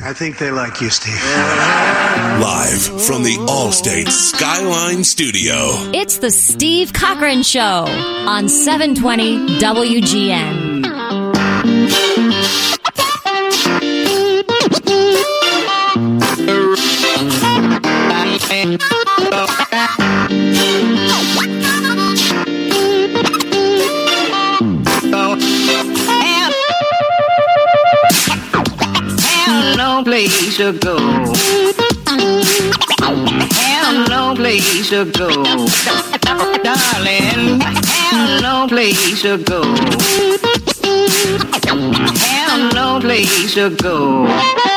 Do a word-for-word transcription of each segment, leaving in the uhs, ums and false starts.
I think they like you, Steve. Live from the Allstate Skyline Studio. It's the Steve Cochran Show on seven twenty W G N. No place to go. Have no place to go. Darling, have no place to go. Have no place to go.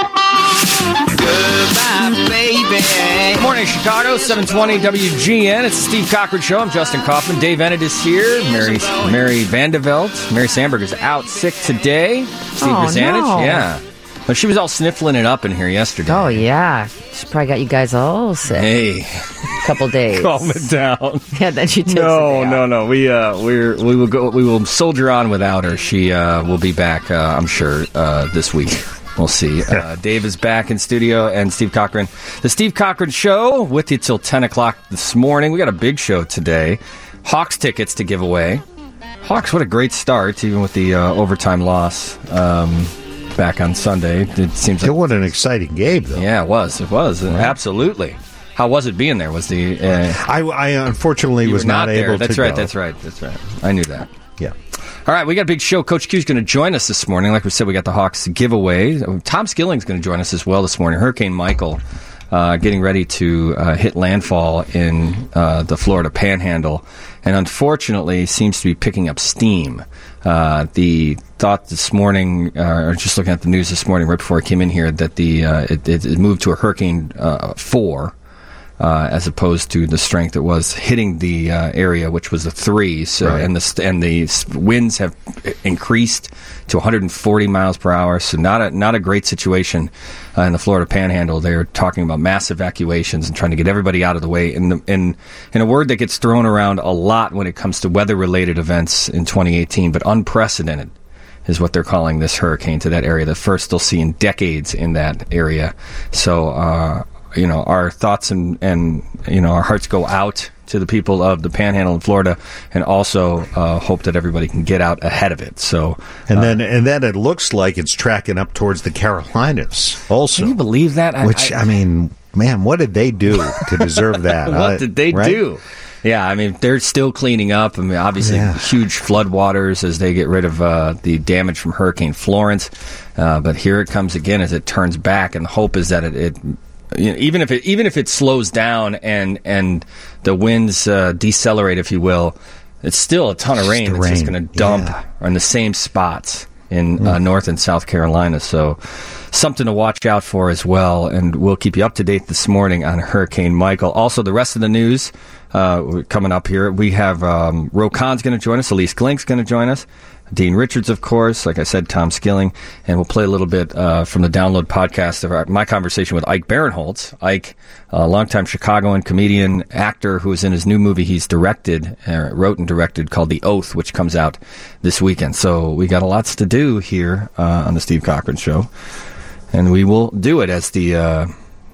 Goodbye, baby. Good morning, Chicago, seven twenty W G N. It's the Steve Cochran Show. I'm Justin Kaufman. Dave Ennett is here. Mary Mary Vandeveld. Mary Sandberg is out sick today. Steve oh, Grzanich, no. yeah. But she was all sniffling it up in here yesterday. Oh, yeah. She probably got you guys all sick. Hey. A couple days. Calm it down. Yeah, then she takes No, it no, no. We uh, we're we will go. We will soldier on without her. She uh, will be back. Uh, I'm sure uh, this week. We'll see. Uh, Dave is back in studio, and Steve Cochran. The Steve Cochran Show with you till ten o'clock this morning. We got a big show today. Hawks tickets to give away. Hawks, what a great start, even with the uh, overtime loss. Um, back on Sunday. It seems like, it was an exciting game, though. Yeah, it was. It was. Right. Absolutely. How was it being there? Was the uh, I, I unfortunately was not, not able that's to right, go. That's right. That's right. I knew that. Yeah. All right, we got a big show. Coach Q's going to join us this morning. Like we said, we got the Hawks giveaway. Tom Skilling's going to join us as well this morning. Hurricane Michael uh, getting ready to uh, hit landfall in uh, the Florida Panhandle, and unfortunately seems to be picking up steam. Uh, the thought this morning, uh, or just looking at the news this morning right before I came in here, that the uh, it, it moved to a Hurricane uh, four. Uh, as opposed to the strength it was hitting the uh, area, which was a three. So, right. and the and the winds have increased to one hundred forty miles per hour. So, not a not a great situation uh, in the Florida Panhandle. They're talking about mass evacuations and trying to get everybody out of the way. And in in a word that gets thrown around a lot when it comes to weather-related events in twenty eighteen, but unprecedented is what they're calling this hurricane to that area. The first they'll see in decades in that area. So. Uh, You know, our thoughts and, and, you know, our hearts go out to the people of the Panhandle in Florida, and also uh, hope that everybody can get out ahead of it. So, and uh, then and then it looks like it's tracking up towards the Carolinas also. Can you believe that? Which, I, I, I mean, man, what did they do to deserve that? What uh, did they right? do? Yeah, I mean, they're still cleaning up. I mean, obviously, yeah. huge floodwaters as they get rid of uh, the damage from Hurricane Florence. Uh, but here it comes again as it turns back, and the hope is that it, it You know, even if it even if it slows down and and the winds uh, decelerate, if you will, it's still a ton of rain. Just It's rain. just going to dump yeah. in the same spots in mm. uh, North and South Carolina. So something to watch out for as well. And we'll keep you up to date this morning on Hurricane Michael. Also, the rest of the news uh, coming up here. We have um, Ro Khan's going to join us. Elise Glink's going to join us. Dean Richards, of course, like I said, Tom Skilling, and we'll play a little bit uh, from the Download podcast of our, my conversation with Ike Barinholtz. Ike, a longtime Chicagoan comedian, actor who is in his new movie he's directed, uh, wrote and directed, called The Oath, which comes out this weekend. So we got a lots to do here uh, on the Steve Cochran Show, and we will do it as the... Uh,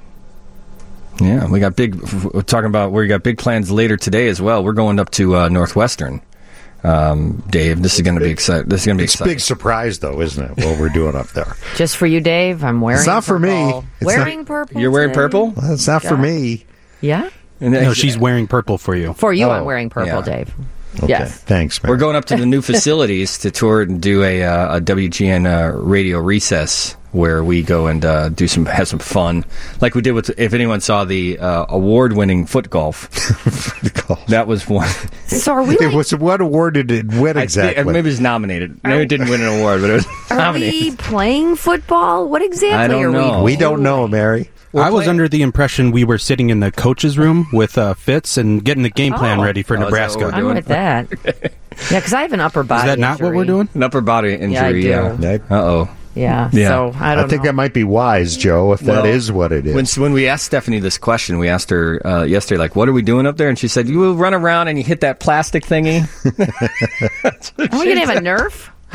yeah, we got big... We're talking about... We got big plans later today as well. We're going up to uh, Northwestern. Um, Dave, this is going to be exciting. This is going to be it's exciting. a big surprise, though, isn't it? What we're doing up there. Just for you, Dave. I'm wearing. It's not for purple. me. It's wearing not, purple. You're wearing today. purple? Well, it's not for me. Yeah. No, she's wearing purple for you. For you, Oh, I'm wearing purple, yeah. Dave. Okay. Yes. Thanks, man. We're going up to the new facilities to tour and do a, uh, a W G N uh, radio recess where we go and uh, do some have some fun, like we did with. If anyone saw the uh, award-winning foot golf, that was one. So are we? It Like, was what award did it win exactly? I think, maybe it was nominated. Maybe it didn't win an award, but it was are nominated. we playing football? What exactly I don't are know. we? we don't know, Mary. I was playing- under the impression we were sitting in the coach's room with uh, Fitz and getting the game plan Oh. ready for Oh, is that Nebraska. what we're I'm doing? with that. Yeah, because I have an upper body. Is that not injury. what we're doing? An upper body injury. Yeah, I do. Yeah. Uh oh. Yeah. Yeah. So I don't I think know. that might be wise, Joe, if that Well, is what it is. When when we asked Stephanie this question, we asked her uh, yesterday, like, "What are we doing up there?" And she said, "You will run around and you hit that plastic thingy." Are we gonna have a Nerf?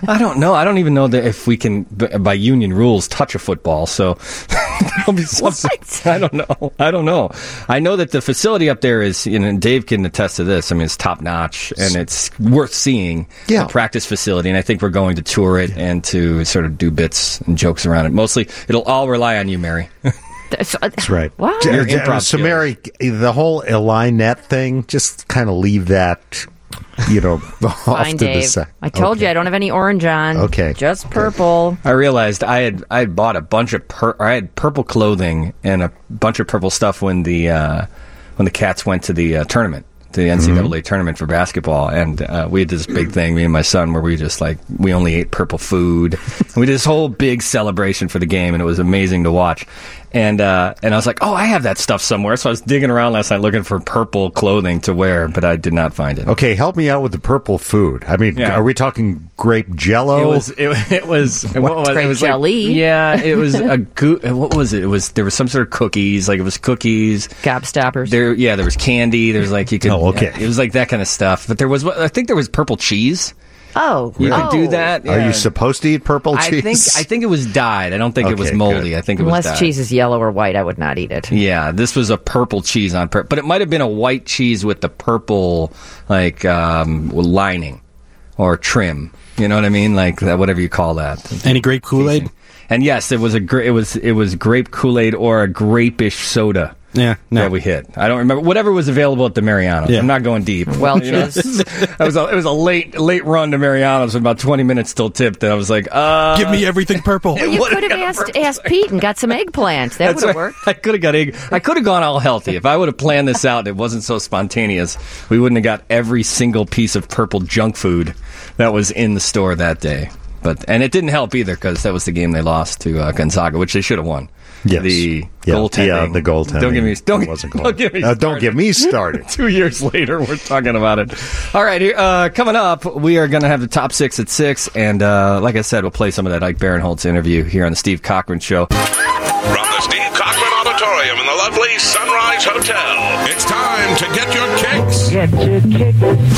I don't know. I don't even know that if we can, b- by union rules, touch a football. So that'll be something. I don't know. I don't know. I know that the facility up there is, you know, and Dave can attest to this. I mean, it's top notch and it's worth seeing. Yeah. The practice facility, and I think we're going to tour it and to sort of do bits and jokes around it. Mostly, it'll all rely on you, Mary. That's right. Wow. J- Your J- improv so, Mary, the whole Eli net thing, just kind of leave that, you know, off Fine, to the Dave. side. I told Okay. you I don't have any orange on. Okay. Just purple. I realized I had I had bought a bunch of pur- or I had purple clothing and a bunch of purple stuff when the uh, when the Cats went to the uh, tournament. The N C double A mm-hmm. tournament for basketball, and uh, we did this big thing, me and my son, where we just like we only ate purple food. And we did this whole big celebration for the game, and it was amazing to watch. And uh, and I was like, oh, I have that stuff somewhere. So I was digging around last night looking for purple clothing to wear, but I did not find it. Okay, help me out with the purple food. I mean, Yeah. are we talking grape jello? It was it, it was what was Grape it was jelly? Like, yeah, it was a goo- what was it? It was there was some sort of cookies, like it was cookies. Gobstoppers. There, yeah, there was candy. There's like you could. Oh, okay. It was like that kind of stuff. But there was, I think there was purple cheese. Oh. You oh. could do that. Are yeah. you supposed to eat purple I cheese? think I think it was dyed. I don't think it was Okay, moldy. good. I think it was Unless dyed. cheese is yellow or white, I would not eat it. Yeah, this was a purple cheese on purpose, but it might have been a white cheese with the purple like um, lining or trim. You know what I mean? Like that, whatever you call that. Any grape Kool-Aid? And yes, it was a gra- it was it was grape Kool-Aid or a grape-ish soda. Yeah, no. That we hit. I don't remember whatever was available at the Mariano's. Yeah. I'm not going deep. Welch's. it was a, it was a late late run to Mariano's with about twenty minutes still tipped, and I was like, uh, Give me everything purple. You What could have kind of asked, purple asked Pete and got some eggplant. That That's would have right. worked. I could have got egg. I could have gone all healthy if I would have planned this out. And it wasn't so spontaneous. We wouldn't have got every single piece of purple junk food that was in the store that day. But and it didn't help either because that was the game they lost to uh, Gonzaga, which they should have won. Yes. The Yeah, goaltending. Yeah, the goaltending. Don't get me. Don't, It wasn't goal. don't get me. Uh, don't started. get me started. Two years later, we're talking about it. All right, here, uh, coming up, we are going to have the top six at six, and uh, like I said, we'll play some of that Ike Barinholtz interview here on the Steve Cochran Show. From the Steve Cochran Auditorium in the lovely Sunrise Hotel, it's time to get your kicks. Get your kick.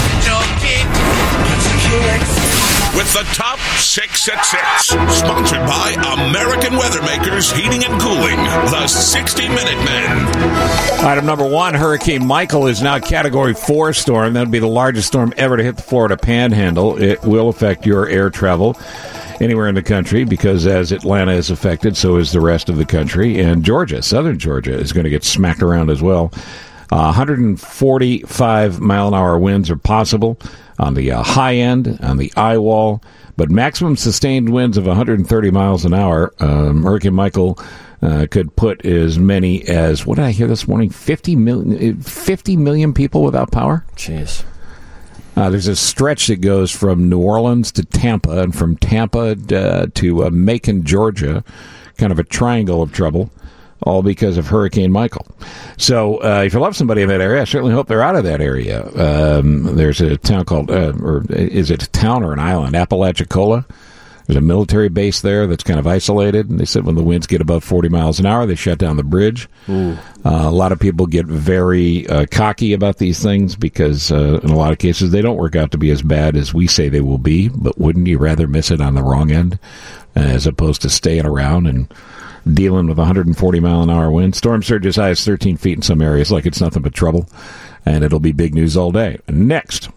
With the top six at six, sponsored by American Weathermakers Heating and Cooling, the sixty minute Men. Item number one, Hurricane Michael is now a Category four storm. That would be the largest storm ever to hit the Florida Panhandle. It will affect your air travel anywhere in the country because as Atlanta is affected, so is the rest of the country. And Georgia, southern Georgia, is going to get smacked around as well. Uh, one hundred forty-five mile an hour winds are possible on the uh, high end, on the eye wall, but maximum sustained winds of one hundred thirty miles an hour. Um, Hurricane Michael uh, could put as many as, what did I hear this morning, fifty million, fifty million people without power? Jeez. Uh, there's a stretch that goes from New Orleans to Tampa, and from Tampa uh, to uh, Macon, Georgia, kind of a triangle of trouble, all because of Hurricane Michael. So uh, if you love somebody in that area, I certainly hope they're out of that area. Um, there's a town called, uh, or is it a town or an island, Apalachicola? There's a military base there that's kind of isolated, and they said when the winds get above forty miles an hour, they shut down the bridge. Uh, a lot of people get very uh, cocky about these things because uh, in a lot of cases they don't work out to be as bad as we say they will be, but wouldn't you rather miss it on the wrong end uh, as opposed to staying around and dealing with one hundred forty mile an hour wind? Storm surge as high as thirteen feet in some areas, like it's nothing but trouble, and it'll be big news all day. Next,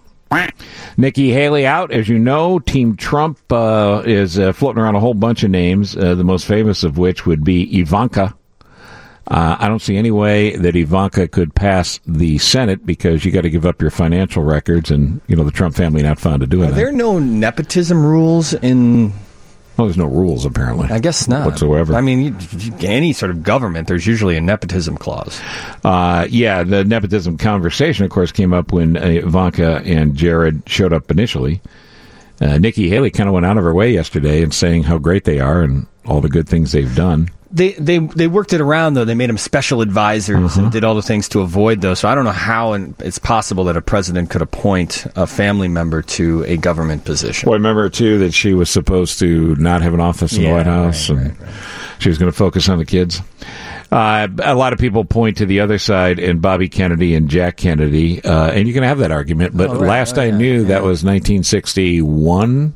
Nikki Haley out. As you know, Team Trump uh, is uh, floating around a whole bunch of names, uh, the most famous of which would be Ivanka. Uh, I don't see any way that Ivanka could pass the Senate because you got to give up your financial records, and you know the Trump family not fond of doing Are that. there no nepotism rules in... Well, there's no rules, apparently. I guess not. Whatsoever. I mean, you, you, any sort of government, there's usually a nepotism clause. Uh, yeah, the nepotism conversation, of course, came up when uh, Ivanka and Jared showed up initially. Uh, Nikki Haley kind of went out of her way yesterday and saying how great they are and all the good things they've done. They they they worked it around, though. They made them special advisors Uh-huh. and did all the things to avoid those. So I don't know how and it's possible that a president could appoint a family member to a government position. Well, remember, too, that she was supposed to not have an office in Yeah, the White House, right, and right, right. she was going to focus on the kids. Uh, a lot of people point to the other side and Bobby Kennedy and Jack Kennedy, uh, and you can have that argument, but Oh, right. last Oh, I yeah, knew, yeah. that was nineteen sixty-one,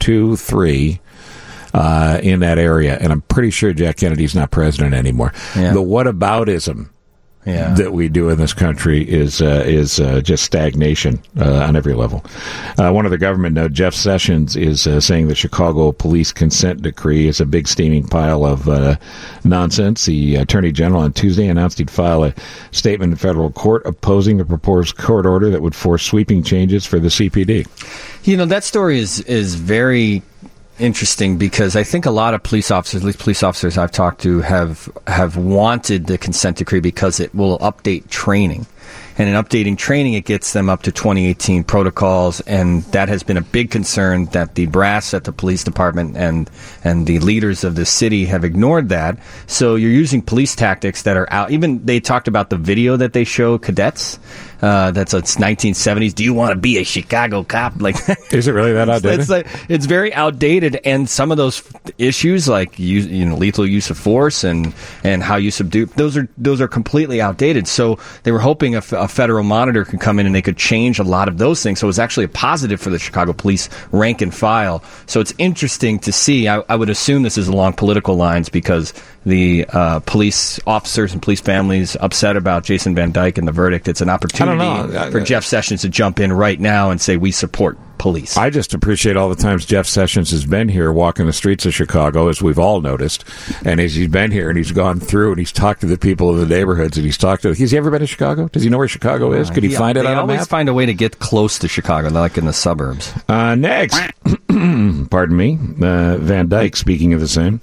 two, three uh, in that area, and I'm pretty sure Jack Kennedy's not president anymore. Yeah. The whataboutism Yeah. that we do in this country is uh, is uh, just stagnation uh, on every level. Uh, one of the government note, Jeff Sessions, is uh, saying the Chicago police consent decree is a big steaming pile of uh, nonsense. The Attorney General on Tuesday announced he'd file a statement in federal court opposing the proposed court order that would force sweeping changes for the C P D. You know, that story is is very interesting because I think a lot of police officers, at least police officers I've talked to, have have wanted the consent decree because it will update training. And in updating training, it gets them up to twenty eighteen protocols, and that has been a big concern that the brass at the police department and and the leaders of the city have ignored that. So you're using police tactics that are out. Even they talked about the video that they show cadets. Uh, that's it's nineteen seventies. Do you want to be a Chicago cop? Like, is it really that outdated? It's like it's very outdated, and some of those issues, like use, you know, lethal use of force and, and how you subdue, those are those are completely outdated. So they were hoping a, a federal monitor could come in and they could change a lot of those things. So it was actually a positive for the Chicago police rank and file. So it's interesting to see. I, I would assume this is along political lines because the uh, police officers and police families upset about Jason Van Dyke and the verdict. It's an opportunity for Jeff Sessions to jump in right now and say we support police. I just appreciate all the times Jeff Sessions has been here walking the streets of Chicago, as we've all noticed, and as he's been here and he's gone through and he's talked to the people in the neighborhoods and he's talked to. Has he ever been to Chicago? Does he know where Chicago is? Could he yeah, find it they on a always map? Find a way to get close to Chicago, like in the suburbs. Uh, next, pardon me, uh, Van Dyke. Speaking of the same,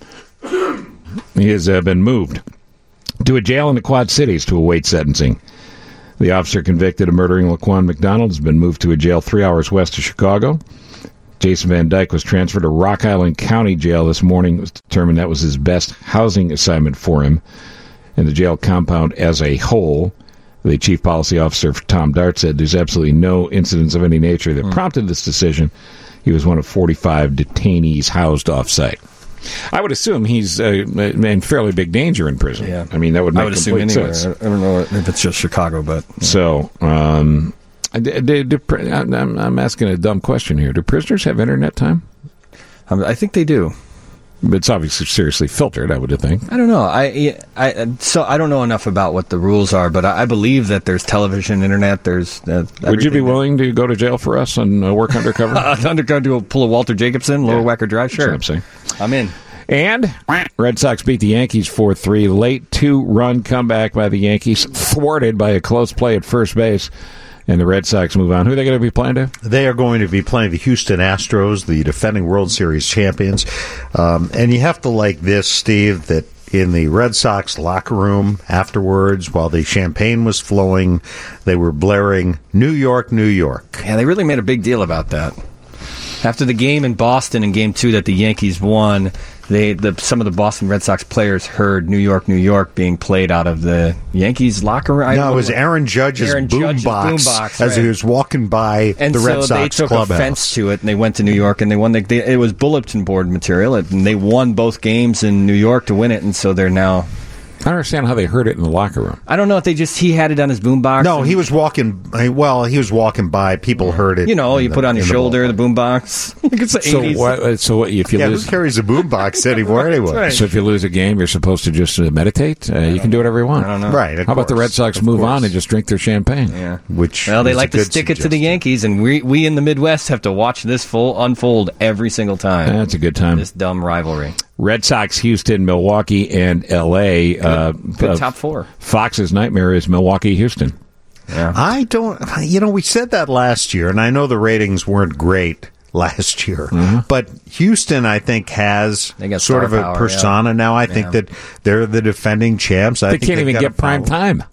he has uh, been moved to a jail in the Quad Cities to await sentencing. The officer convicted of murdering Laquan McDonald has been moved to a jail three hours west of Chicago. Jason Van Dyke was transferred to Rock Island County Jail this morning. It was determined that was his best housing assignment for him in the jail compound as a whole. The chief policy officer, Tom Dart, said there's absolutely no incidents of any nature that prompted this decision. He was one of forty-five detainees housed off-site. I would assume he's uh, in fairly big danger in prison. Yeah. I mean, that would make I would assume complete anywhere. sense. I don't know if it's just Chicago, but yeah. So, um, do, do, do, I'm, I'm asking a dumb question here. Do prisoners have internet time? Um, I think they do. It's obviously seriously filtered, I would think. I don't know. I, I, so I don't know enough about what the rules are, but I, I believe that there's television, internet. There's. Uh, would you be willing to go to jail for us and uh, work undercover? uh, undercover to pull a Walter Jacobson, Lower yeah. Wacker Drive. Sure, That's what I'm saying. I'm in. And Red Sox beat the Yankees four three. Late two-run comeback by the Yankees, thwarted by a close play at first base. And the Red Sox move on. Who are they going to be playing to? They are going to be playing the Houston Astros, the defending World Series champions. Um, and you have to like this, Steve, that in the Red Sox locker room afterwards, while the champagne was flowing, they were blaring, New York, New York. Yeah, they really made a big deal about that. After the game in Boston in Game Two that the Yankees won, they the some of the Boston Red Sox players heard "New York, New York" being played out of the Yankees locker room. No, it was Aaron Judge's Aaron Judge's boombox boombox, as right. he was walking by and the Red so Sox they took clubhouse. offense to it, and they went to New York, and they won. The, they, it was bulletin board material, and they won both games in New York to win it, and so they're now. I don't understand how they heard it in the locker room. I don't know if they just he had it on his boombox. No, he was walking. Well, he was walking by. People heard it. You know, you the, put on your the shoulder ball. the boombox. It's the So eighties. what? So what, if you Yeah, lose, who carries a boombox anymore anyway? right. so if you lose a game, you're supposed to just uh, meditate. Uh, you can do whatever you want. I don't know. Right. of How about the course, Red Sox of move course. on and just drink their champagne? Yeah. Which Well, they is like a to good stick it to the suggestion. Yankees, and we we in the Midwest have to watch this full unfold every single time. That's a good time. This dumb rivalry. Red Sox, Houston, Milwaukee, and L A. Uh, Good uh, top four. Fox's nightmare is Milwaukee, Houston. Yeah. I don't. You know, we said that last year, and I know the ratings weren't great last year, Mm-hmm. but Houston, I think, has They got sort star of a power, persona yeah. now. I Yeah. think that they're the defending champs. I They think can't they've even got get a prime follow- time.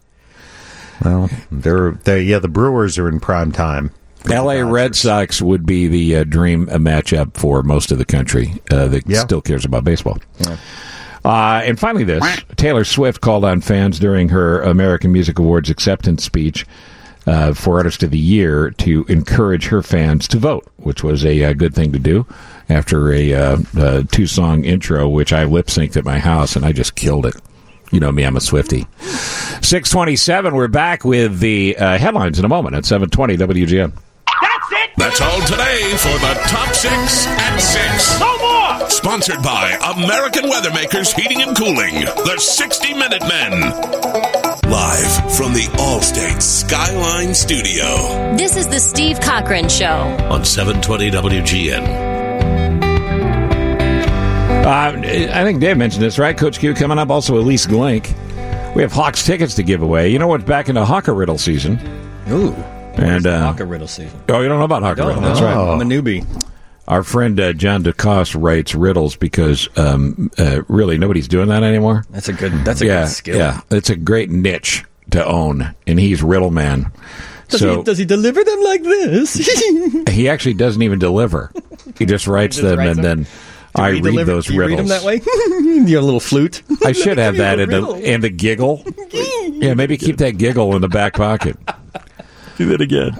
Well, they're, they yeah, the Brewers are in prime time. L A Red Sox would be the uh, dream uh, matchup for most of the country uh, that Yeah. still cares about baseball. Uh, and finally this, Taylor Swift called on fans during her American Music Awards acceptance speech uh, for Artist of the Year to encourage her fans to vote, which was a, uh good thing to do after a uh, uh, two-song intro, which I lip-synced at my house, and I just killed it. You know me, I'm a Swiftie. six twenty-seven, we're back with the uh, headlines in a moment at seven twenty W G N. That's it! That's all today for the Top Six at Six. No more! Sponsored by American Weathermakers Heating and Cooling, the sixty minute Men. Live from the Allstate Skyline Studio. This is the Steve Cochran Show on seven twenty W G N. Uh, I think Dave mentioned this, right? Coach Q coming up. Also, Elise Glink. We have Hawks tickets to give away. You know what's back into Hawker Riddle season? Ooh. And uh, Hawker Riddle season. Oh, you don't know about Hawker Riddle? That's right. I'm a newbie. Our friend uh, John DeCoste writes riddles because um, uh, really nobody's doing that anymore. That's a good. That's a yeah, good skill. Yeah, it's a great niche to own, and he's Riddle Man. Does, so, he, does he deliver them like this? He actually doesn't even deliver. He just writes He just them, writes and them? then I read deliver, those do you riddles. read them that way? Your little flute. I should have that and riddle. the, and the giggle. Yeah, maybe keep that giggle in the back pocket. Do that again.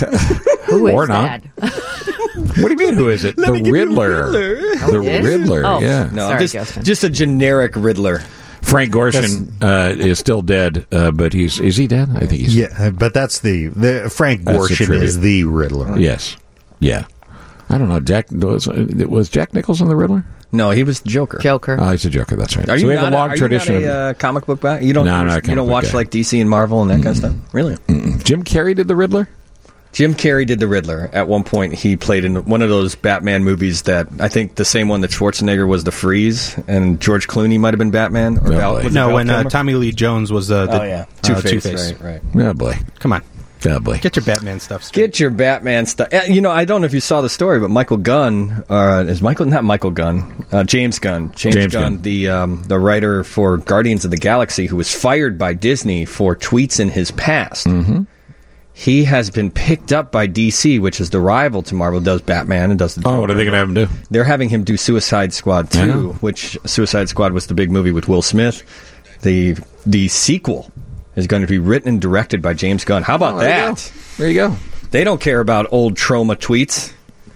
Who is or not. that? What do you mean? Who is it? Let the me give you a Riddler. Riddler. The Oh, it is? Riddler. Oh. Yeah. No, Sorry, just, Justin. just a generic Riddler. Frank Gorshin uh, is still dead, uh, but he's is he dead? I think he's Yeah, but that's the, the Frank That's the Gorshin tribute. is the Riddler. Yes. Yeah. I don't know. Jack was was Jack Nicholson the Riddler? No, he was the Joker. Joker. Oh, he's a Joker. That's right. Are so you we have not a long are tradition. You not a of, uh, comic book guy? You don't. No, I'm not a you comic don't book watch guy. like D C and Marvel and that kind of stuff. Really? Jim Carrey did the Riddler. Jim Carrey did the Riddler. At one point, he played in one of those Batman movies that I think the same one that Schwarzenegger was the Freeze, and George Clooney might have been Batman. Or No, Val, boy. was it No, Val when uh, Kilmer? Tommy Lee Jones was uh, the Oh yeah, uh, Two-Face. Two-Face. Right, right. Oh boy. Come on, Oh boy. get your Batman stuff straight. Get your Batman stuff. Uh, You know, I don't know if you saw the story, but Michael Gunn, uh, is Michael not Michael Gunn, uh, James Gunn, James, James Gunn, Gunn. the um, the writer for Guardians of the Galaxy, who was fired by Disney for tweets in his past. Mm-hmm. He has been picked up by D C, which is the rival to Marvel, does Batman and does the Oh, what are they going to have him do? They're having him do Suicide Squad I know. two, which Suicide Squad was the big movie with Will Smith. The the sequel is going to be written and directed by James Gunn. How about Oh, there you that? go. There you go. They don't care about old trauma tweets.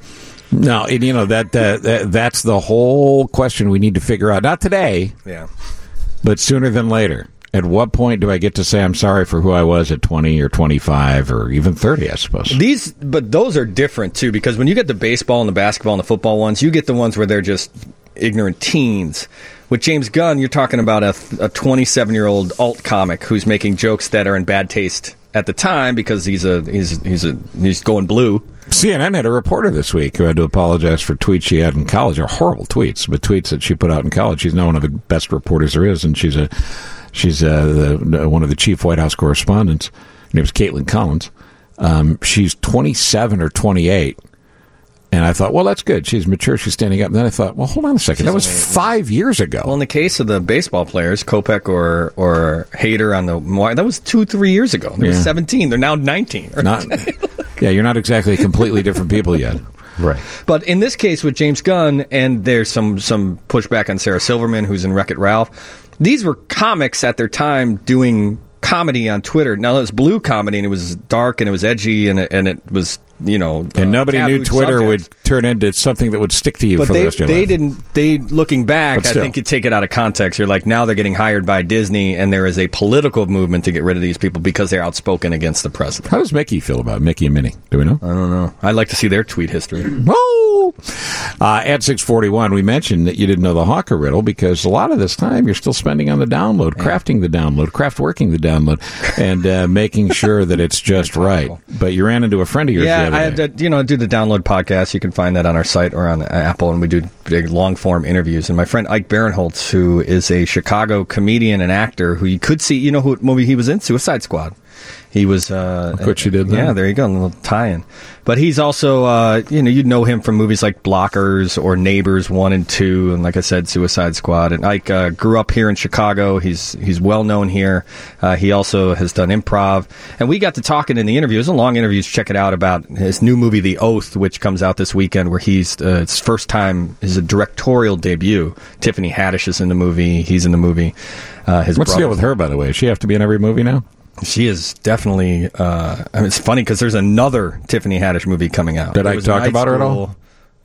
No, and, you know that, uh, that that's the whole question we need to figure out. Not today, Yeah. but sooner than later. At what point do I get to say I'm sorry for who I was at twenty or twenty-five or even thirty, I suppose? These, but those are different too, because when you get the baseball and the basketball and the football ones, you get the ones where they're just ignorant teens. With James Gunn, you're talking about a twenty-seven-year-old alt comic who's making jokes that are in bad taste at the time because he's a he's he's a he's going blue. C N N had a reporter this week who had to apologize for tweets she had in college. They're horrible tweets, but tweets that she put out in college. She's now one of the best reporters there is, and she's a she's uh, the, one of the chief White House correspondents. Her name is Caitlin Collins. Um, she's twenty-seven or twenty-eight. And I thought, well, that's good. She's mature. She's standing up. And then I thought, well, hold on a second. That was five years ago. Well, in the case of the baseball players, Kopech or or Hader on the that was two three years ago. They were Yeah. seventeen. They're now nineteen. Not, yeah, you're not exactly completely different people yet. Right. But in this case with James Gunn, and there's some some pushback on Sarah Silverman, who's in Wreck-It Ralph. These were comics at their time doing comedy on Twitter. Now it was blue comedy, and it was dark, and it was edgy, and it, and it was you know. And uh, nobody knew taboo Twitter subjects. would turn into something that would stick to you But for they, the rest of your they life. didn't. They looking back, But I still. think you take it out of context. You're like, now they're getting hired by Disney, and there is a political movement to get rid of these people because they're outspoken against the president. How does Mickey feel about it? Mickey and Minnie? Do we know? I don't know. I'd like to see their tweet history. Whoa! Uh, at six forty-one, we mentioned that you didn't know the Hawker riddle because a lot of this time you're still spending on the download, crafting the download, craft working the download, and uh, making sure that it's just right. But you ran into a friend of yours Yeah, the I other day. had to, you know, do the download podcast. You can find that on our site or on Apple, and we do big long form interviews. And my friend Ike Barinholtz, who is a Chicago comedian and actor, who you could see, you know, who movie he was in, Suicide Squad. He was, uh, Look what you did there. Yeah, there you go, a little tie-in. But he's also, uh, you know, you'd know him from movies like Blockers or Neighbors one and two, and like I said, Suicide Squad. And Ike uh, grew up here in Chicago. He's he's well known here. Uh, he also has done improv, and we got to talking in the interview. It was a long interview. Check it out about his new movie, The Oath, which comes out this weekend. Where he's uh, it's first time is a directorial debut. Tiffany Haddish is in the movie. He's in the movie. Uh, his What's the brother- deal with her, by the way? Does she have to be in every movie now? She is definitely. Uh, I mean, it's funny because there's another Tiffany Haddish movie coming out. Did It I was talk Night about her at all? School.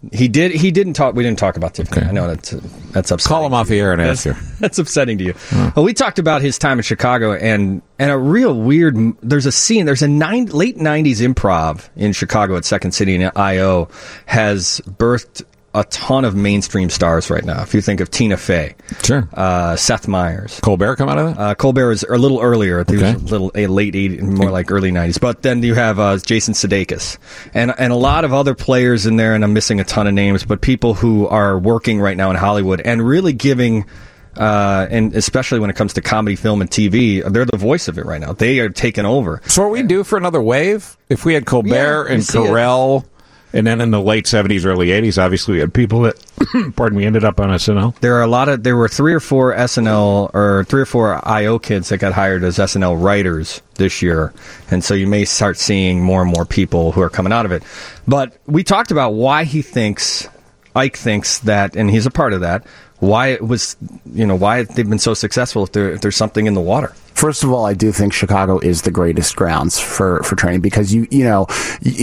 He did. He didn't talk. We didn't talk about Tiffany. Okay. I know that's that's upsetting. Call him off the air and ask That's, her. that's upsetting to you. Well, we talked about his time in Chicago and and a real weird. There's a scene. There's a nine, late nineties improv in Chicago at Second City, and I O has birthed a ton of mainstream stars right now. If you think of Tina Fey, Sure. uh, Seth Meyers. Colbert come out of that? Uh, Colbert is a little earlier. He Okay. was a little a late eighties, more like early nineties. But then you have uh, Jason Sudeikis and and a lot of other players in there. And I'm missing a ton of names, but people who are working right now in Hollywood and really giving. Uh, and especially when it comes to comedy, film, and T V, they're the voice of it right now. They are taking over. So are we due for another wave? If we had Colbert Yeah, we and see it. Carell, and then in the late seventies, early eighties, obviously we had people that, pardon me, ended up on S N L. There are a lot of. There were three or four S N L or three or four I O kids that got hired as S N L writers this year, and so you may start seeing more and more people who are coming out of it. But we talked about why he thinks Ike thinks that, and he's a part of that. Why it was, you know, why they've been so successful if, there, if there's something in the water. First of all, I do think Chicago is the greatest grounds for, for training because you you know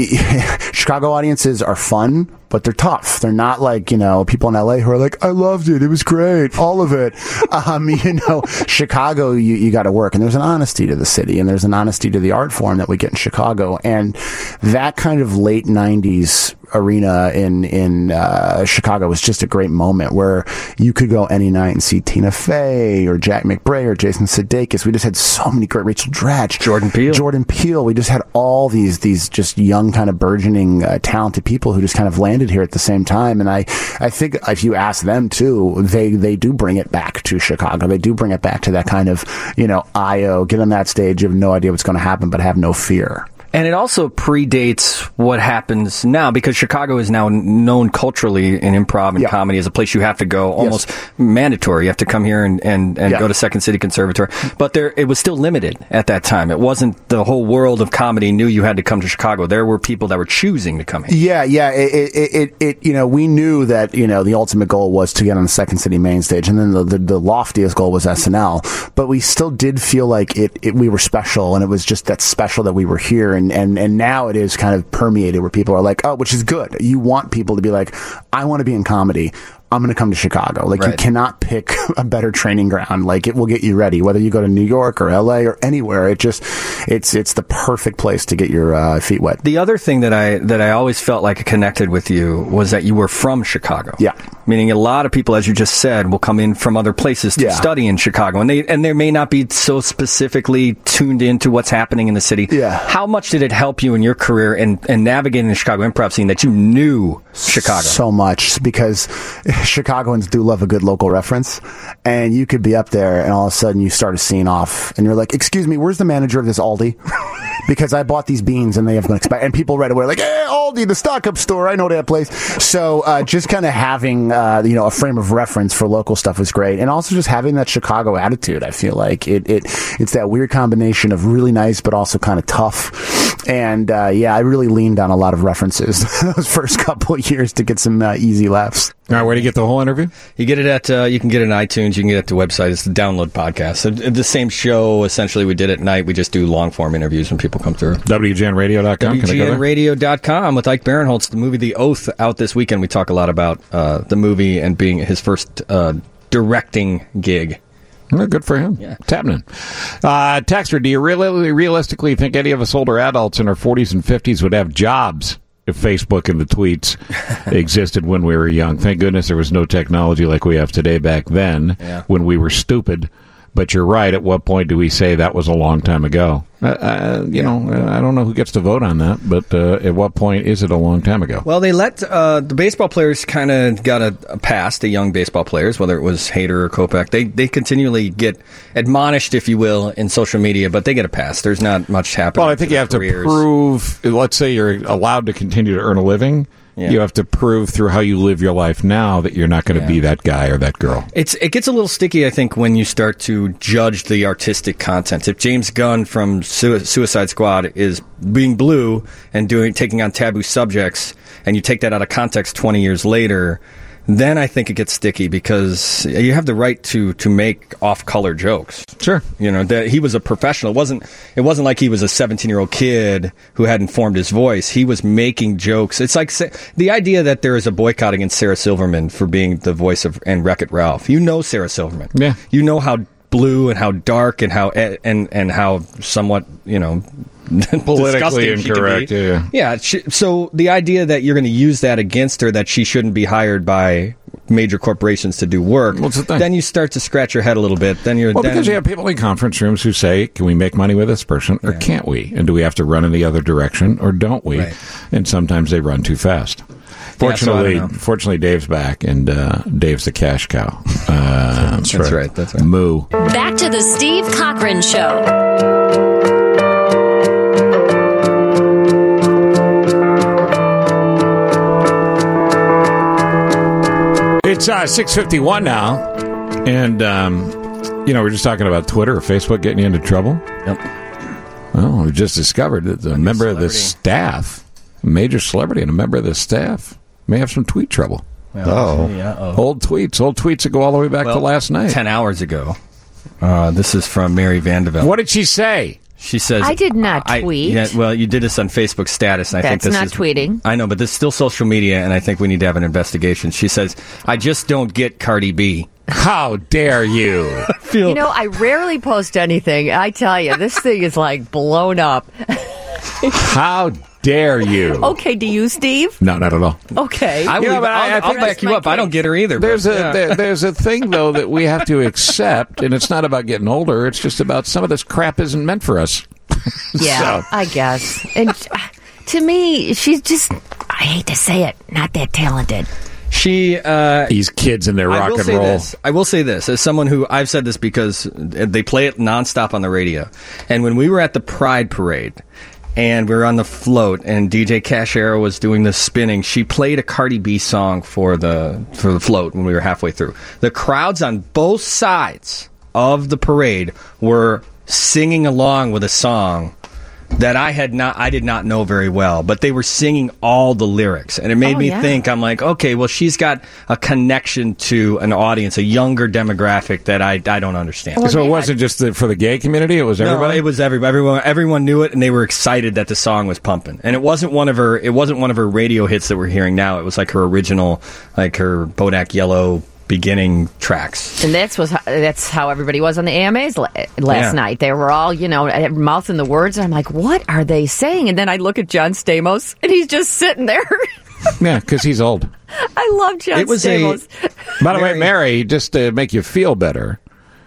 Chicago audiences are fun, but they're tough. They're not like, you know, people in L A who are like, I loved it, it was great, all of it. Um, you know, Chicago, you, you got to work, and there's an honesty to the city, and there's an honesty to the art form that we get in Chicago, and that kind of late nineties arena in in uh, Chicago was just a great moment where you could go any night and see Tina Fey or Jack McBrae or Jason Sudeikis. We just had so many great, Rachel Dratch, Jordan Peele, Jordan Peele. We just had all these these just young, kind of burgeoning, uh, talented people who just kind of landed here at the same time. And I I think if you ask them too, they they do bring it back to Chicago. They do bring it back to that kind of, you know, I O, get on that stage, you have no idea what's going to happen, but have no fear. And it also predates what happens now because Chicago is now known culturally in improv and Yeah. comedy as a place you have to go, almost mandatory. You have to come here and, and, and Yeah. go to Second City Conservatory. But there, it was still limited at that time. It wasn't the whole world of comedy knew you had to come to Chicago. There were people that were choosing to come here. Yeah, yeah. It, it, it, it, you know, we knew that, you know, the ultimate goal was to get on the Second City main stage, and then the, the, the loftiest goal was S N L. But we still did feel like it, it, we were special, and it was just that special that we were here. And, and, and now it is kind of permeated where people are like, oh, which is good. You want people to be like, I want to be in comedy. I'm going to come to Chicago. Like, you Right. cannot pick a better training ground. Like, it will get you ready, whether you go to New York or L A or anywhere. It just, it's, it's the perfect place to get your uh, feet wet. The other thing that I that I always felt like connected with you was that you were from Chicago. Yeah. Meaning a lot of people, as you just said, will come in from other places to Yeah. study in Chicago, and they and they may not be so specifically tuned into what's happening in the city. Yeah. How much did it help you in your career and and navigating the Chicago improv scene that you knew Chicago? So much, because Chicagoans do love a good local reference, and you could be up there and all of a sudden you start a scene off and you're like, excuse me, where's the manager of this Aldi? Because I bought these beans and they have expect, and people right away are like, hey, Aldi, the stock-up store, I know that place. So uh, just kind of having uh, you know, a frame of reference for local stuff was great, and also just having that Chicago attitude. I feel like it, it it's that weird combination of really nice but also kind of tough. And uh, yeah, I really leaned on a lot of references those first couple of years to get some uh, easy laughs. All right, where do you get the whole interview? You get it at uh, you can get it on iTunes. You can get it at the website. It's the Download Podcast. So, the same show essentially we did at night. We just do long form interviews when people come through. W G N radio dot com. W G N radio dot com with Ike Barinholtz. The movie The Oath out this weekend. We talk a lot about uh, the movie and being his first uh, directing gig. Well, good for him. Yeah. It's happening. Uh, Texter, do you really realistically think any of us older adults in our forties and fifties would have jobs if Facebook and the tweets existed when we were young? Thank goodness there was no technology like we have today back then, Yeah. when we were stupid. But you're right. At what point do we say that was a long time ago? Uh, uh, you know, uh, I don't know who gets to vote on that, but uh, at what point is it a long time ago? Well, they let uh, the baseball players kind of got a, a pass, the young baseball players, whether it was Hader or Kopech. They they continually get admonished, if you will, in social media, but they get a pass. There's not much happening. Well, I think to you their have careers. to prove, let's say you're allowed to continue to earn a living. Yeah. You have to prove through how you live your life now that you're not going to Yeah. be that guy or that girl. It's it gets a little sticky, I think, when you start to judge the artistic content. If James Gunn from Su- Suicide Squad is being blue and doing taking on taboo subjects, and you take that out of context twenty years later, then I think it gets sticky because you have the right to, to make off-color jokes. Sure. You know, that he was a professional. It wasn't, it wasn't like he was a seventeen-year-old kid who hadn't formed his voice. He was making jokes. It's like the idea that there is a boycott against Sarah Silverman for being the voice of and Wreck-It Ralph. You know Sarah Silverman. Yeah. You know how blue and how dark and how and and how somewhat, you know, politically incorrect. Yeah, yeah. yeah she, so the idea that you're going to use that against her, that she shouldn't be hired by major corporations to do work, What's the thing? Then you start to scratch your head a little bit. Then you're well then, because you have people in conference rooms who say, "Can we make money with this person, or Yeah. can't we? And do we have to run in the other direction, or don't we?" Right. And sometimes they run too fast. Fortunately, Yeah, so I don't know. fortunately, Dave's back, and uh, Dave's the cash cow. Uh, That's right. That's right. Moo. Back to the Steve Cochran Show. It's uh, six fifty-one now, and, um, you know, we're just talking about Twitter or Facebook getting you into trouble. Yep. Well, we just discovered that a, member of the staff, a major celebrity and a member of the staff, may have some tweet trouble. Oh. Yeah. Oh. Old tweets, old tweets that go all the way back Well, to last night. ten hours ago. Uh, this is from Mary Vanderbilt. What did she say? She says, I did not I- tweet. yeah, well, you did this on Facebook status. And I think That's this not is, tweeting. I know, but this is still social media, and I think we need to have an investigation. She says, I just don't get Cardi B. How dare you? Feel You know, I rarely post anything. I tell you, this thing is like blown up. How dare you? Okay, do you, Steve? No, not at all. Okay. I Yeah, would, but I- I'll, I I'll think back that's you my up. I don't case. get her either. There's but, a yeah. there, there's a thing though that we have to accept, and it's not about getting older. It's just about some of this crap isn't meant for us. Yeah, So- I guess. And uh, to me, she's just, I hate to say it, not that talented. She, uh, These kids and their I rock will and say roll. this. I will say this as someone who I've said this because they play it nonstop on the radio. And when we were at the Pride Parade and we were on the float and D J Cashera was doing the spinning, she played a Cardi B song for the for the float when we were halfway through. The crowds on both sides of the parade were singing along with a song that I had not, I did not know very well, but they were singing all the lyrics, and it made Oh, me yeah. think. I'm like, okay, well, she's got a connection to an audience, a younger demographic that I, I don't understand. So it wasn't just the, for the gay community; it was No, everybody. it was everybody. Everyone, everyone knew it, and they were excited that the song was pumping. And it wasn't one of her. It wasn't one of her radio hits that we're hearing now. It was like her original, like her Bodak Yellow beginning tracks. And that's was that's how everybody was on the A M As la- last Yeah. night. They were all, you know, mouthing the words, and I'm like, what are they saying? And then I look at John Stamos, and he's just sitting there. Yeah, because he's old. I love John It was a- Stamos. By the way, Mary- Mary, just to make you feel better,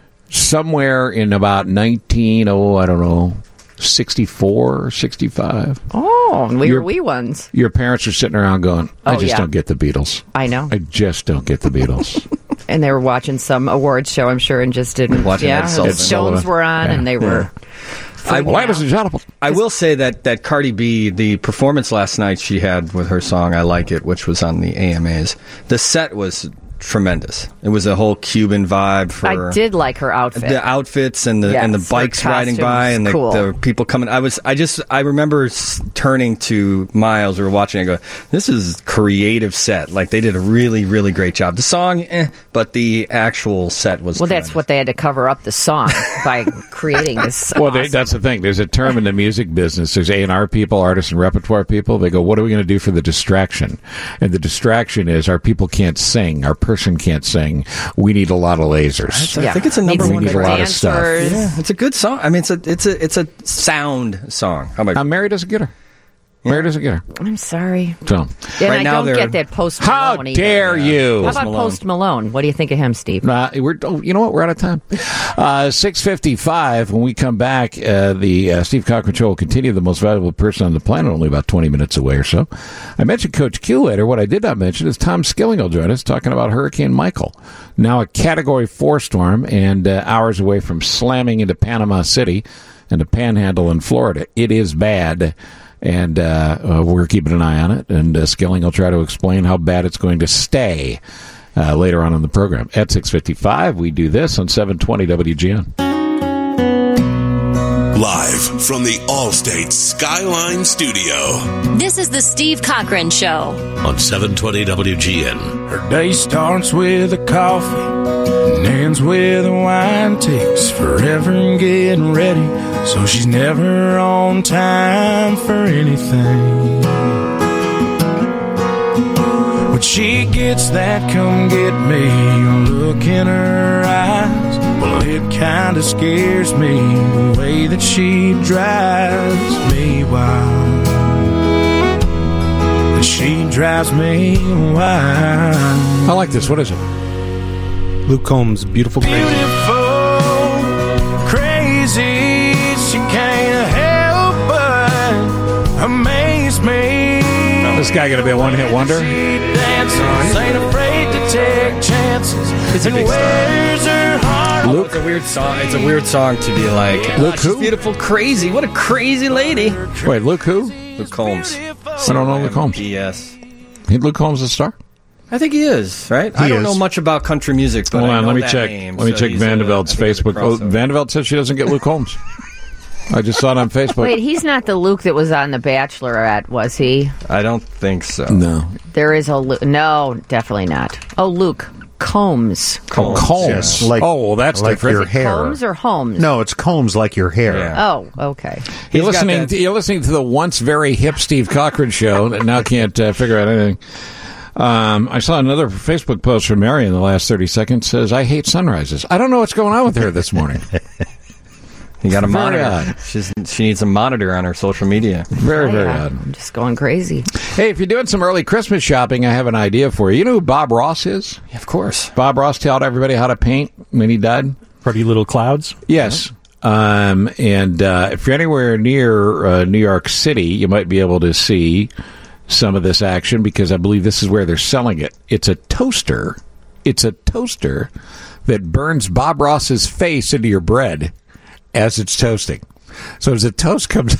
somewhere in about nineteen, oh, I don't know, sixty-four, sixty-five, Oh, and we You're- were wee ones. your parents are sitting around going, I Oh, just yeah. don't get the Beatles. I know. I just don't get the Beatles. And they were watching some awards show, I'm sure, and just didn't. Watching yeah, Ed Sullivan. the Stones were on, Yeah. and they were. I, Ladies and gentlemen. I will say that, that Cardi B, the performance last night she had with her song I Like It, which was on the A M As, the set was tremendous. It was a whole Cuban vibe for I did like her outfit. the outfits and the Yes, and the her bikes riding by and the, costume's cool. the people coming. I was I just I remember s- turning to Miles. We were watching. I go, this is creative set. Like they did a really really great job. The song, eh, but the actual set was. well, that's tremendous. what they had to cover up the song by creating this. Well, they, awesome- that's the thing. There's a term in the music business. There's A and R people, artists and repertoire people. They go, what are we going to do for the distraction? And the distraction is our people can't sing. Our person can't sing. We need a lot of lasers. I yeah. think it's a number Needs one. We need a for lot of stuff. dancers. Yeah, it's a good song. I mean, it's a it's a it's a sound song. How about Uh, Mary doesn't get her. Mary doesn't get her. I'm sorry. So, And Right I now don't they're- get that Post how Malone either. dare you? How about Malone. Post Malone? What do you think of him, Steve? Uh, we're, oh, you know what? We're out of time. Uh, six fifty-five. When we come back, uh, the uh, Steve Cochran Show will continue. The most valuable person on the planet, only about twenty minutes away or so. I mentioned Coach Q later. What I did not mention is Tom Skilling will join us talking about Hurricane Michael. Now a Category four storm and uh, hours away from slamming into Panama City and the Panhandle in Florida. It is bad. And uh, uh, we're keeping an eye on it. And uh, Skilling will try to explain how bad it's going to stay uh, later on in the program. At six fifty-five, we do this on seven twenty W G N. Live from the Allstate Skyline Studio. This is the Steve Cochran Show. On seven twenty W G N. Her day starts with a coffee and ends with a wine. Takes forever in getting ready, so she's never on time for anything. When she gets that come get me look in her eyes, well, it kinda scares me the way that she drives me wild. She drives me wild. I like this. What is it? Luke Combs, Beautiful Crazy. Beautiful, crazy, she can't help but amaze me. This guy going to be a one-hit wonder? She dances, ain't afraid to take chances. It's a big Wears her heart. Luke, it's a weird song. It's a weird song to be like. Luke "Ah, she's who? Beautiful, crazy. What a crazy lady. Wait, Luke who? Luke Combs. I don't know Luke Combs. Yes. Is Luke Combs a star? I think he is, right? He I don't is. know much about country music, but Hold I on, know let me that check. name, let me so check he's a- Vandervelt's I think he's a Facebook. Oh, crossover. Vandervelt says she doesn't get Luke Combs. I just saw it on Facebook. Wait, he's not the Luke that was on The Bachelorette, was he? I don't think so. No. There is a Luke. No, definitely not. Oh, Luke Combs. Combs. Combs. Yes, like- oh, well, that's like different. your hair. Combs or Holmes? No, it's combs like your hair. Yeah. Oh, okay. You're He's got listening, that- to, you're listening to the once very hip Steve Cochran show that now can't uh, figure out anything. Um, I saw another Facebook post from Mary in the last thirty seconds. Says, I hate sunrises. I don't know what's going on with her this morning. You got a Very monitor. odd. She's, she needs a monitor on her social media. Very, Oh, very yeah. odd. I'm just going crazy. Hey, if you're doing some early Christmas shopping, I have an idea for you. You know who Bob Ross is? Yeah, of course. Bob Ross taught everybody how to paint when he died. Pretty Little Clouds. Yes. Um, and uh, if you're anywhere near uh, New York City, you might be able to see some of this action because I believe this is where they're selling it. It's a toaster. It's a toaster that burns Bob Ross's face into your bread as it's toasting. So as the toast comes,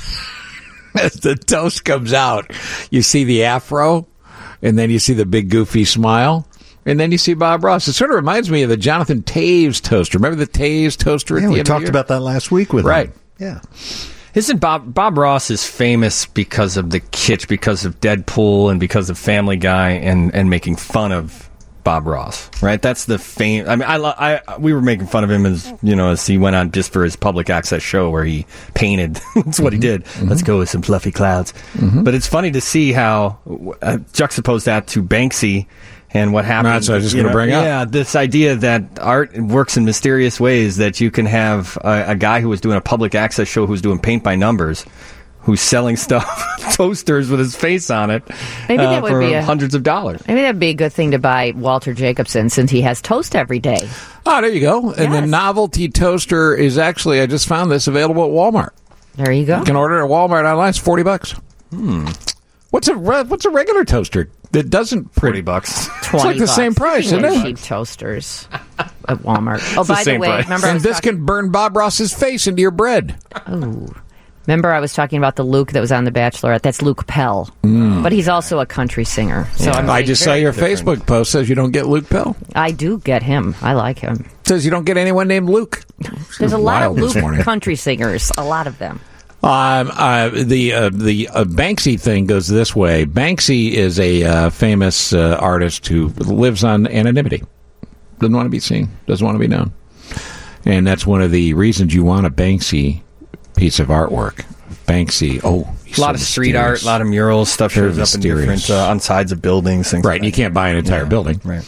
as the toast comes out, you see the afro, and then you see the big goofy smile. And then you see Bob Ross. It sort of reminds me of the Jonathan Taves toaster. Remember the Taves toaster at Yeah, the we end talked of the year? about that last week with Right. him. Yeah. Isn't Bob Bob Ross is famous because of the kitsch, because of Deadpool, and because of Family Guy, and, and making fun of Bob Ross, right? That's the fame. I mean, I, lo- I we were making fun of him as you know as he went on just for his public access show where he painted. That's what he did. Let's go with some fluffy clouds. But it's funny to see how uh, juxtapose that to Banksy. And what happened? That's what I was just you gonna know, bring up. Yeah, this idea that art works in mysterious ways. That you can have a, a guy who was doing a public access show who's doing paint by numbers, who's selling stuff, toasters with his face on it, Maybe uh, that would for be a- hundreds of dollars. Maybe that'd be a good thing to buy Walter Jacobson since he has toast every day. Oh, there you go. And the Yes. novelty toaster is actually, I just found this available at Walmart. There you go. You can order it at Walmart online. It's forty bucks. Hmm. What's a re- what's a regular toaster that doesn't Forty bucks. It's like the same price, isn't Really it? cheap toasters at Walmart. Oh, the by the, same way, price. remember I And was this talking, can burn Bob Ross's face into your bread. oh, remember I was talking about the Luke that was on The Bachelorette? That's Luke Pell, but he's also a country singer. So I'm I saying just saw very your different. Facebook post says you don't get Luke Pell. I do get him. I like him. It says you don't get anyone named Luke. There's a lot of Wild this Luke morning. country singers. A lot of them. Um, uh, the uh, the uh, Banksy thing goes this way. Banksy is a uh, famous uh, artist who lives on anonymity. Doesn't want to be seen. Doesn't want to be known. And that's one of the reasons you want a Banksy piece of artwork. Banksy. Oh, he's A lot so of street art, mysterious. a lot of murals, stuff Very shows up in mysterious. different uh, on sides of buildings. Things Right, like you that. can't buy an entire Yeah, building. Right.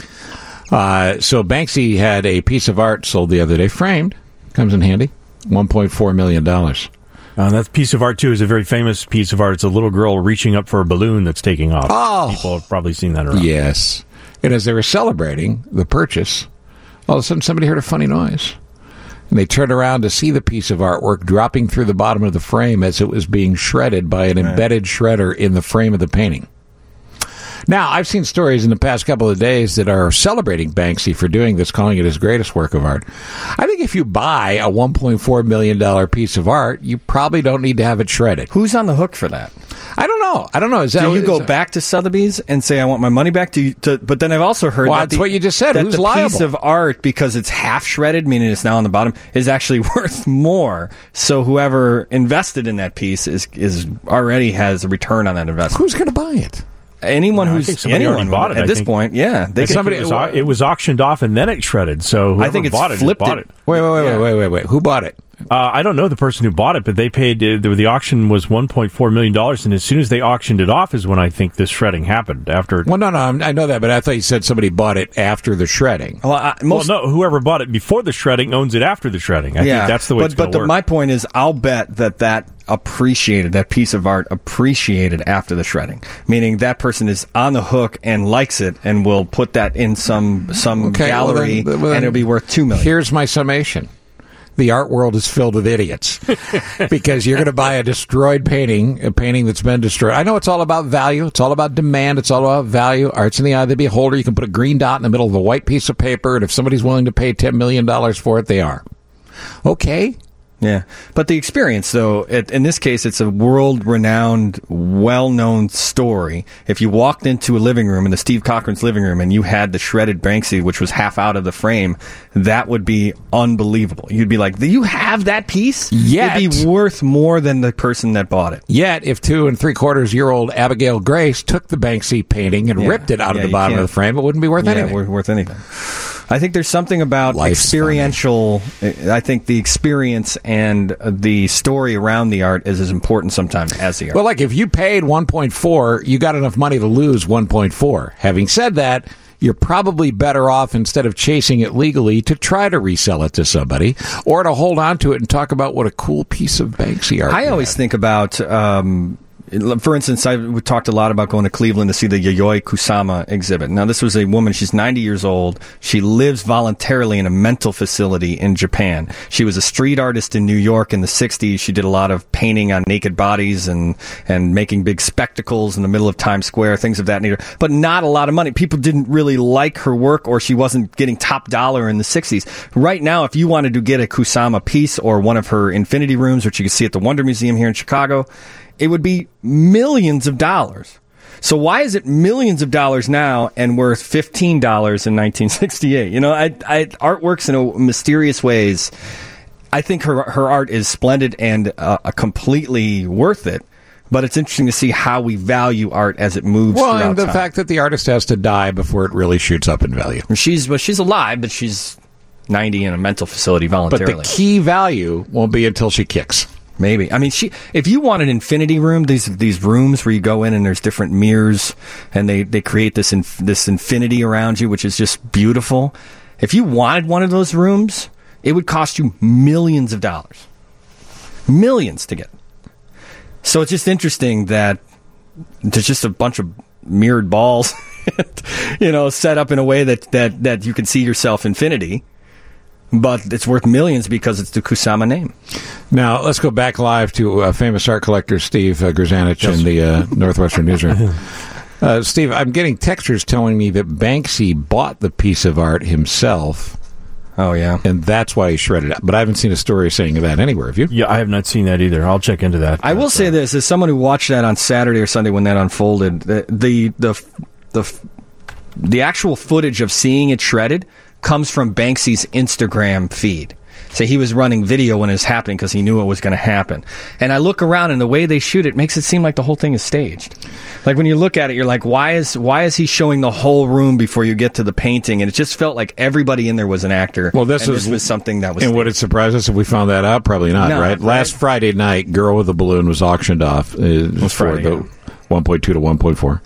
Uh, so Banksy had a piece of art sold the other day, framed. Comes in handy. one point four million dollars. Uh, that piece of art, too, is a very famous piece of art. It's a little girl reaching up for a balloon that's taking off. Oh. People have probably seen that around. Yes. And as they were celebrating the purchase, all of a sudden somebody heard a funny noise. And they turned around to see the piece of artwork dropping through the bottom of the frame as it was being shredded by an embedded shredder in the frame of the painting. Now, I've seen stories in the past couple of days that are celebrating Banksy for doing this, calling it his greatest work of art. I think if you buy a one point four million dollars piece of art, you probably don't need to have it shredded. Who's on the hook for that? I don't know. I don't know. Is that, Do you go is that, back to Sotheby's and say, I want my money back? Do you, to, but then I've also heard well, that that's the, what you just said. that Who's the liable? piece of art, because it's half shredded, meaning it's now on the bottom, is actually worth more. So whoever invested in that piece is is already has a return on that investment. Who's going to buy it? Anyone No, I who's think somebody anyone already bought it, at I this think. point, yeah, they I think somebody- it was, au- it was auctioned off and then it shredded. So whoever I think it's bought it, flipped bought it. it. Wait, wait, wait, Yeah. wait, wait, wait, wait. Who bought it? Uh, I don't know the person who bought it, but they paid. Uh, the, the auction was one point four million dollars, and as soon as they auctioned it off, is when I think this shredding happened. After, Well, no, no, I'm- I know that, but I thought you said somebody bought it after the shredding. Well, I, well, most, no, whoever bought it before the shredding owns it after the shredding. I yeah, think that's the way but it's but going the, to work. my point is, I'll bet that that appreciated that piece of art appreciated after the shredding, meaning that person is on the hook and likes it and will put that in some some Okay, well, gallery, then- well, then and it'll be worth two million. Here's my summation. The art world is filled with idiots because you're going to buy a destroyed painting, a painting that's been destroyed. I know it's all about value. It's all about demand. It's all about value. Art's in the eye of the beholder. You can put a green dot in the middle of a white piece of paper, and if somebody's willing to pay ten million dollars for it, they are. Okay. Yeah, but the experience, though, it, in this case, it's a world-renowned, well-known story. If you walked into a living room, in the Steve Cochran's living room, and you had the shredded Banksy, which was half out of the frame, that would be unbelievable. You'd be like, do you have that piece? Yet- It'd be worth more than the person that bought it. Yet, if two and three quarters year old Abigail Grace took the Banksy painting and Yeah. ripped it out Yeah, of the you bottom of can't- the frame, it wouldn't be worth yeah, anything. worth, worth anything. I think there's something about Life's experiential. I think the experience and the story around the art is as important sometimes as the art. Well, like if you paid one point four, you got enough money to lose one point four. Having said that, you're probably better off, instead of chasing it legally, to try to resell it to somebody or to hold on to it and talk about what a cool piece of Banksy art. I you always had. think about, um, for instance, I we talked a lot about going to Cleveland to see the Yayoi Kusama exhibit. Now, this was a woman, she's ninety years old. She lives voluntarily in a mental facility in Japan. She was a street artist in New York in the sixties. She did a lot of painting on naked bodies and, and making big spectacles in the middle of Times Square, things of that nature. But not a lot of money. People didn't really like her work, or she wasn't getting top dollar in the sixties. Right now, if you wanted to get a Kusama piece or one of her infinity rooms, which you can see at the Wonder Museum here in Chicago, it would be millions of dollars. So why is it millions of dollars now and worth fifteen dollars in nineteen sixty-eight? You know, I, I, art works in a mysterious ways. I think her her art is splendid and uh, completely worth it. But it's interesting to see how we value art as it moves Well, throughout and the time. fact that the artist has to die before it really shoots up in value. She's well, she's alive, but she's ninety in a mental facility But voluntarily. the key value won't be until she kicks. Maybe. I mean, she. If you want an infinity room, these these rooms where you go in and there's different mirrors, and they, they create this inf- this infinity around you, which is just beautiful. If you wanted one of those rooms, it would cost you millions of dollars, millions to get. So it's just interesting that there's just a bunch of mirrored balls, you know, set up in a way that that that you can see yourself infinity. But it's worth millions because it's the Kusama name. Now, let's go back live to uh, famous art collector Steve uh, Grzanich Yes. in the uh, Northwestern Newsroom. Uh, Steve, I'm getting textures telling me that Banksy bought the piece of art himself, Oh, yeah. and that's why he shredded it. But I haven't seen a story saying that anywhere. Have you? Yeah, I have not seen that either. I'll check into that. I will say this, as someone who watched that on Saturday or Sunday when that unfolded, the the the the, the actual footage of seeing it shredded comes from Banksy's Instagram feed. So he was running video when it was happening because he knew it was going to happen. And I look around, and the way they shoot it makes it seem like the whole thing is staged. Like when you look at it, you're like, why is why is he showing the whole room before you get to the painting? And it just felt like everybody in there was an actor. Well, this and was- this was something that was And would staged. it surprise us if we found that out? Probably not, No, right? right? Last Friday night, Girl with the Balloon was auctioned off uh, for Friday, the yeah. one point two to one point four.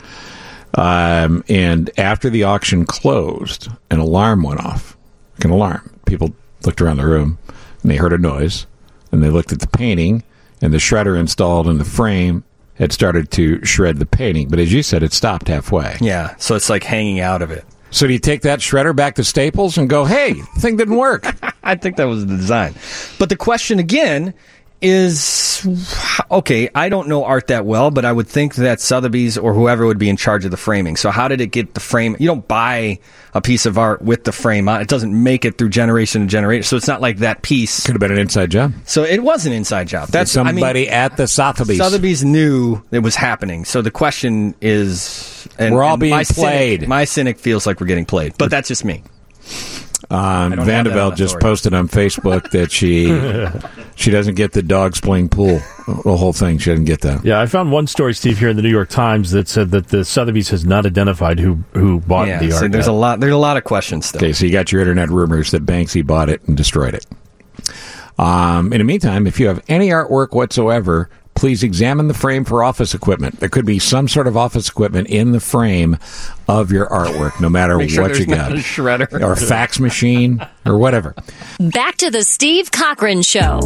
Um, and after the auction closed, an alarm went off. Like an alarm. People looked around the room, and they heard a noise, and they looked at the painting, and the shredder installed in the frame had started to shred the painting. But as you said, it stopped halfway. Yeah, so it's like hanging out of it. So do you take that shredder back to Staples and go, hey, the thing didn't work? I think that was the design. But the question again is, it's okay. I don't know art that well, but I would think that Sotheby's or whoever would be in charge of the framing. So how did it get the frame? You don't buy a piece of art with the frame on. It doesn't make it through generation to generation. So it's not like that piece could have been an inside job. So it was an inside job. That's somebody I mean, at the Sotheby's. Sotheby's knew it was happening. So the question is, and, we're all and being my played. Cynic, my cynic feels like we're getting played, but that's just me. Um, Vandeveld just posted on Facebook that she she doesn't get the dogs playing pool. The whole thing, she doesn't get that. Yeah, I found one story, Steve, here in the New York Times that said that the Sotheby's has not identified who who bought yeah, the art. So there's yet. a lot. There's a lot of questions still. Okay, so you got your internet rumors that Banksy bought it and destroyed it. Um, in the meantime, if you have any artwork whatsoever, please examine the frame for office equipment. There could be some sort of office equipment in the frame of your artwork, no matter Make sure what you got. Not a shredder. Or a fax machine, or whatever. Back to the Steve Cochran Show.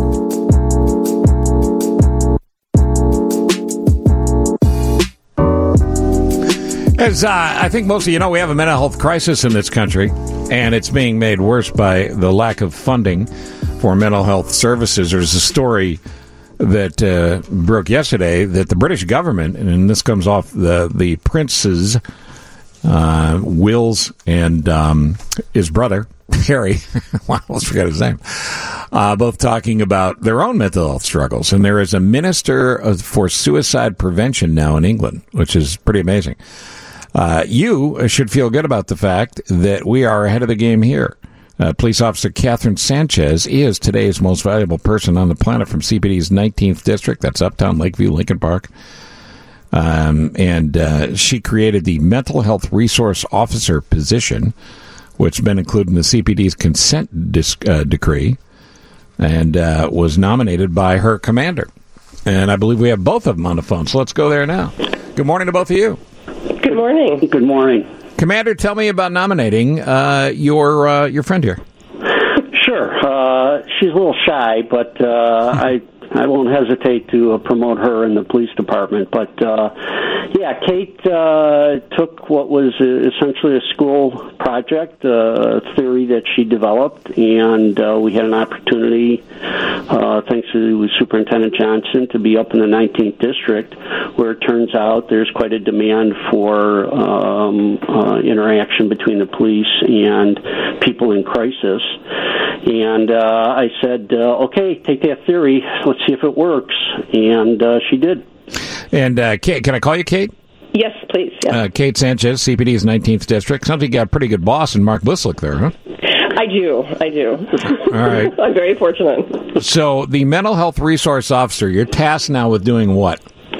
As uh, I think most of you know, we have a mental health crisis in this country, and it's being made worse by the lack of funding for mental health services. There's a story that uh, broke yesterday that the British government, and this comes off the the prince's uh, Wills and um, his brother Harry, well, I almost forgot his name, uh, both talking about their own mental health struggles. And there is a minister for suicide prevention now in England, which is pretty amazing. Uh, you should feel good about the fact that we are ahead of the game here. Uh, Police Officer Catherine Sanchez is today's most valuable person on the planet from C P D's nineteenth District. That's Uptown, Lakeview, Lincoln Park. Um, and uh, she created the Mental Health Resource Officer position, which has been included in the C P D's consent disc, uh, decree, and uh, was nominated by her commander. And I believe we have both of them on the phone, so let's go there now. Good morning to both of you. Good morning. Good morning. Commander, tell me about nominating uh, your uh, your friend here. Sure. Uh, she's a little shy, but uh, I I won't hesitate to uh, promote her in the police department. But uh, yeah, Kate uh, took what was essentially a school project, a theory that she developed, and uh, we had an opportunity, uh, thanks to Superintendent Johnson, to be up in the nineteenth District, where it turns out there's quite a demand for um, uh, interaction between the police and people in crisis. And uh, I said, uh, okay, take that theory, let's see if it works. And uh, she did. And uh, Kate, can I call you Kate? Yes, please. Yes. Uh, Kate Sanchez, C P D's nineteenth District. Sounds like you got a pretty good boss in Mark Buslick there, huh? I do. I do. All right. I'm very fortunate. So the mental health resource officer, you're tasked now with doing what?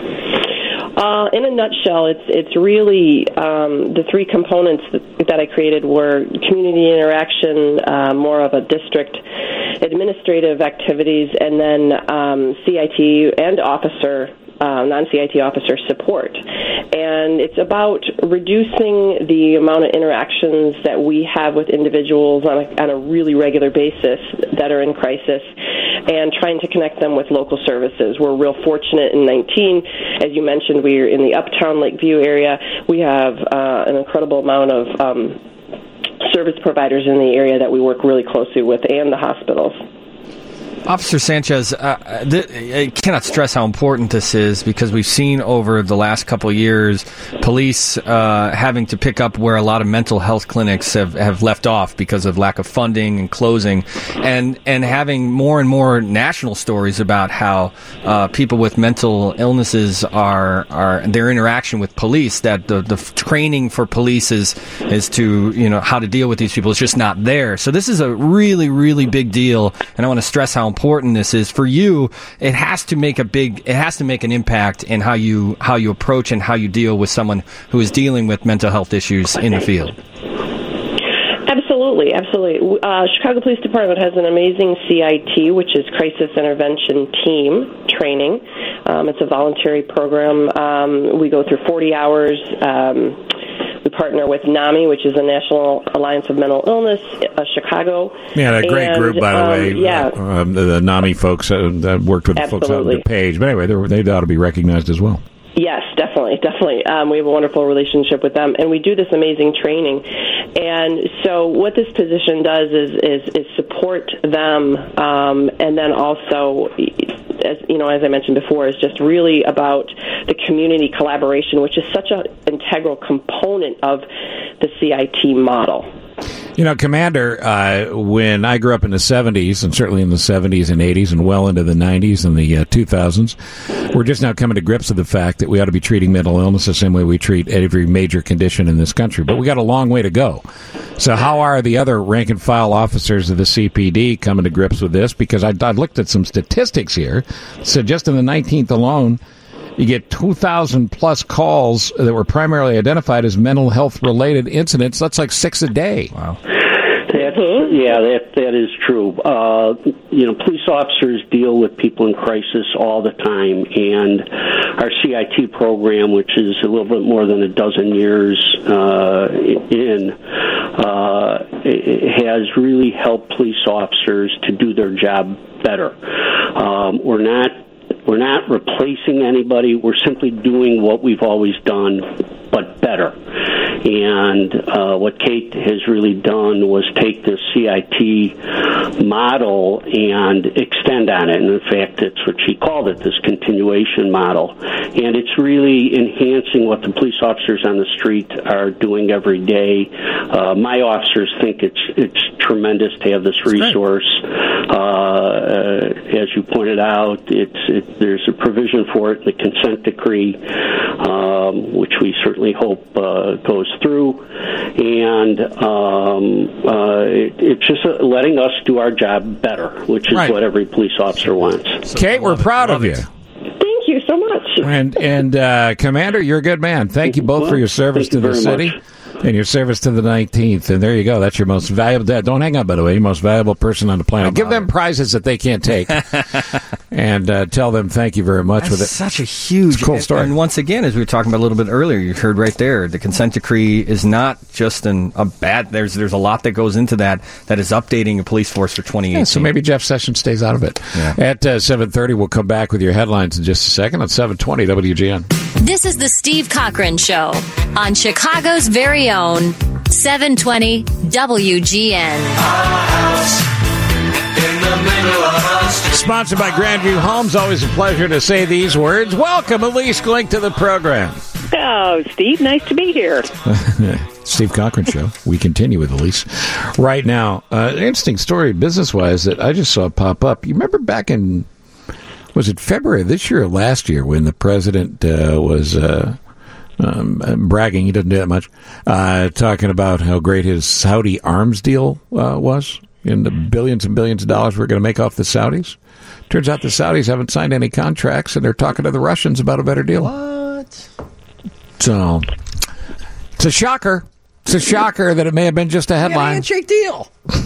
Uh, in a nutshell, it's it's really um, the three components that, that I created were community interaction, uh, more of a district administrative activities, and then um, C I T and officer. Uh, non-C I T officer support. And it's about reducing the amount of interactions that we have with individuals on a, on a really regular basis that are in crisis and trying to connect them with local services. We're real fortunate in nineteen. As you mentioned, we're in the Uptown Lakeview area. We have uh, an incredible amount of um, service providers in the area that we work really closely with, and the hospitals. Officer Sanchez, uh, th- I cannot stress how important this is, because we've seen over the last couple of years police uh, having to pick up where a lot of mental health clinics have, have left off because of lack of funding and closing, and and having more and more national stories about how uh, people with mental illnesses are are their interaction with police, that the, the training for police is is to, you know, how to deal with these people is just not there. So this is a really, really big deal, and I want to stress how important this is for you. It has to make a big, it has to make an impact in how you how you approach and how you deal with someone who is dealing with mental health issues in the field. Absolutely, absolutely. Uh, Chicago Police Department has an amazing C I T, which is Crisis Intervention Team Training. Um, it's a voluntary program. Um, we go through forty hours. Um, We partner with NAMI, which is the National Alliance of Mental Illness, uh, Chicago. Yeah, a great and, group, by the um, way. Yeah. Uh, um, the, the NAMI folks uh, that worked with the folks out on the page. But anyway, they ought to be recognized as well. Yes, definitely, definitely. Um, we have a wonderful relationship with them, and we do this amazing training. And so what this position does is is, is support them, um, and then also as you know, as I mentioned before, is just really about the community collaboration, which is such an integral component of the C I T model. You know, Commander, uh, when I grew up in the seventies, and certainly in the seventies and eighties and well into the nineties and the uh, two thousands, we're just now coming to grips with the fact that we ought to be treating mental illness the same way we treat every major condition in this country. But we got a long way to go. So how are the other rank-and-file officers of the C P D coming to grips with this? Because I, I looked at some statistics here. So just in the nineteenth alone, you get two thousand plus calls that were primarily identified as mental health related incidents. That's like six a day. Wow. That's, yeah, that that is true. Uh, you know, police officers deal with people in crisis all the time, and our C I T program, which is a little bit more than a dozen years uh, in, uh, has really helped police officers to do their job better. Um, we're not We're not replacing anybody. We're simply doing what we've always done, but better. And uh, what Kate has really done was take this C I T model and extend on it. And in fact, it's what she called it, this continuation model. And it's really enhancing what the police officers on the street are doing every day. Uh, my officers think it's it's tremendous to have this resource. Uh, uh, as you pointed out, it's it, there's a provision for it in the consent decree, um, which we certainly hope uh, goes through. And um, uh, it, it's just uh, letting us do our job better, which is right. what every police officer wants. So Kate, we're proud of you. Thank you so much. And, and uh, Commander, you're a good man. Thank you both well, for your service to the city. Much. And your service to the nineteenth. And there you go. That's your most valuable... Don't hang up, by the way. Your most valuable person on the planet. Give them it? prizes that they can't take. and uh, tell them thank you very much. That's with it. Such a huge... It's a cool story. And once again, as we were talking about a little bit earlier, you heard right there, the consent decree is not just an, a bad... There's there's a lot that goes into that that is updating a police force for twenty eighteen. Yeah, so maybe Jeff Sessions stays out of it. Yeah. At uh, seven thirty, we'll come back with your headlines in just a second on seven twenty W G N. This is the Steve Cochran Show on Chicago's very own seven twenty W G N. Sponsored by Grandview Homes. Always a pleasure to say these words. Welcome, Elise Glink, to the program. Oh, Steve, nice to be here. Steve Cochran Show. We continue with Elise. Right now, uh, an interesting story business-wise that I just saw pop up. You remember back in, was it February of this year or last year when the president uh, was... Uh, Um, bragging, he doesn't do that much, uh, talking about how great his Saudi arms deal uh, was and the billions and billions of dollars we're going to make off the Saudis. Turns out the Saudis haven't signed any contracts, and they're talking to the Russians about a better deal. What? So, it's a shocker. It's a shocker that it may have been just a headline. Handshake deal.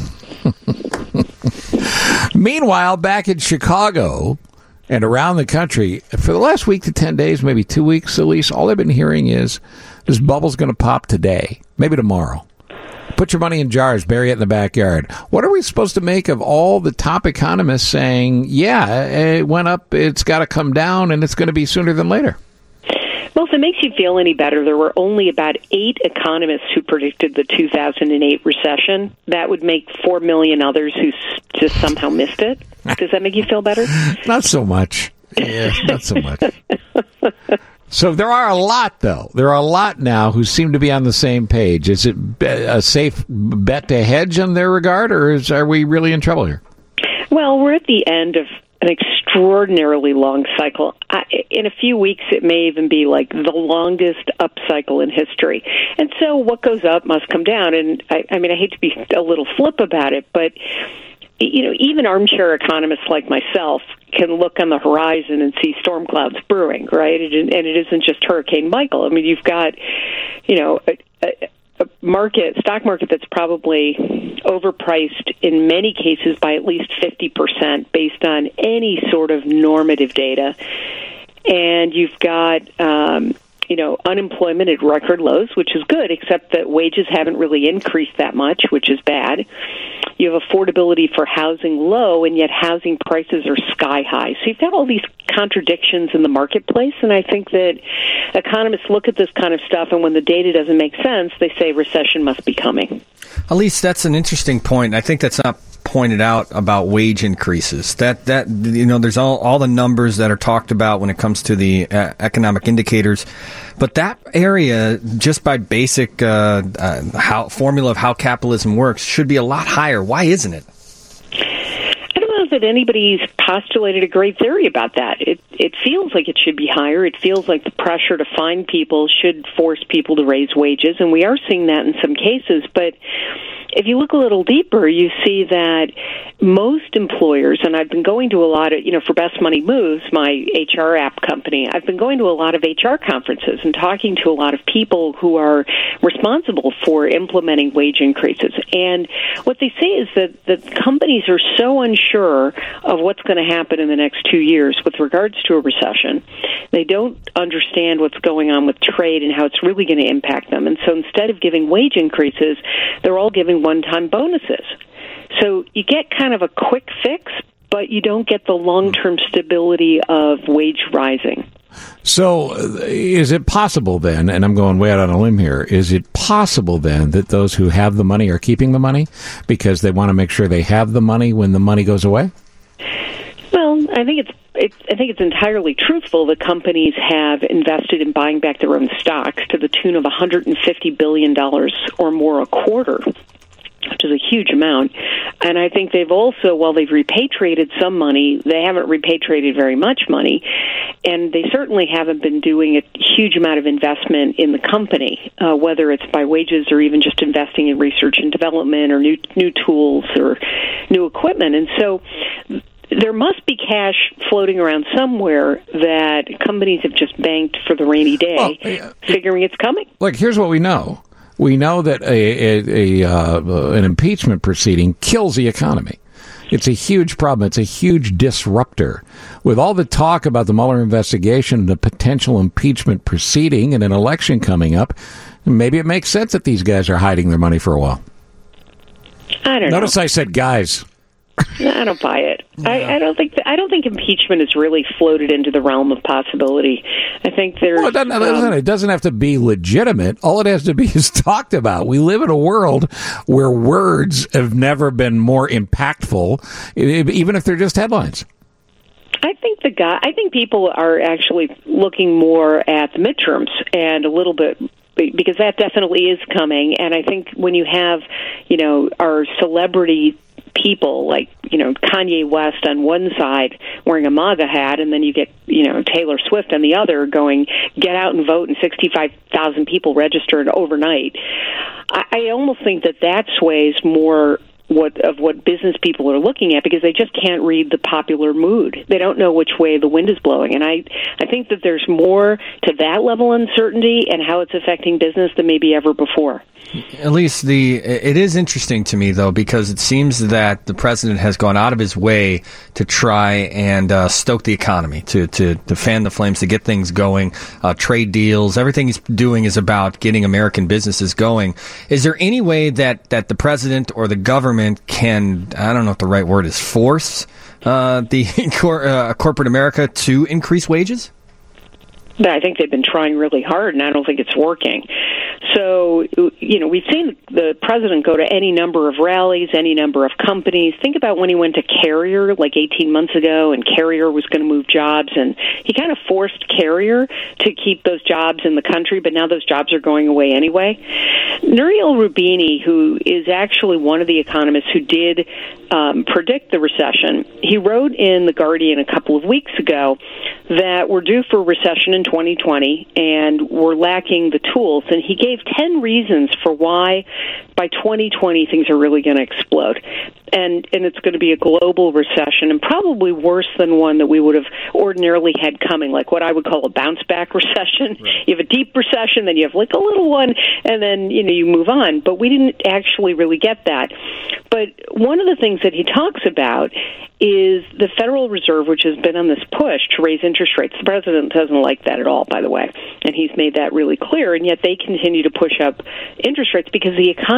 Meanwhile, back in Chicago... and around the country, for the last week to ten days, maybe two weeks at least, all I've been hearing is this bubble's going to pop today, maybe tomorrow. Put your money in jars, bury it in the backyard. What are we supposed to make of all the top economists saying, yeah, it went up, it's got to come down, and it's going to be sooner than later? Well, if it makes you feel any better, there were only about eight economists who predicted the two thousand eight recession. That would make four million others who just somehow missed it. Does that make you feel better? Not so much. Yeah, not so much. So there are a lot, though. There are a lot now who seem to be on the same page. Is it a safe bet to hedge in their regard, or is, are we really in trouble here? Well, we're at the end of an extraordinarily long cycle. I, in a few weeks, it may even be like the longest up cycle in history. And so what goes up must come down. And I, I mean, I hate to be a little flip about it, but you know, even armchair economists like myself can look on the horizon and see storm clouds brewing, right? And it isn't just Hurricane Michael. I mean, you've got, you know, a, a, a market, stock market that's probably overpriced in many cases by at least fifty percent based on any sort of normative data. And you've got, um, you know, unemployment at record lows, which is good, except that wages haven't really increased that much, which is bad. You have affordability for housing low, and yet housing prices are sky high. So you've got all these contradictions in the marketplace, and I think that economists look at this kind of stuff, and when the data doesn't make sense, they say recession must be coming. Elise, that's an interesting point. I think that's not pointed out about wage increases. That that you know, there's all all the numbers that are talked about when it comes to the uh, economic indicators, but that area, just by basic uh, uh, how formula of how capitalism works, should be a lot higher. Why isn't it? I don't know that anybody's postulated a great theory about that. It it feels like it should be higher. It feels like the pressure to find people should force people to raise wages, and we are seeing that in some cases. But if you look a little deeper, you see that most employers, and I've been going to a lot of, you know, for Best Money Moves, my H R app company, I've been going to a lot of H R conferences and talking to a lot of people who are responsible for implementing wage increases. And what they say is that, that companies are so unsure of what's going to happen in the next two years with regards to a recession. They don't understand what's going on with trade and how it's really going to impact them. And so instead of giving wage increases, they're all giving one-time bonuses. So you get kind of a quick fix, but you don't get the long-term stability of wage rising. So is it possible then, and I'm going way out on a limb here, is it possible then that those who have the money are keeping the money because they want to make sure they have the money when the money goes away? Well, I think it's It, I think it's entirely truthful that companies have invested in buying back their own stocks to the tune of one hundred fifty billion dollars or more a quarter, which is a huge amount. And I think they've also, while they've repatriated some money, they haven't repatriated very much money, and they certainly haven't been doing a huge amount of investment in the company, uh, whether it's by wages or even just investing in research and development or new new tools or new equipment. And so there must be cash floating around somewhere that companies have just banked for the rainy day, well, yeah, figuring it's coming. Look, here's what we know. We know that a, a, a uh, an impeachment proceeding kills the economy. It's a huge problem. It's a huge disruptor. With all the talk about the Mueller investigation, the potential impeachment proceeding, and an election coming up, maybe it makes sense that these guys are hiding their money for a while. I don't know. Notice I said guys. I don't buy it. Yeah. I, I don't think that, I don't think impeachment is really floated into the realm of possibility. I think there's. Well, it, doesn't, um, it doesn't have to be legitimate. All it has to be is talked about. We live in a world where words have never been more impactful, even if they're just headlines. I think the guy. I think people are actually looking more at the midterms and a little bit. Because that definitely is coming, and I think when you have, you know, our celebrity people like, you know, Kanye West on one side wearing a MAGA hat, and then you get, you know, Taylor Swift on the other going, get out and vote, and sixty-five thousand people registered overnight. I, I almost think that that sways more what of what business people are looking at, because they just can't read the popular mood. They don't know which way the wind is blowing. And I, I think that there's more to that level of uncertainty and how it's affecting business than maybe ever before. At least the it is interesting to me, though, because it seems that the president has gone out of his way to try and uh, stoke the economy, to, to, to fan the flames, to get things going, uh, trade deals. Everything he's doing is about getting American businesses going. Is there any way that, that the president or the government can, I don't know if the right word is, force uh, the cor- uh, corporate America to increase wages? I think they've been trying really hard, and I don't think it's working. So, you know, we've seen the president go to any number of rallies, any number of companies. Think about when he went to Carrier like eighteen months ago, and Carrier was going to move jobs, and he kind of forced Carrier to keep those jobs in the country, but now those jobs are going away anyway. Nouriel Roubini, who is actually one of the economists who did um, predict the recession, he wrote in The Guardian a couple of weeks ago that we're due for a recession in twenty twenty, and we're lacking the tools. And he gave ten reasons for why by twenty twenty things are really going to explode. And and it's going to be a global recession, and probably worse than one that we would have ordinarily had coming, like what I would call a bounce-back recession. Right. You have a deep recession, then you have like a little one, and then, you know, you move on. But we didn't actually really get that. But one of the things that he talks about is the Federal Reserve, which has been on this push to raise interest rates. The president doesn't like that at all, by the way, and he's made that really clear, and yet they continue to push up interest rates because the economy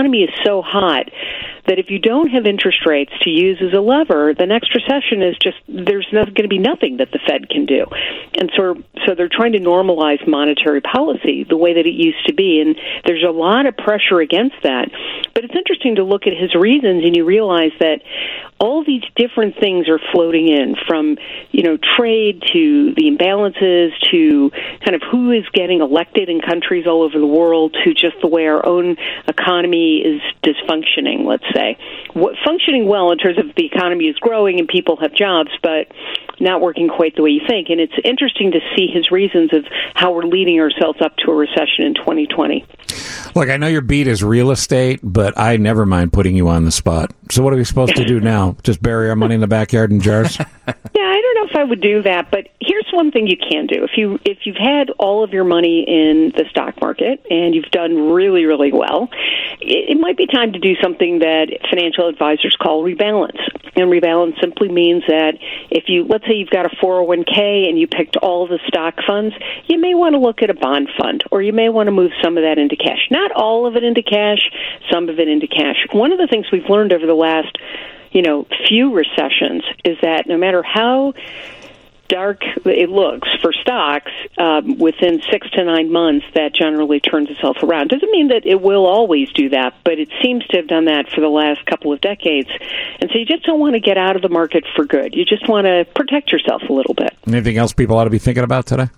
economy is so hot that if you don't have interest rates to use as a lever, the next recession is just, there's no, going to be nothing that the Fed can do. And so, so they're trying to normalize monetary policy the way that it used to be, and there's a lot of pressure against that. But it's interesting to look at his reasons, and you realize that all these different things are floating in, from, you know, trade to the imbalances to kind of who is getting elected in countries all over the world to just the way our own economy is dysfunctioning, let's say. What, functioning well in terms of the economy is growing and people have jobs, but not working quite the way you think. And it's interesting to see his reasons of how we're leading ourselves up to a recession in twenty twenty. Look, I know your beat is real estate, but I never mind putting you on the spot. So what are we supposed to do now? Just bury our money in the backyard in jars? Yeah, I don't know if I would do that, but here's one thing you can do. If you if you've had all of your money in the stock market and you've done really, really well, it, it might be time to do something that financial advisors call rebalance. And rebalance simply means that if you, let's say you've got a four oh one k and you picked all the stock funds, you may want to look at a bond fund, or you may want to move some of that into cash. Not all of it into cash, some of it into cash. One of the things we've learned over the last, you know, few recessions is that no matter how dark it looks for stocks, um, within six to nine months, that generally turns itself around. Doesn't mean that it will always do that, but it seems to have done that for the last couple of decades. And so you just don't want to get out of the market for good. You just want to protect yourself a little bit. Anything else people ought to be thinking about today?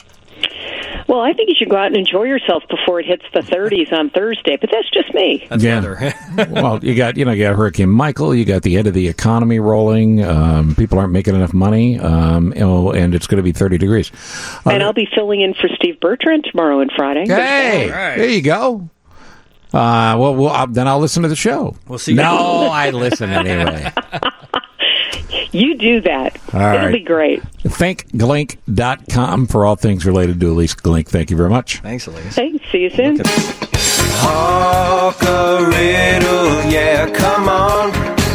Well, I think you should go out and enjoy yourself before it hits the thirties on Thursday, but that's just me. That's yeah. Well, you got, you know, you got Hurricane Michael, you got the end of the economy rolling, um, people aren't making enough money, um, you know, and it's going to be thirty degrees. Uh, and I'll be filling in for Steve Bertrand tomorrow and Friday. Hey, right. There you go. Uh, well, well I'll, then I'll listen to the show. We'll see. No, I listen anyway. You do that. All It'll right. be great. think glink dot com for all things related to Elise Glink. Thank you very much. Thanks, Elise. Thanks. See you soon. Hawk a riddle, yeah, come on.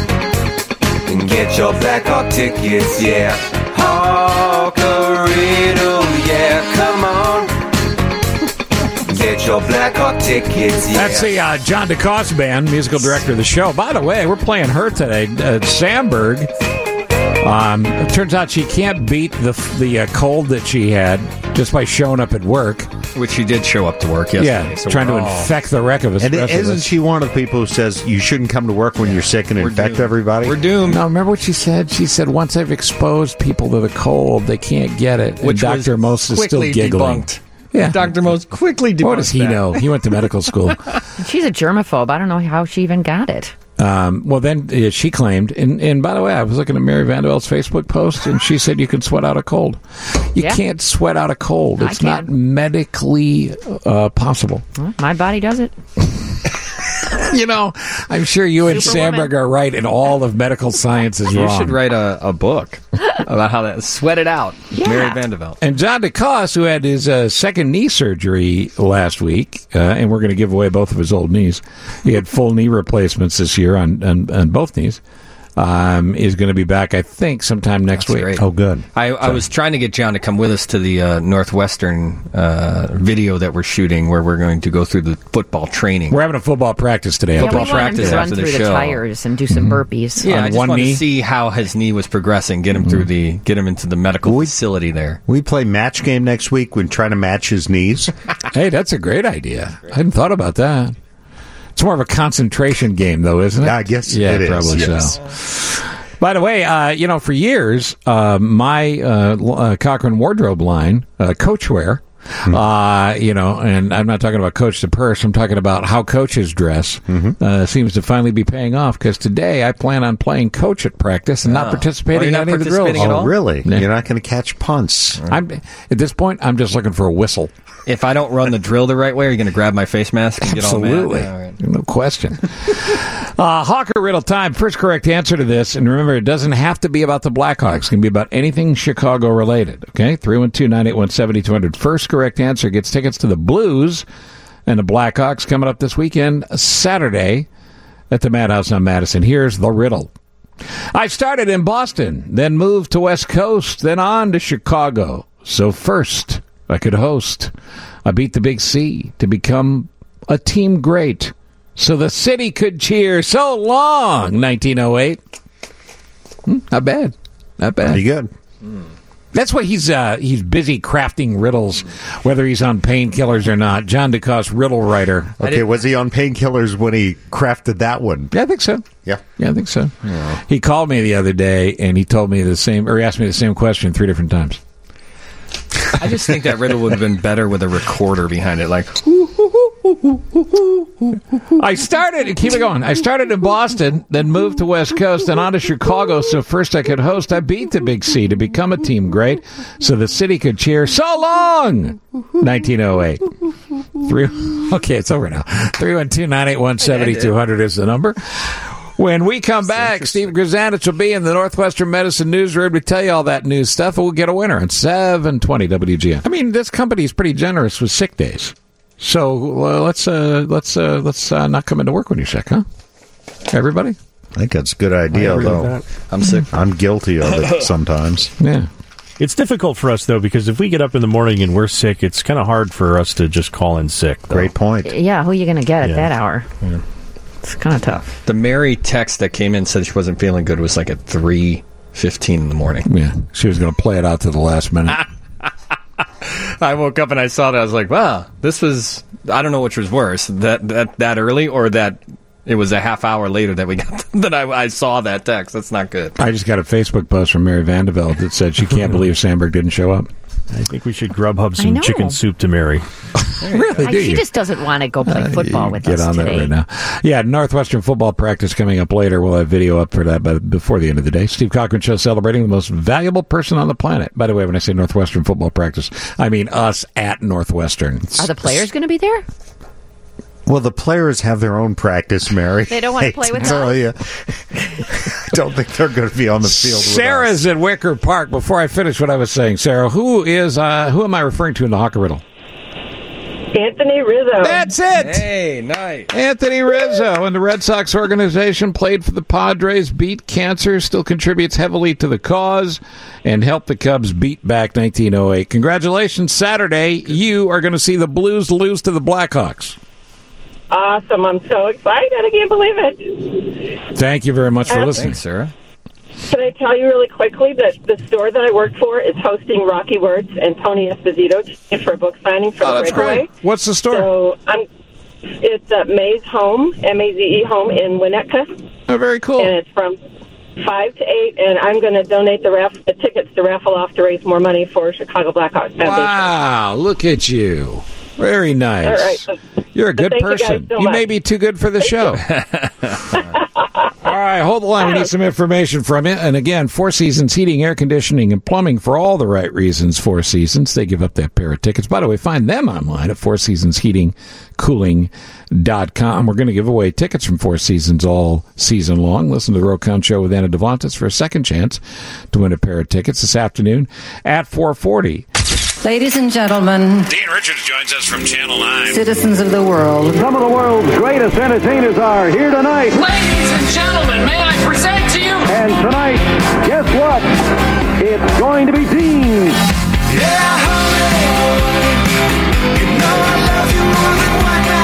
And get your Blackhawk tickets, yeah. Hawk a riddle, yeah, come on. Get your Blackhawk tickets, yeah. That's the uh, John DeCoste Band, musical director of the show. By the way, we're playing her today. Uh, Sandberg. Um, it turns out she can't beat the the uh, cold that she had just by showing up at work. Which she did show up to work yesterday. Yeah, so trying to we're all- infect the wreck of us. And rest of isn't us. she one of the people who says you shouldn't come to work when you're sick and We're infect doomed. everybody? We're doomed. No, remember what she said? She said once I've exposed people to the cold, they can't get it. And Which was Doctor Most is still quickly giggling. debunked. Yeah. Doctor Most quickly debunked What does he that. know? He went to medical school. She's a germaphobe. I don't know how she even got it. Um, well, then uh, she claimed, and, and by the way, I was looking at Mary Vanderbilt's Facebook post, and she said you can sweat out a cold. You Yeah. can't sweat out a cold. I It's not can. medically uh, possible. Well, my body does it. You know, I'm sure you and Superwoman. Sandberg are right, and all of medical science is You wrong. should write a, a book about how that sweat it out. Yeah. Mary Vanderbilt. And John DeCoste, who had his uh, second knee surgery last week, uh, and we're going to give away both of his old knees. He had full knee replacements this year on, on, on both knees. Um, is going to be back, I think, sometime next That's week. great. Oh, good. I, I was trying to get John to come with us to the uh, Northwestern uh, video that we're shooting, where we're going to go through the football training. We're having a football practice today. Yeah, we Football want him practice to run after through the the, show. tires and do some burpees. Yeah, on I just one want knee? to see how his knee was progressing. Get him through the, get him into the medical facility there. We play match game next week. We're trying to match his knees. Hey, that's a great idea. I hadn't thought about that. It's more of a concentration game, though, isn't it? Yeah, I guess yeah, it is, probably yes. so. By the way, uh, you know, for years, uh, my uh, uh, Cochrane wardrobe line, uh, Coachwear, Mm-hmm. uh, you know, and I'm not talking about Coach the Purse. I'm talking about how coaches dress. Mm-hmm. Uh, seems to finally be paying off because today I plan on playing coach at practice and not Oh. participating Oh, you're in not any of the drills. participating at Oh, all? really? Yeah. You're not going to catch punts. I'm at this point. I'm just looking for a whistle. If I don't run the drill the right way, are you going to grab my face mask and get all mad? Absolutely. Yeah, all right. No question. uh, Hawker Riddle time. First correct answer to this. And remember, it doesn't have to be about the Blackhawks. It can be about anything Chicago related. Okay? three one two, nine eight one, seven two zero zero. First correct answer gets tickets to the Blues and the Blackhawks coming up this weekend, Saturday, at the Madhouse on Madison. Here's the riddle. I started in Boston, then moved to West Coast, then on to Chicago. So first, I could host. I beat the Big C to become a team great. so the city could cheer so long, nineteen oh eight. Hmm, not bad. Not bad. Pretty good. That's why he's uh, he's busy crafting riddles, whether he's on painkillers or not. John DeCoste, riddle writer. Okay, was he on painkillers when he crafted that one? Yeah, I think so. Yeah. Yeah, I think so. Yeah. He called me the other day, and he told me the same, or he asked me the same question three different times. I just think that riddle would have been better with a recorder behind it, like. I started, keep it going. I started in Boston, then moved to West Coast, and on to Chicago. So first I could host. I beat the Big C to become a team great, so the city could cheer so long. nineteen oh eight. Three. Okay, it's over now. three one two, nine eight one, seven two zero zero is the number. When we come back, Stephen Grzanich will be in the Northwestern Medicine newsroom to tell you all that news stuff, and we'll get a winner on seven twenty W G N. I mean, this company is pretty generous with sick days. So uh, let's uh, let's uh, let's uh, not come into work when you're sick, huh? Everybody? I think that's a good idea, though. I'm sick. I'm guilty of it sometimes. Yeah. It's difficult for us, though, because if we get up in the morning and we're sick, it's kind of hard for us to just call in sick. Though. Great point. Yeah, who are you going to get Yeah. at that hour? Yeah. It's kind of tough. The Mary text that came in said she wasn't feeling good was like at three fifteen in the morning. Yeah, she was going to play it out to the last minute. I woke up and I saw that. I was like, wow, this was, I don't know which was worse, that that, that early or that it was a half hour later that we got that I, I saw that text. That's not good. I just got a Facebook post from Mary Vandeveld that said she can't believe Sandberg didn't show up. I think we should Grubhub I some know. chicken soup to Mary. Really, I, do she you? just doesn't want to go play football Uh, with Get us on today. that right now. Yeah, Northwestern football practice coming up later. We'll have video up for that by, before the end of the day. Steve Cochran Show celebrating the most valuable person on the planet. By the way, when I say Northwestern football practice, I mean us at Northwestern. Are the players going to be there? Well, the players have their own practice, Mary. They don't want to Hate play with tell us? you. I don't think they're going to be on the field with us. Sarah's at Wicker Park. Before I finish what I was saying, Sarah, who is uh, who am I referring to in the Hockey Riddle? Anthony Rizzo. That's it. Hey, nice. Anthony Rizzo in the Red Sox organization, played for the Padres, beat cancer, still contributes heavily to the cause, and helped the Cubs beat back nineteen oh eight. Congratulations, Saturday. You are going to see the Blues lose to the Blackhawks. Awesome. I'm so excited. I can't believe it. Thank you very much for Uh, listening. Thanks, Sarah. Can I tell you really quickly that the store that I work for is hosting Rocky Words and Tony Esposito for a book signing for Oh, the that's Breakaway. great. What's the store? So I'm. It's at Maze Home, M A Z E Home in Winnetka. Oh, very cool. And it's from five to eight, and I'm going to donate the, raff- the tickets to raffle off to raise more money for Chicago Blackhawks Foundation. Wow, look at you. Very nice. All right. So- You're a so good thank you guys person. so You, much. may be too good for the show. All right, hold the line. We need some information from you. And again, Four Seasons Heating, Air Conditioning, and Plumbing for all the right reasons. Four Seasons. They give up that pair of tickets. By the way, find them online at four seasons heating cooling dot com. We're going to give away tickets from Four Seasons all season long. Listen to the Rokon Show with Anna Devontis for a second chance to win a pair of tickets this afternoon at four forty. Ladies and gentlemen, Dean Richards joins us from Channel nine. citizens of the world, Some of the world's greatest entertainers are here tonight. Ladies and gentlemen, may I present to you? And tonight, guess what? It's going to be Dean. Yeah, Hollywood, you know I love you more than what I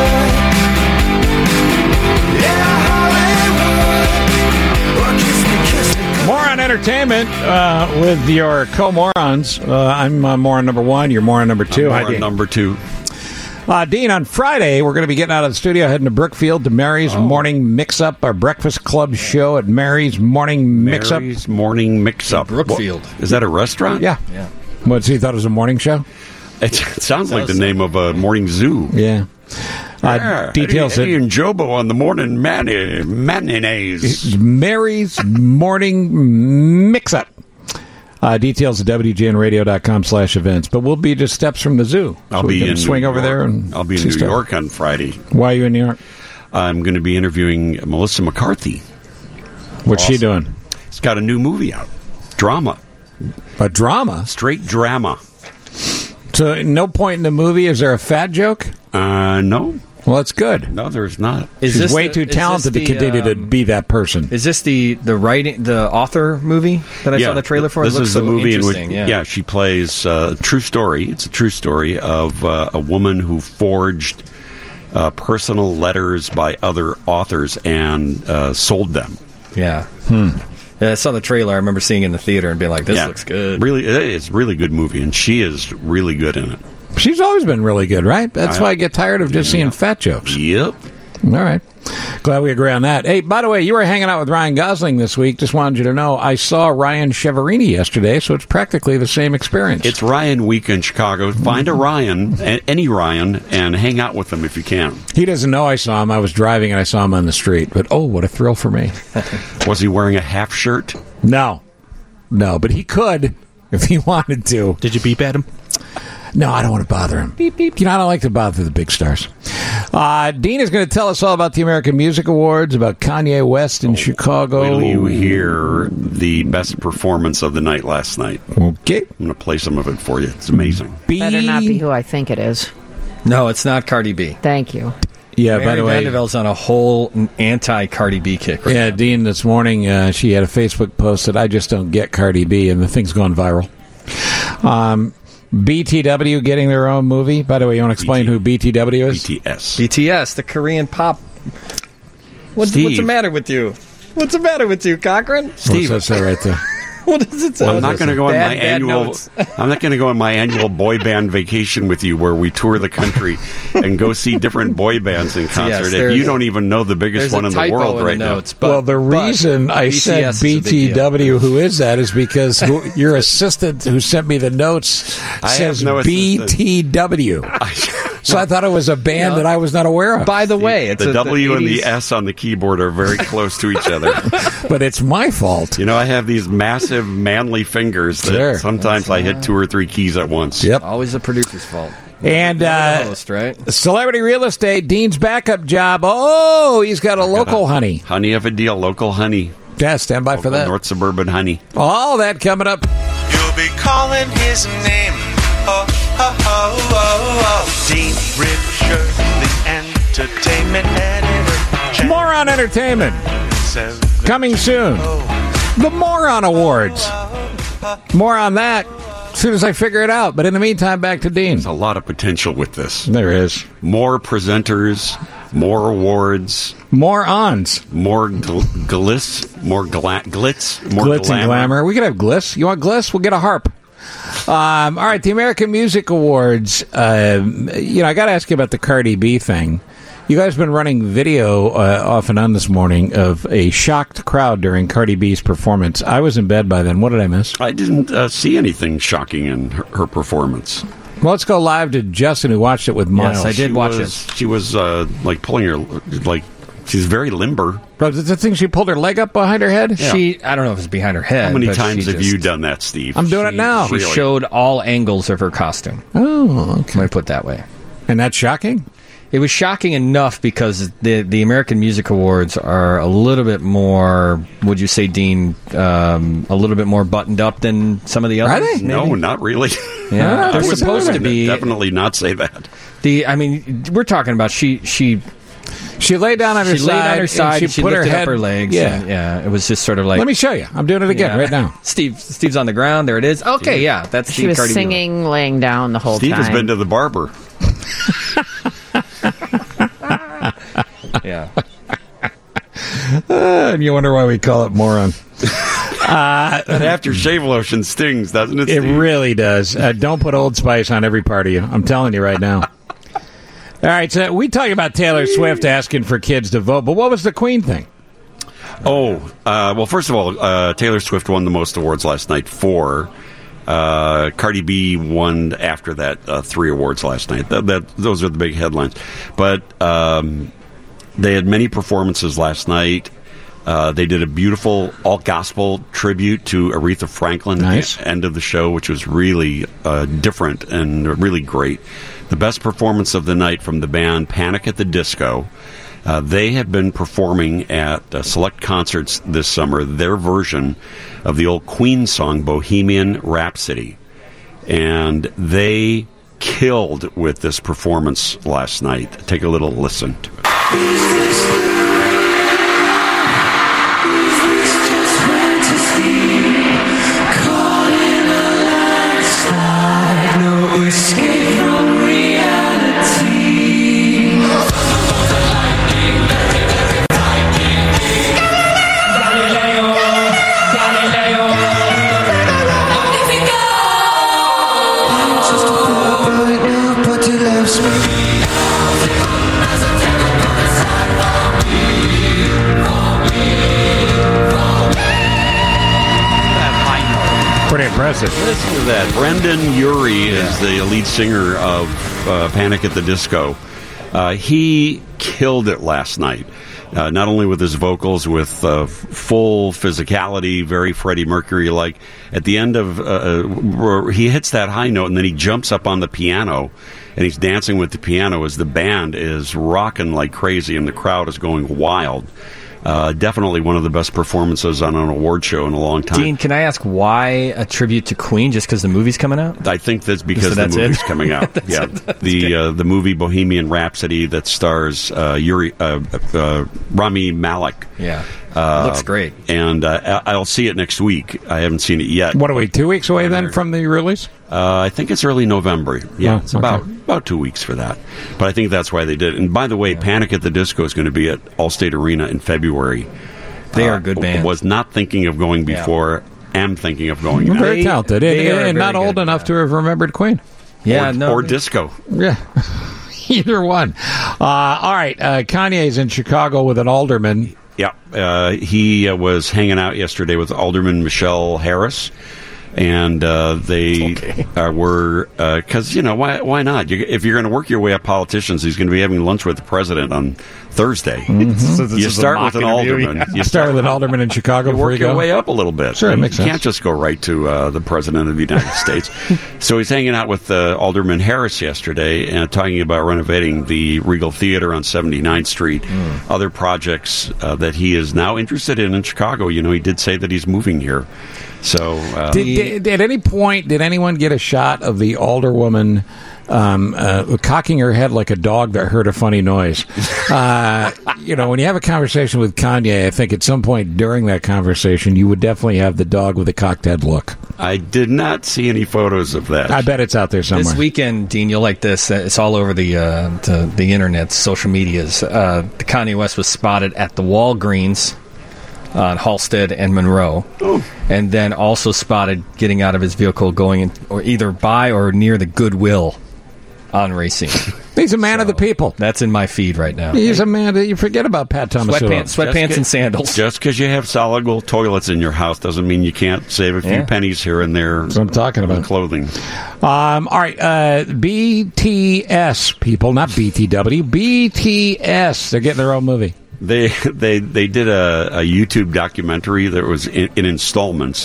should. Yeah, Hollywood, oh, kiss me, kiss me. More on entertainment uh, with your co-morons. Uh, I'm uh, moron number one. You're moron number two. I'm Hi, moron Dean. number two. Uh, Dean, on Friday, we're going to be getting out of the studio, heading to Brookfield to Mary's Morning Mix-Up, our Breakfast Club show at Mary's Morning Mix-Up. Mary's Morning Mix-Up. Brookfield. Is that a restaurant? Yeah. Yeah. What, so you thought it was a morning show? It sounds like the name of a morning zoo. Yeah. Uh, Yeah, details Eddie, Eddie at and Jobo on the morning mani- matinees. Mary's Morning Mix-Up. Uh, details at W G N radio dot com slash events. But we'll be just steps from the zoo. I'll So we be can in swing New over York. there and I'll be in see New stuff. York on Friday. Why are you in New York? I'm going to be interviewing Melissa McCarthy. What's she Awesome. doing? It's got a new movie out. Drama. A drama? Straight drama. So no point in the movie is there a fat joke? Uh, no. Well, that's good. No, there's not. Is She's this way the- too is this talented the, to continue to um, be that person. Is this the the writing, the author movie that I saw the trailer for? This it looks is the so movie in which, interesting, yeah. yeah. she plays uh, a true story. It's a true story of uh, a woman who forged uh, personal letters by other authors and uh, sold them. Yeah. Hmm. Yeah, I saw the trailer. I remember seeing it in the theater and being like, "This Yeah. looks good." Really, it's a really good movie, and she is really good in it. She's always been really good, right? That's I- why I get tired of just seeing fat jokes. Yep. All right. Glad we agree on that. Hey, by the way, you were hanging out with Ryan Gosling this week. Just wanted you to know I saw Ryan Cheverini yesterday, so it's practically the same experience. It's Ryan Week in Chicago. Find a Ryan, a- any Ryan, and hang out with them if you can. He doesn't know I saw him. I was driving and I saw him on the street. But oh, what a thrill for me. Was he wearing a half shirt? No. No, but he could if he wanted to. Did you beep at him? No, I don't want to bother him. Beep, beep. You know, I don't like to bother the big stars. Uh, Dean is going to tell us all about the American Music Awards, about Kanye West in Chicago. Wait till you hear the best performance of the night last night. Okay. I'm going to play some of it for you. It's amazing. Better not be who I think it is. No, it's not Cardi B. Thank you. Yeah, Mary by the way, Vanderbilt's on a whole anti-Cardi B kick. Right yeah, now. Dean, this morning uh, she had a Facebook post that I just don't get Cardi B, and the thing's gone viral. Um, B T W getting their own movie. By the way, you want to explain who B T W is? B T S. B T S, the Korean pop. What's, Steve. what's the matter with you? What's the matter with you, Cochran? Steve, what's that say right there? What does it say? I'm not going to go on Bad- my bad annual. notes. I'm not going to go on my annual boy band vacation with you, where we tour the country and go see different boy bands in concert. Yes, if there's you a- don't even know the biggest there's one a in the typo world in right the now. notes, but- well, the but reason I B T S said is a big B T W, deal. who is that, is because who, your assistant who sent me the notes I says have no B T W. So I thought it was a band that I was not aware of. By the way, it's the a, W and the eighties S on the keyboard are very close to each other. But it's my fault. You know, I have these massive, manly fingers that Sure. sometimes I hit two or three keys at once. Yep. Always the producer's fault. And Never the uh, host, right? Celebrity Real Estate, Dean's backup job. Oh, he's got a local honey. Honey of a deal, local honey. Yeah, stand by for Local that. North Suburban honey. All that coming up. You'll be calling his name. Oh, oh, oh, oh, oh. Dean Richard, the entertainment editor. Moron Entertainment. Coming soon. The Moron Awards. More on that as soon as I figure it out. But in the meantime, back to Dean. There's a lot of potential with this. There is. More presenters, more awards, More ons. more gl- glitz, more gla- glitz, more Glitz glamour. and glamour. We could have gliss. You want gliss? We'll get a harp. Um, all right, the American Music Awards. Uh, you know, I got to ask you about the Cardi B thing. You guys have been running video uh, off and on this morning of a shocked crowd during Cardi B's performance. I was in bed by then. What did I miss? I didn't uh, see anything shocking in her, her performance. Well, let's go live to Justin, who watched it with Miles. I did She watch was, She was uh, like pulling her, like she's very limber. Bro, did the thing she pulled her leg up behind her head? Yeah. She, I don't know if it's behind her head. How many but times she have just- you done that, Steve? I'm doing it now. She Really? showed all angles of her costume. Oh, okay. I'm going to put it that way. And that's shocking? It was shocking enough because the the American Music Awards are a little bit more, would you say, Dean, um, a little bit more buttoned up than some of the others? Are they? No, maybe? not really. Yeah, I they're would supposed to be. definitely not say that. The, I mean, we're talking about she she She lay down on her she side. laid on her side. and And she, she put her lifted head up her legs. Yeah. and, yeah. It was just sort of like. Let me show you. I'm doing it again yeah. right now. Steve Steve's on the ground. There it is. Okay, yeah, that's She the was Cardi B one. singing, laying down the whole Steve time. has been to the barber. Yeah. Uh, and you wonder why we call it moron. That aftershave lotion stings, doesn't it, It Steve? really does. Uh, don't put Old Spice on every part of you. I'm telling you right now. All right, so we talk about Taylor Swift asking for kids to vote, but what was the Queen thing? Oh, uh, well, first of all, uh, Taylor Swift won the most awards last night, four. Uh, Cardi B won after that uh, three awards last night. That, that those are the big headlines. But um, they had many performances last night. Uh, they did a beautiful all-gospel tribute to Aretha Franklin Nice. at the end of the show, which was really uh, different and really great. The best performance of the night from the band Panic at the Disco. Uh, they have been performing at uh, select concerts this summer their version of the old Queen song Bohemian Rhapsody. And they killed with this performance last night. Take a little listen to it. Escape from reality. is it? Listen to that. Brendan Urie is the lead singer of uh, Panic at the Disco. Uh, he killed it last night. Uh, not only with his vocals, with uh, full physicality, very Freddie Mercury-like. At the end of, uh, uh, he hits that high note, and then he jumps up on the piano, and he's dancing with the piano as the band is rocking like crazy, and the crowd is going wild. Uh, definitely one of the best performances on an award show in a long time. Dean, can I ask why a tribute to Queen just because the movie's coming out? I think that's because So that's the movie's it? coming out. That's yeah, it. That's the uh, the movie Bohemian Rhapsody that stars uh, Yuri uh, uh, Rami Malek. Yeah, uh, looks great. And uh, I'll see it next week. I haven't seen it yet. What are we, two weeks away then from the release? Uh, I think it's early November. Yeah, Oh, it's about okay. about two weeks for that. But I think that's why they did it. And by the way, Panic at the Disco is going to be at Allstate Arena in February. They Uh, are a good band. Was not thinking of going before. Am thinking of going. We're now. very talented, and, they are and not very old good, enough to have remembered Queen. Yeah, or, no, or disco. Yeah, either one. Uh, all right, uh, Kanye's in Chicago with an alderman. Yeah, uh, he uh, was hanging out yesterday with Alderman Michelle Harris, and uh, they Okay. uh, were because you know why why not? You, if you're going to work your way up politicians, he's going to be having lunch with the president on Thursday. So this You is a start mock with an interview, alderman. yeah. You Start with an alderman in Chicago you before work you your go. way up a little bit. Sure, it you makes can't sense. just go right to uh, the president of the United States. So he's hanging out with uh, Alderman Harris yesterday and talking about renovating the Regal Theater on seventy-ninth Street, Mm. other projects uh, that he is now interested in in Chicago. You know, he did say that he's moving here. So uh, Did, did, at any point, did anyone get a shot of the alderwoman um, uh, cocking her head like a dog that heard a funny noise? Uh, you know, when you have a conversation with Kanye, I think at some point during that conversation, you would definitely have the dog with a cocked head look. I did not see any photos of that. I bet it's out there somewhere. This weekend, Dean, you'll like this. Uh, It's all over the uh, the, the internet, social medias. Uh, the Kanye West was spotted at the Walgreens on Halstead and Monroe, and then also spotted getting out of his vehicle, going in, or either by or near the Goodwill on Racine. He's a man of the people. That's in my feed right now. He's a man that you forget about Pat Thomas. Sweatpants, sweatpants and sandals. Just because you have solid gold toilets in your house doesn't mean you can't save a few Yeah. pennies here and there. That's what I'm talking about. On clothing. Um, all right, uh, B T S people, not B T W, B T S. They're getting their own movie. They they they did a, a YouTube documentary that was in, in installments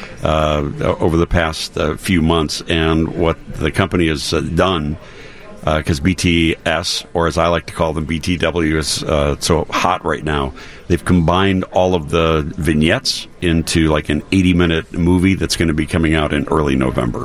uh, over the past uh, few months, and what the company has uh, done, because B T S, or as I like to call them, B T W, is uh, so hot right now. They've combined all of the vignettes into like an eighty-minute movie that's going to be coming out in early November.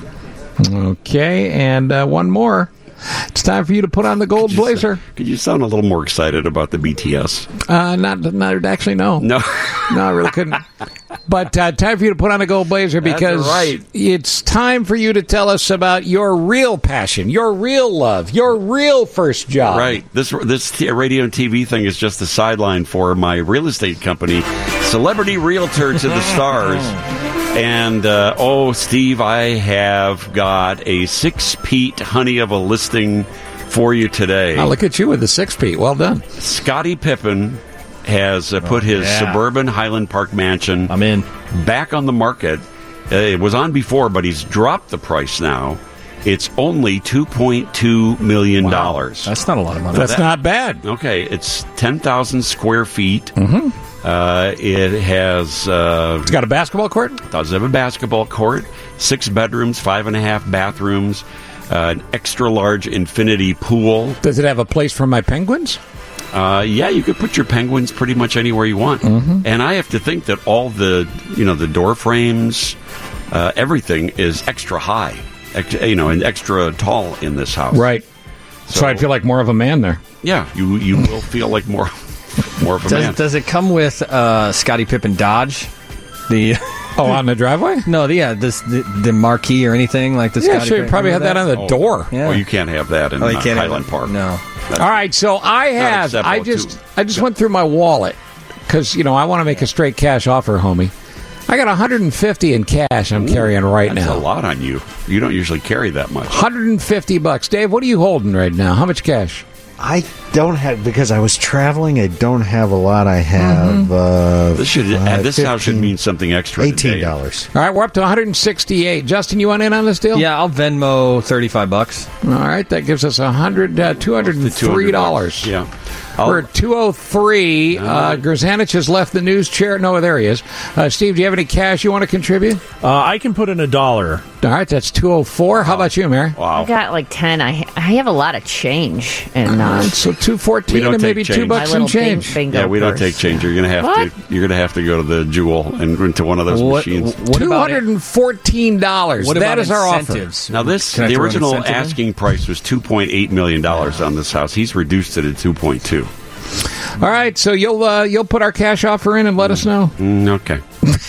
Okay, and uh, one more. It's time for you to put on the gold blazer. Could you sound a little more excited about the B T S? Uh, not, not actually, no. No. No, I really couldn't. But uh, time for you to put on a gold blazer That's because right. it's time for you to tell us about your real passion, your real love, your real first job. Right. This this t- radio and T V thing is just a sideline for my real estate company, Celebrity Realtor to the Stars. And, uh, oh, Steve, I have got a six-peat honey of a listing for you today. Oh, look at you with the six-peat. Well done. Scottie Pippen has uh, put his yeah. suburban Highland Park mansion I'm in. back on the market. Uh, it was on before, but he's dropped the price now. It's only two point two million dollars. Wow. That's not a lot of money. That's not bad. Okay, it's ten thousand square feet. Mm-hmm. Uh, it has... Uh, It's got a basketball court? does have a basketball court, six bedrooms, five and a half bathrooms, uh, an extra-large infinity pool. Does it have a place for my penguins? Uh, yeah, you could put your penguins pretty much anywhere you want. Mm-hmm. And I have to think that all the, you know, the door frames, uh, everything is extra high, ex- you know, and extra tall in this house. Right. So, So- I'd feel like more of a man there. Yeah, you you will feel like more more of a man. Does, does it come with uh, Scottie Pippen Dodge? The Oh, on the driveway? no, the, yeah, this the, the marquee or anything like the Yeah, Scottie sure. You Pippen- probably had remember that on the Oh. door. Yeah. Oh, you can't have that in Oh, you uh, can't have Highland it. Park. No. That's- All right, so I have. acceptable, I just, too. I just went through my wallet because you know I want to make a straight cash offer, homie. I got one hundred fifty in cash. I'm Ooh, carrying right that's now. a lot on you. You don't usually carry that much. one hundred fifty bucks, Dave. What are you holding right now? How much cash? I don't have, because I was traveling, I don't have a lot. I have. Mm-hmm. Uh, This should uh, this house should mean something extra. eighteen dollars. All right, we're up to one hundred sixty-eight. Justin, you want in on this deal? Yeah, I'll Venmo thirty-five bucks. All right, that gives us one hundred, uh, two hundred three dollars. Yeah. We're at two oh three. Uh, Grzanich has left the news chair. No, there he is. Uh, Steve, do you have any cash you want to contribute? Uh, I can put in a dollar. All right, that's two oh four. How about you, Mary? I got like ten. I I have a lot of change. And uh, so two fourteen We don't and take maybe change. two bucks My in little bing- change. bingo Yeah, we don't purse. take change. You're gonna have What? to. You're gonna have to go to the Jewel and into one of those What- machines. what Two about hundred fourteen dollars. What That about is our offer. incentives? Now, this Can I the throw an original incentive in? asking price was two point eight million dollars on this house. He's reduced it to two point two. All right, so you'll uh, you'll put our cash offer in and let us know. Mm, okay.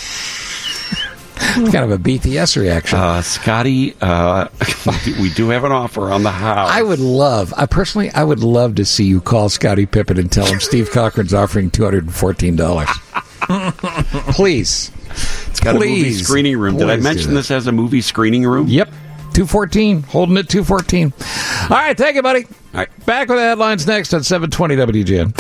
Kind of a B T S reaction. Uh, Scotty, uh, we do have an offer on the house. I would love, I personally, I would love to see you call Scottie Pippen and tell him Steve Cochran's offering two hundred fourteen dollars. Please. It's got Please. a movie screening room. Did I Please mention do that. this as a movie screening room? Yep. two fourteen, holding it two fourteen. All right, thank you, buddy. All right, back with the headlines next on seven twenty W G N.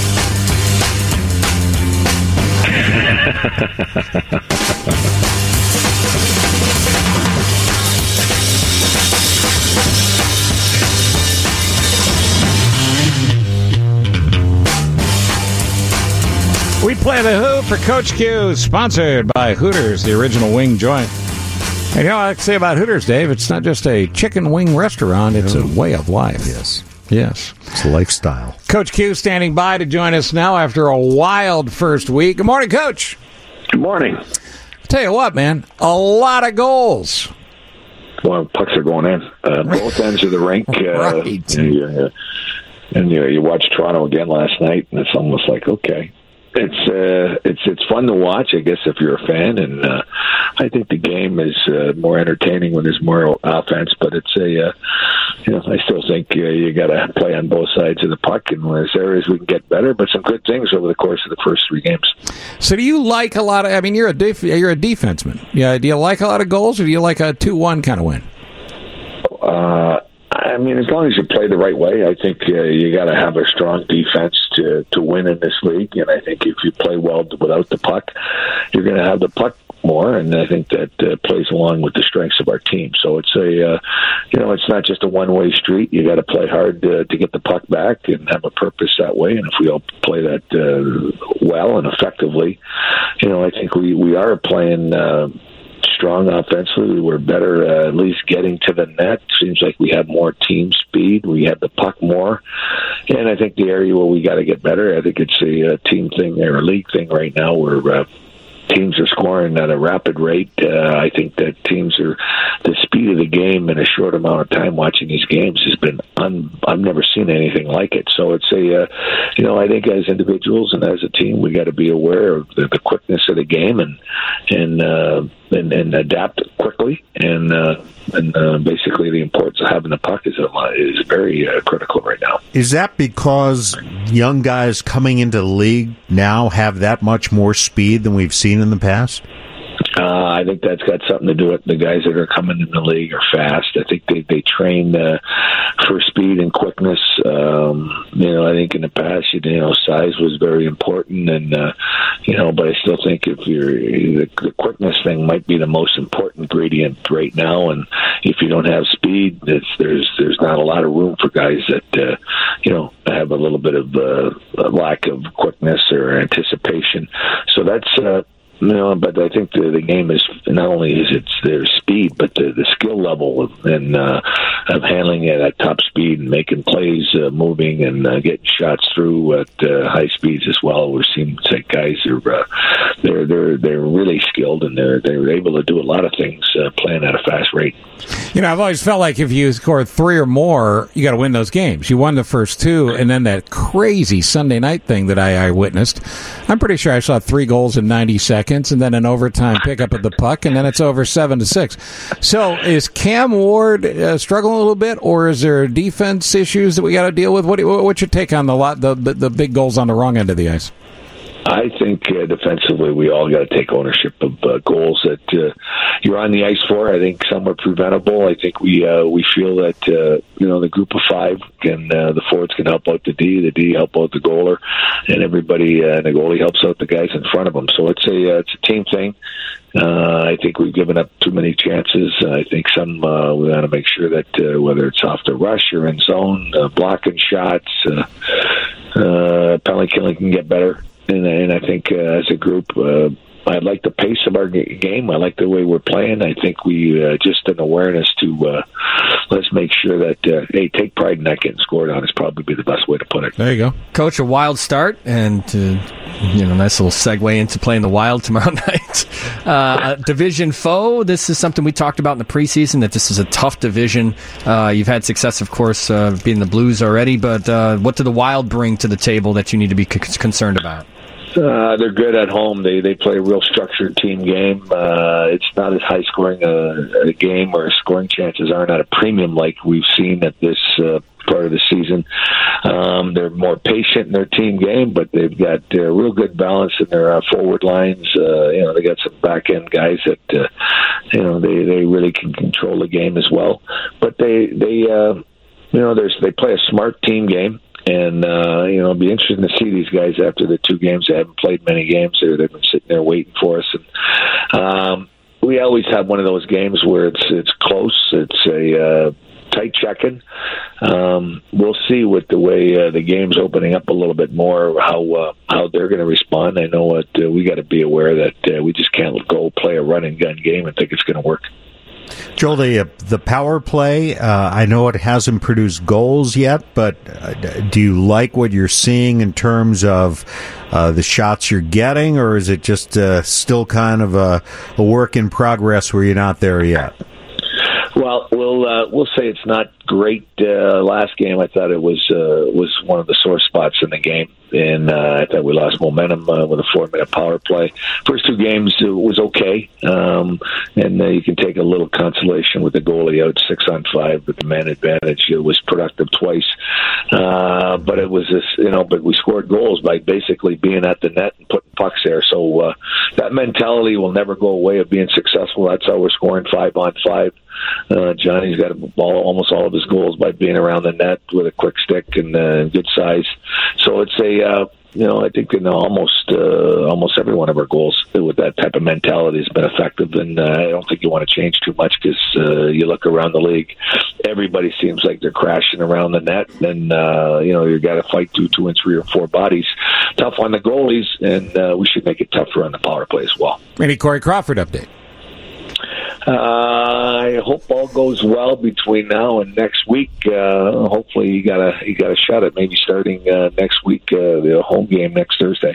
We play the Who for Coach Q, sponsored by Hooters, the original wing joint. And you know what I say about Hooters, Dave? It's not just a chicken wing restaurant, it's a way of life. Yes. Yes. It's a lifestyle. Coach Q standing by to join us now after a wild first week. Good morning, Coach. Good morning. Tell you what, man, a lot of goals. Well, pucks are going in uh, both ends of the rink. Uh, Right. And, you, uh, and you know, you watched Toronto again last night, and it's almost like, okay, it's uh, it's it's fun to watch, I guess, if you're a fan. And uh, I think the game is uh, more entertaining when there's more offense. But it's a, uh, you know, I still think uh, you got to play on both sides of the puck, and there's areas we can get better. But some good things over the course of the first three games. So, do you like a lot of? I mean, you're a def- you're a defenseman. Yeah. Do you like a lot of goals, or do you like a two one kind of win? Uh, I mean, as long as you play the right way, I think uh, you got to have a strong defense to to win in this league. And I think if you play well without the puck, you're going to have the puck more. And I think that uh, plays along with the strengths of our team. So it's a, uh, you know, it's not just a one way street. You got to play hard uh, to get the puck back and have a purpose that way. And if we all play that uh, well and effectively, you know, I think we we are playing. Uh, strong offensively. We're better uh, at least getting to the net. Seems like we have more team speed. We have the puck more. And I think the area where we got to get better, I think it's a, a team thing or a league thing right now where uh, teams are scoring at a rapid rate. Uh, I think that teams are, the speed of the game in a short amount of time watching these games has been, un, I've never seen anything like it. So it's a, uh, you know, I think as individuals and as a team, we got to be aware of the, the quickness of the game and, and, uh, and, and adapt quickly. And, uh, and uh, basically the importance of having the puck is, a, is very uh, critical right now. Is that because young guys coming into the league now have that much more speed than we've seen in the past? Uh, I think that's got something to do with the guys that are coming in the league are fast. I think they, they train uh, for speed and quickness. Um, you know, I think in the past, you know, size was very important, and uh, you know, but I still think if you're the, the quickness thing might be the most important ingredient right now. And if you don't have speed, it's, there's there's not a lot of room for guys that uh, you know have a little bit of uh, a lack of quickness or anticipation. So that's. Uh, You know, but I think the, the game is not only is it their speed, but the, the skill level of, and uh, of handling it at top speed and making plays, uh, moving and uh, getting shots through at uh, high speeds as well. We're seeing like guys are uh, they're they're they're really skilled and they're they're able to do a lot of things uh, playing at a fast rate. You know, I've always felt like if you score three or more, you got to win those games. You won the first two, and then that crazy Sunday night thing that I, I witnessed. I'm pretty sure I saw three goals in ninety seconds. And then an overtime pickup of the puck, and then it's over seven to six. So, is Cam Ward uh, struggling a little bit, or is there defense issues that we got to deal with? What what's your take on the lot the, the the big goals on the wrong end of the ice? I think uh, defensively we all got to take ownership of uh, goals that uh, you're on the ice for. I think some are preventable. I think we uh, we feel that uh, you know the group of five can uh, the forwards can help out the D, the D help out the goaler, and everybody uh, and the goalie helps out the guys in front of them. So it's a uh, it's a team thing. Uh, I think we've given up too many chances. Uh, I think some uh, we want to make sure that uh, whether it's off the rush or in zone, uh, blocking shots, uh, uh, penalty killing can get better. And, and I think uh, as a group, uh, I like the pace of our g- game. I like the way we're playing. I think we uh, just an awareness to uh, let's make sure that uh, hey, take pride in not getting scored on is probably be the best way to put it. There you go, Coach. A Wild start, and uh, you know, nice little segue into playing the Wild tomorrow night. Uh, division foe. This is something we talked about in the preseason. That this is a tough division. Uh, you've had success, of course, uh, beating the Blues already. But uh, what do the Wild bring to the table that you need to be c- concerned about? Uh, they're good at home. They they play a real structured team game. Uh, it's not as high scoring a, a game, or scoring chances aren't at a premium like we've seen at this uh, part of the season. Um, they're more patient in their team game, but they've got uh, real good balance in their uh, forward lines. Uh, you know, they got some back end guys that uh, you know they, they really can control the game as well. But they they uh, you know there's they play a smart team game. And, uh, you know, it'll be interesting to see these guys after the two games. They haven't played many games there. They've been sitting there waiting for us. And um, we always have one of those games where it's it's close. It's a uh, tight check-in. Um, we'll see with the way uh, the game's opening up a little bit more, how uh, how they're going to respond. I know what uh, we got to be aware that uh, we just can't go play a run-and-gun game and think it's going to work. Joel, the, the power play, uh, I know it hasn't produced goals yet, but uh, do you like what you're seeing in terms of uh, the shots you're getting, or is it just uh, still kind of a, a work in progress where you're not there yet? Well, we'll uh, we'll say it's not great. Uh, last game, I thought it was uh, was one of the sore spots in the game, and uh, I thought we lost momentum uh, with a four-minute power play. First two games it was okay, um, and uh, you can take a little consolation with the goalie out six on five, but the man advantage it was productive twice. Uh, but it was this, you know, but we scored goals by basically being at the net and putting pucks there. So uh, that mentality will never go away of being successful. That's how we're scoring five on five. Uh, Johnny's got a ball, almost all of his goals by being around the net with a quick stick and uh, good size. So it's a, uh, you know, I think in almost uh, almost every one of our goals with that type of mentality has been effective. And uh, I don't think you want to change too much because uh, you look around the league, everybody seems like they're crashing around the net. And, uh, you know, you got to fight two, two and three or four bodies. Tough on the goalies, and uh, we should make it tougher on the power play as well. Any Corey Crawford update? Uh, I hope all goes well between now and next week. Uh, hopefully, you got a you got a shot at maybe starting uh, next week, uh, the home game next Thursday.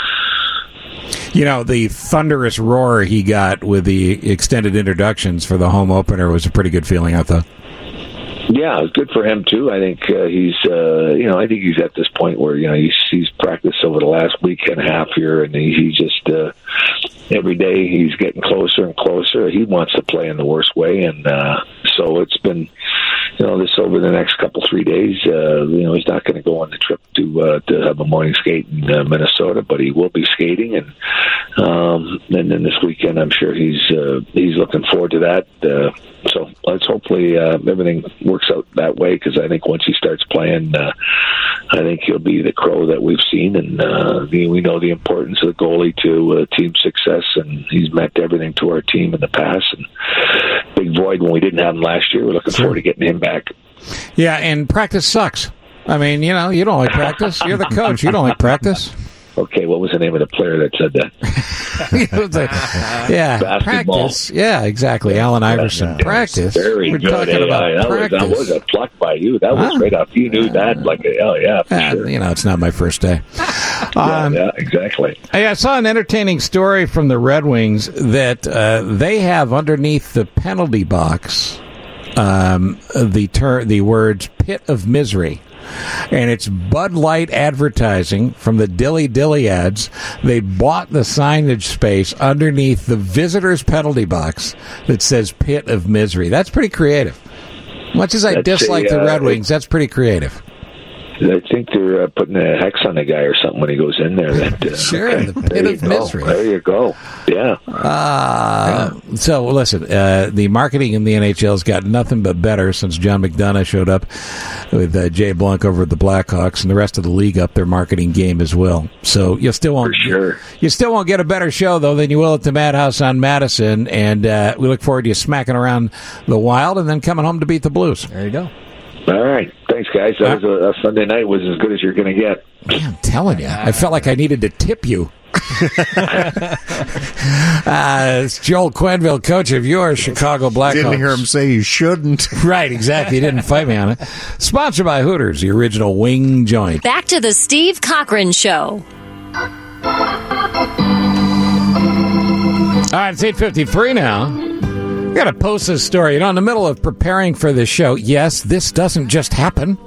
You know, the thunderous roar he got with the extended introductions for the home opener was a pretty good feeling, I thought. Yeah, it was good for him too. I think uh, he's, uh, you know, I think he's at this point where you know he's, he's practiced over the last week and a half here, and he, he just uh, every day he's getting closer and closer. He wants to play in the worst way, and uh, so it's been, you know, this over the next couple three days. Uh, you know, he's not going to go on the trip to uh, to have a morning skate in uh, Minnesota, but he will be skating, and um, and then this weekend I'm sure he's uh, he's looking forward to that. Uh, So let's hopefully uh, everything works out that way, because I think once he starts playing, uh, I think he'll be the Crow that we've seen, and uh, we know the importance of the goalie to uh, team success, and he's meant everything to our team in the past. And big void when we didn't have him last year. We're looking forward to getting him back. Yeah, and practice sucks. I mean, you know, you don't like practice. You're the coach. You don't like practice. Okay, what was the name of the player that said that? like, yeah, basketball. Practice. Yeah, exactly. Allen Iverson. Yeah, practice. Very We're good. talking A I. about that, practice. Was, that was a pluck by you. That was huh? right off. You knew that like a, oh, yeah, for uh, sure. You know, it's not my first day. um, yeah, yeah, exactly. I, I saw an entertaining story from the Red Wings that uh, they have underneath the penalty box um, the ter- the words "pit of misery." And it's Bud Light advertising from the Dilly Dilly ads. They bought the signage space underneath the visitor's penalty box that says "Pit of Misery." That's pretty creative. Much as I That's dislike a, the Red uh, Wings, that's pretty creative. I think they're uh, putting a hex on the guy or something when he goes in there. That, uh, sure, okay. the pit there of misery. There you go. Yeah. Uh, yeah. So, well, listen, uh, the marketing in the N H L's got nothing but better since John McDonough showed up with uh, Jay Blanc over at the Blackhawks, and the rest of the league up their marketing game as well. So you still won't, For sure. you still won't get a better show though than you will at the Madhouse on Madison, and uh, we look forward to you smacking around the Wild and then coming home to beat the Blues. There you go. All right. Thanks, guys. That was a, a Sunday night was as good as you're going to get. Man, I'm telling you, I felt like I needed to tip you. uh, it's Joel Quenneville, coach of your Chicago Blackhawks. Didn't hear him say you shouldn't. Right, exactly. He didn't fight me on it. Sponsored by Hooters, the original wing joint. Back to the Steve Cochran Show. All right, it's eight fifty-three now. I got to post this story. You know, in the middle of preparing for this show, yes, this doesn't just happen.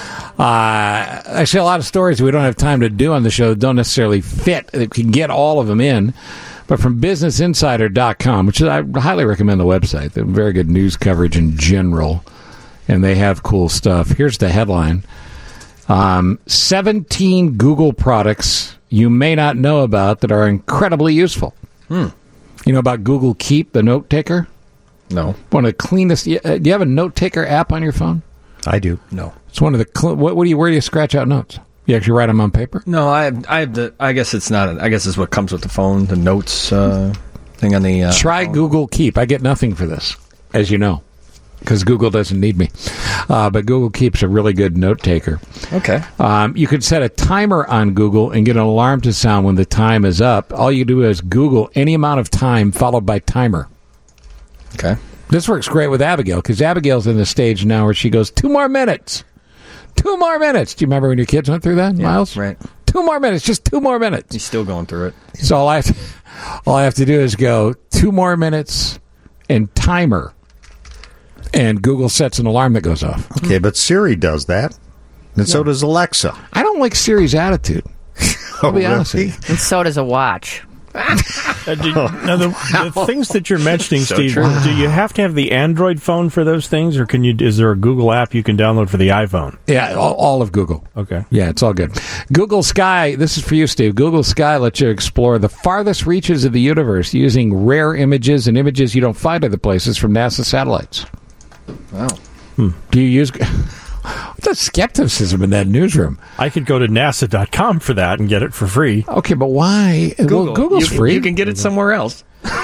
Uh, actually, a lot of stories we don't have time to do on the show don't necessarily fit. We can get all of them in. But from business insider dot com, which is, I highly recommend the website. They have very good news coverage in general, and they have cool stuff. Here's the headline. Um, seventeen Google products you may not know about that are incredibly useful. Hmm. You know about Google Keep, the note taker? No. One of the cleanest. Do you have a note taker app on your phone? I do. No. It's one of the. Cl- what, what do you? Where do you scratch out notes? You actually write them on paper? No, I have, I have the. I guess it's not. I guess it's what comes with the phone. The notes uh, thing on the. Uh, Try phone. Google Keep. I get nothing for this, as you know, because Google doesn't need me. Uh, but Google Keep's a really good note taker. Okay. Um, you could set a timer on Google and get an alarm to sound when the time is up. All you do is Google any amount of time followed by timer. Okay. This works great with Abigail, because Abigail's in the stage now where she goes, two more minutes. Two more minutes. Do you remember when your kids went through that, Yeah, Miles? right. Two more minutes. Just two more minutes. He's still going through it. So all I have to, all I have to do is go two more minutes and timer, and Google sets an alarm that goes off. Okay, but Siri does that, and so does Alexa. I don't like Siri's attitude. I'll be Oh, honest with really? you. And so does a watch. Uh, do, now, the, the things that you're mentioning, So Steve, true. do you have to have the Android phone for those things, or can you? Is there a Google app you can download for the iPhone? Yeah, all, all of Google. Okay. Yeah, it's all good. Google Sky, this is for you, Steve. Google Sky lets you explore the farthest reaches of the universe using rare images and images you don't find other places from NASA satellites. Wow. Do you use... What's the skepticism in that newsroom? I could go to NASA dot com for that and get it for free. Okay, but why? Google. Well, Google's you, free. You can get it somewhere else.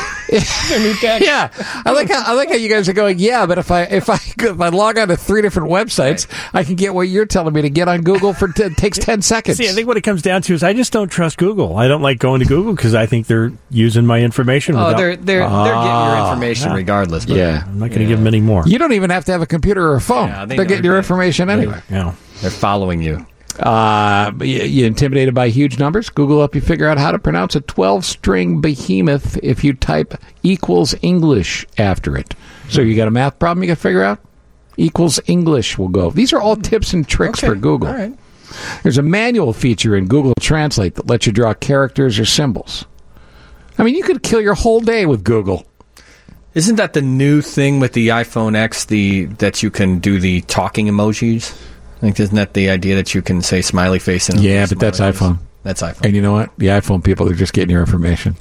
Yeah, I like how I like how you guys are going. Yeah, but if I if I if I log on to three different websites, I can get what you're telling me to get on Google for t- it takes ten seconds. See, I think what it comes down to is I just don't trust Google. I don't like going to Google because I think they're using my information. Oh, without, they're they're they're getting your information yeah. regardless. But Yeah. I'm not going to give them any more. You don't even have to have a computer or a phone. Yeah, they They're know getting your everything. information anyway. Yeah. They're following you. Uh, but you, you intimidated by huge numbers? Google help you figure out how to pronounce a twelve-string behemoth if you type equals English after it. So you got a math problem you got to figure out? Equals English will go. These are all tips and tricks Okay. for Google. All right. There's a manual feature in Google Translate that lets you draw characters or symbols. I mean, you could kill your whole day with Google. Isn't that the new thing with the iPhone X? The that you can do the talking emojis. I think isn't that the idea that you can say smiley face and Yeah, but that's smiley face? iPhone. That's iPhone. And you know what? The iPhone people are just getting your information.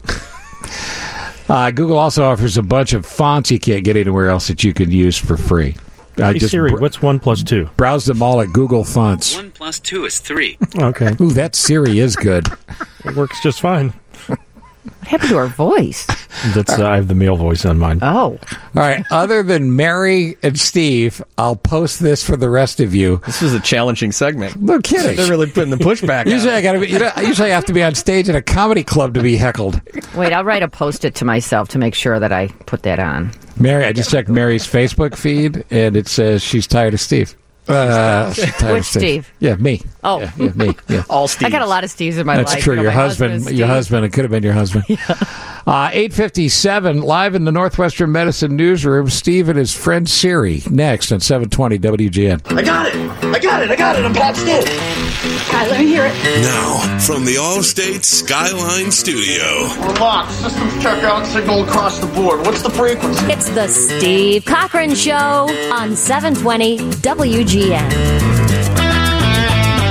uh, Google also offers a bunch of fonts you can't get anywhere else that you can use for free. I Hey, Siri, what's one plus two? Browse them all at Google Fonts. One plus two is three. Okay. Ooh, that Siri is good. It works just fine. What happened to her voice? That's uh, I have the male voice on mine. Oh. All right. Other than Mary and Steve, I'll post this for the rest of you. This was a challenging segment. No kidding. They're really putting the pushback. Usually, I gotta be. You know, I usually have to be on stage at a comedy club to be heckled. Wait, I'll write a post-it to myself to make sure that I put that on. Mary, I just checked Mary's Facebook feed, and it says she's tired of Steve. Uh, she's tired Which of Steve. Steve? Yeah, me. Oh. yeah, yeah, me. Yeah. All Steves. I got a lot of Steves in my That's life. true. You know, Your my husband, is your Steve. husband. It could have been your husband. uh, eight fifty-seven, live in the Northwestern Medicine newsroom. Steve and his friend Siri next on seven twenty W G N. I got it! I got it! I got it! I'm patched in! All right, let me hear it. Now, from the Allstate Skyline Studio. Relax. Systems check out, signal across the board. What's the frequency? It's the Steve Cochran Show on seven twenty W G N.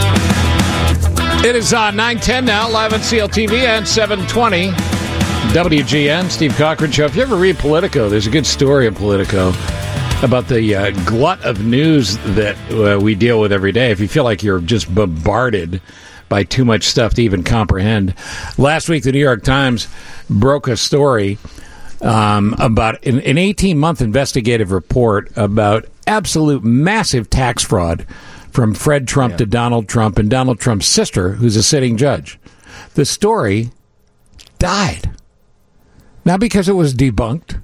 It is uh, nine ten now, live on C L T V and seven twenty W G N. Steve Cochran Show. If you ever read Politico, there's a good story in Politico about the uh, glut of news that uh, we deal with every day. If you feel like you're just bombarded by too much stuff to even comprehend. Last week, the New York Times broke a story um, about an, an eighteen-month investigative report about absolute massive tax fraud from Fred Trump yeah. to Donald Trump and Donald Trump's sister, who's a sitting judge. The story died. Not because it was debunked,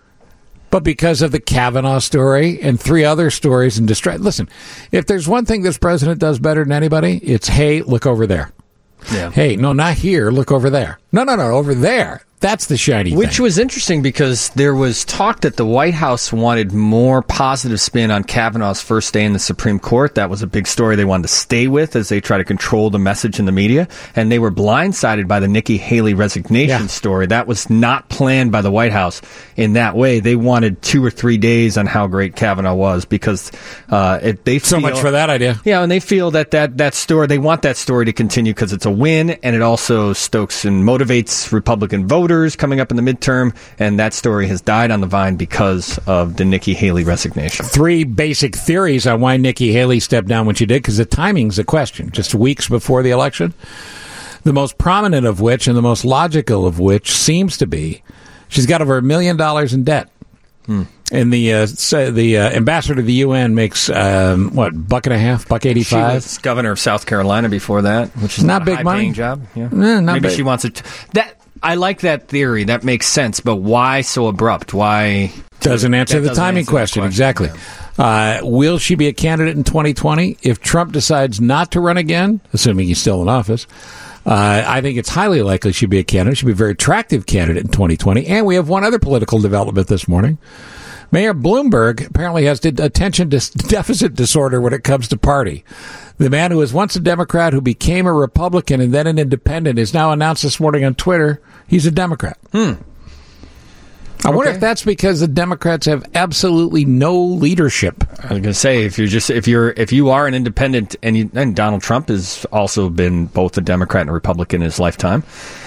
but because of the Kavanaugh story and three other stories in distress. Listen, if there's one thing this president does better than anybody, it's, hey, look over there. Yeah. Hey, no, not here, look over there. No, no, no, over there. That's the shiny Which thing. was interesting because there was talk that the White House wanted more positive spin on Kavanaugh's first day in the Supreme Court. That was a big story they wanted to stay with as they try to control the message in the media. And they were blindsided by the Nikki Haley resignation yeah. story. That was not planned by the White House in that way. They wanted two or three days on how great Kavanaugh was because uh, it, they feel, so much for that idea. Yeah, and they feel that that, that story, they want that story to continue because it's a win and it also stokes and motivates Republican voters coming up in the midterm, and that story has died on the vine because of the Nikki Haley resignation. Three basic theories on why Nikki Haley stepped down when she did, because the timing's a question, just weeks before the election. The most prominent of which, and the most logical of which, seems to be she's got over a million dollars in debt. Hmm. And the uh, the uh, ambassador to the U N makes, um, what, buck and a half, buck eighty-five? She was governor of South Carolina before that, which is not, not big a high money. paying job. Yeah. Eh, not Maybe big. she wants it. That I like that theory. That makes sense. But why so abrupt? Why doesn't answer that the doesn't timing answer question. the Exactly. Yeah. Uh, will she be a candidate in twenty twenty? If Trump decides not to run again, assuming he's still in office, uh, I think it's highly likely she'll be a candidate. She'll be a very attractive candidate in twenty twenty. And we have one other political development this morning. Mayor Bloomberg apparently has attention deficit disorder when it comes to party. The man who was once a Democrat who became a Republican and then an independent is now announced this morning on Twitter he's a Democrat. Hmm. I wonder Okay. if that's because the Democrats have absolutely no leadership. I was going to say if you're just if you're if you are an independent and you, and Donald Trump has also been both a Democrat and a Republican in his lifetime,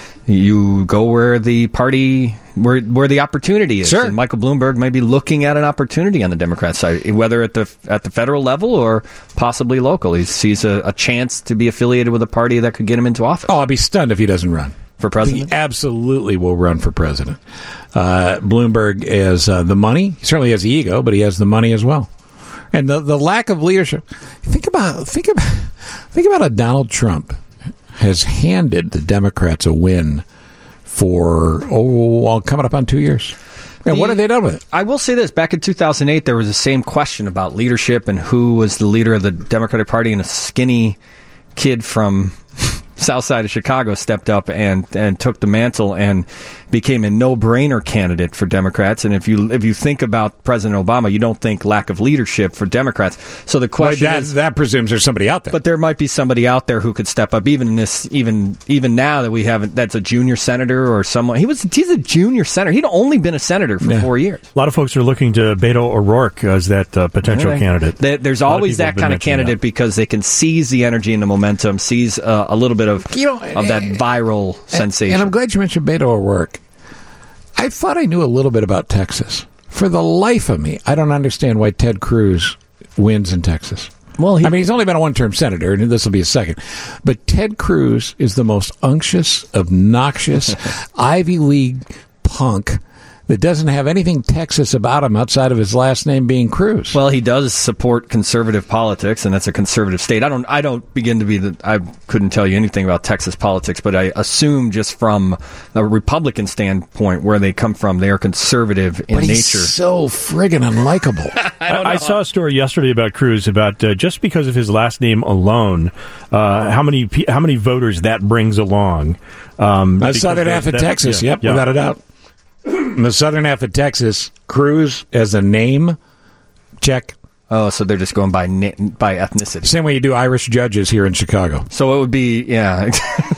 you go where the party where where the opportunity is. Sure. And Michael Bloomberg may be looking at an opportunity on the Democrat side, whether at the at the federal level or possibly local. He sees a, a chance to be affiliated with a party that could get him into office. Oh, I'd be stunned if he doesn't run. For president? He absolutely will run for president. Uh, Bloomberg has uh, the money. He certainly has the ego, but he has the money as well. And the the lack of leadership. Think about think about think about how Donald Trump has handed the Democrats a win for oh, well, coming up on two years. And The- what have they done with it? I will say this. Back in two thousand eight, there was the same question about leadership and who was the leader of the Democratic Party, and a skinny kid from south side of Chicago stepped up and, and took the mantle and became a no-brainer candidate for Democrats. And if you if you think about President Obama, you don't think lack of leadership for Democrats. So the question Well, that, is, that presumes there's somebody out there. but there might be somebody out there who could step up, even in this, even even now that we haven't. That's a junior senator or someone. He was he's a junior senator. He'd only been a senator for Yeah. four years. A lot of folks are looking to Beto O'Rourke as that uh, potential Right. candidate. There- There's A lot of always people have that been kind of mentioning candidate because they can seize the energy and the momentum, seize uh, a little bit of You know, of that viral sensation. And I'm glad you mentioned Beto O'Rourke. I thought I knew a little bit about Texas. For the life of me, I don't understand why Ted Cruz wins in Texas. Well, he, I mean, he's only been a one-term senator, and this will be a second. But Ted Cruz is the most unctuous, obnoxious, Ivy League punk that doesn't have anything Texas about him outside of his last name being Cruz. Well, he does support conservative politics, and that's a conservative state. I don't. I don't begin to be the. I couldn't tell you anything about Texas politics, but I assume just from a Republican standpoint, where they come from, they are conservative in but he's nature. so friggin' unlikable. I, I saw a story yesterday about Cruz about uh, just because of his last name alone, uh, how many pe- how many voters that brings along. Um, The because southern that- half of that- Texas, yeah, yep, yeah. without a doubt. In the southern half of Texas, Cruz as a name, check. Oh, so they're just going by na- by ethnicity. Same way you do Irish judges here in Chicago. So it would be, yeah.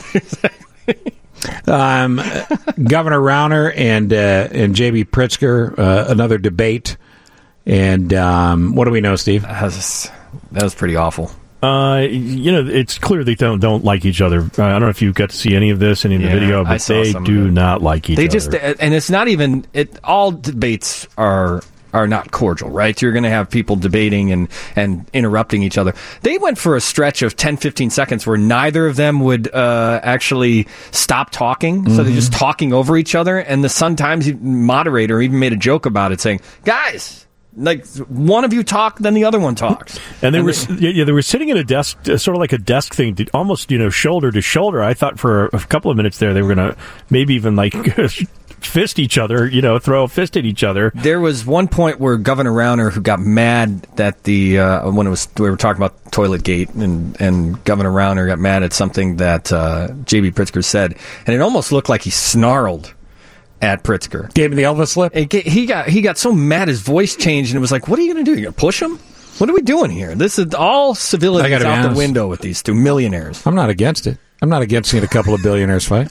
um, Governor Rauner and uh, and J B Pritzker, uh, another debate. And um, what do we know, Steve? That was, that was pretty awful. Uh, you know, it's clear they don't don't like each other. Uh, I don't know if you got to see any of this, any of the Yeah, video, I but saw they some of do it. not like each They other. just, and it's not even, it. all debates are are not cordial, right? You're going to have people debating and, and interrupting each other. They went for a stretch of ten, fifteen seconds where neither of them would uh, actually stop talking. So they're Mm-hmm. just talking over each other. And the Sun-Times moderator even made a joke about it, saying, guys, like, one of you talk, then the other one talks. And they And were they- yeah, they were sitting at a desk, uh, sort of like a desk thing, to, almost you know shoulder to shoulder. I thought for a, a couple of minutes there they were going to maybe even like fist each other, you know, throw a fist at each other. There was one point where Governor Rauner, who got mad that the uh, when it was we were talking about Toiletgate, and and Governor Rauner got mad at something that uh, J B Pritzker said, and it almost looked like he snarled at Pritzker. Gave him the Elvis lip. It, ga- he got he got so mad his voice changed, and it was like, "What are you going to do? You going to push him? What are we doing here? This is all I civility gotta is be out the honest. window with these two millionaires." I'm not against it. I'm not against seeing a couple of billionaires fight.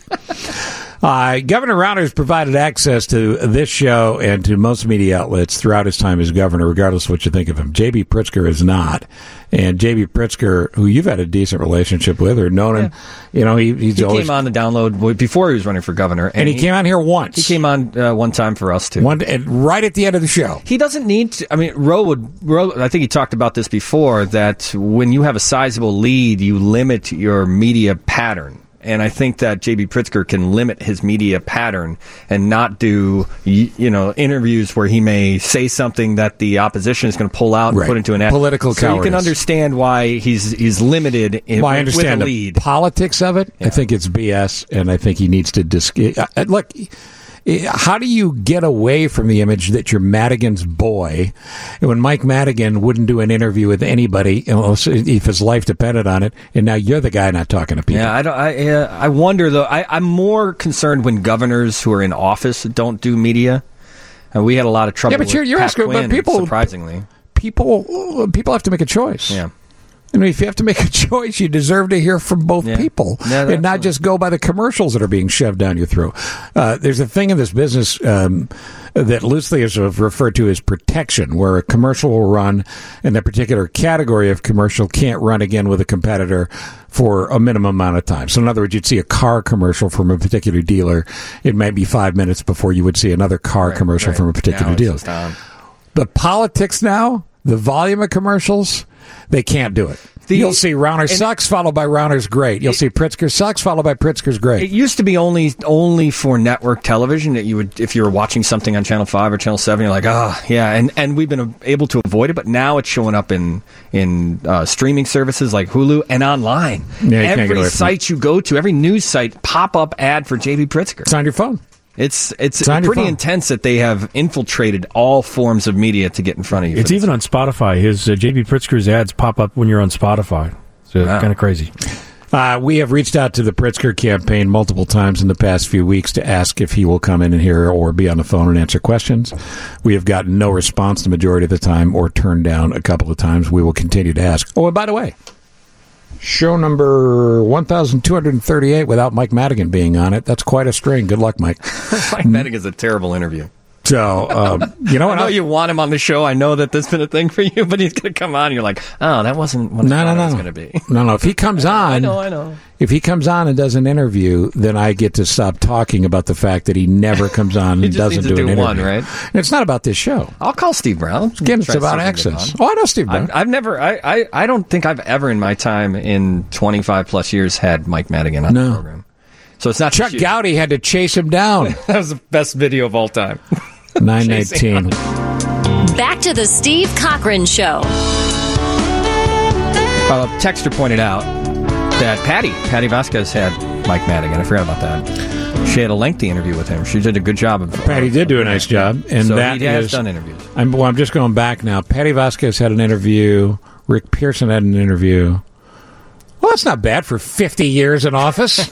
Uh, Governor Rauner has provided access to this show and to most media outlets throughout his time as governor, regardless of what you think of him. J B. Pritzker is not. And J B. Pritzker, who you've had a decent relationship with or known him, you know, he, he's He always... came on the download before he was running for governor, and he, came on here once. He came on uh, one time for us too. One, and right at the end of the show. He doesn't need to. I mean, Roe would. Roe, I think he talked about this before. That when you have a sizable lead, you limit your media pattern. And I think that J B. Pritzker can limit his media pattern and not do, y- you know, interviews where he may say something that the opposition is going to pull out and Right. put into an ad. Political So you can cowardice. understand why he's he's limited in, Well, I with understand a the lead. politics of it. I think it's B S, and I think he needs to dis- uh, uh, look. How do you get away from the image that you're Madigan's boy? And when Mike Madigan wouldn't do an interview with anybody unless if his life depended on it, and now you're the guy not talking to people. Yeah, I don't. I uh, I wonder though. I, I'm more concerned when governors who are in office don't do media. And we had a lot of trouble. Yeah, but you're, with you're Pat asking Quinn, about people. Surprisingly, people people have to make a choice. Yeah. I mean, if you have to make a choice, you deserve to hear from both Yeah. people Yeah, and not just go by the commercials that are being shoved down your throat. Uh, there's a thing in this business um, that loosely is referred to as protection, where a commercial will run and a particular category of commercial can't run again with a competitor for a minimum amount of time. So in other words, you'd see a car commercial from a particular dealer. It might be five minutes before you would see another car Right, commercial right. from a particular Now it's dealer. just on. But politics now, the volume of commercials, they can't do it. The- You'll see Rauner and- sucks, followed by Rauner's great. You'll see Pritzker sucks, followed by Pritzker's great. It used to be only only for network television that you would, if you were watching something on Channel Five or Channel Seven, you're like, oh yeah, and and we've been able to avoid it, but now it's showing up in in uh, streaming services like Hulu and online. Yeah, you can't get every away from site you go to, every news site, pop up ad for J B. Pritzker. It's on your phone. It's it's, It's on your pretty phone. intense that they have infiltrated all forms of media to get in front of you. It's for even on Spotify. His uh, J B. Pritzker's ads pop up when you're on Spotify. So Wow. it's kind of crazy. Uh, we have reached out to the Pritzker campaign multiple times in the past few weeks to ask if he will come in here or be on the phone and answer questions. We have gotten no response the majority of the time or turned down a couple of times. We will continue to ask. Oh, and by the way, show number one thousand two hundred thirty-eight without Mike Madigan being on it. That's quite a string. Good luck, Mike. Mike Madigan's a terrible interview. So, um, you know I what? know I- you want him on the show. I know that that's been a thing for you, but he's going to come on and you're like, oh, that wasn't what I No, thought no, it no. was going to be. No, no. If he comes on, I know, I know. If he comes on and does an interview, then I get to stop talking about the fact that he never comes on He and just doesn't needs to do an do interview. one, right? And it's not about this show. I'll call Steve Brown. Again, it's Try to about see if we can access. get on. Oh, I know Steve Brown. I've, I've never, I, I, I don't think I've ever in my time in twenty-five plus years had Mike Madigan on No. the program. So it's not Chuck just you. Gowdy had to chase him down. That was the best video of all time. nine nineteen. Back to the Steve Cochran Show. Well, a texter pointed out that Patty, Patty Vasquez had Mike Madigan. I forgot about that. She had a lengthy interview with him. She did a good job of Patty did do a nice job, and so that he has is- done interviews. I'm, well, I'm just going back now. Patty Vasquez had an interview. Rick Pearson had an interview. Well, that's not bad for fifty years in office.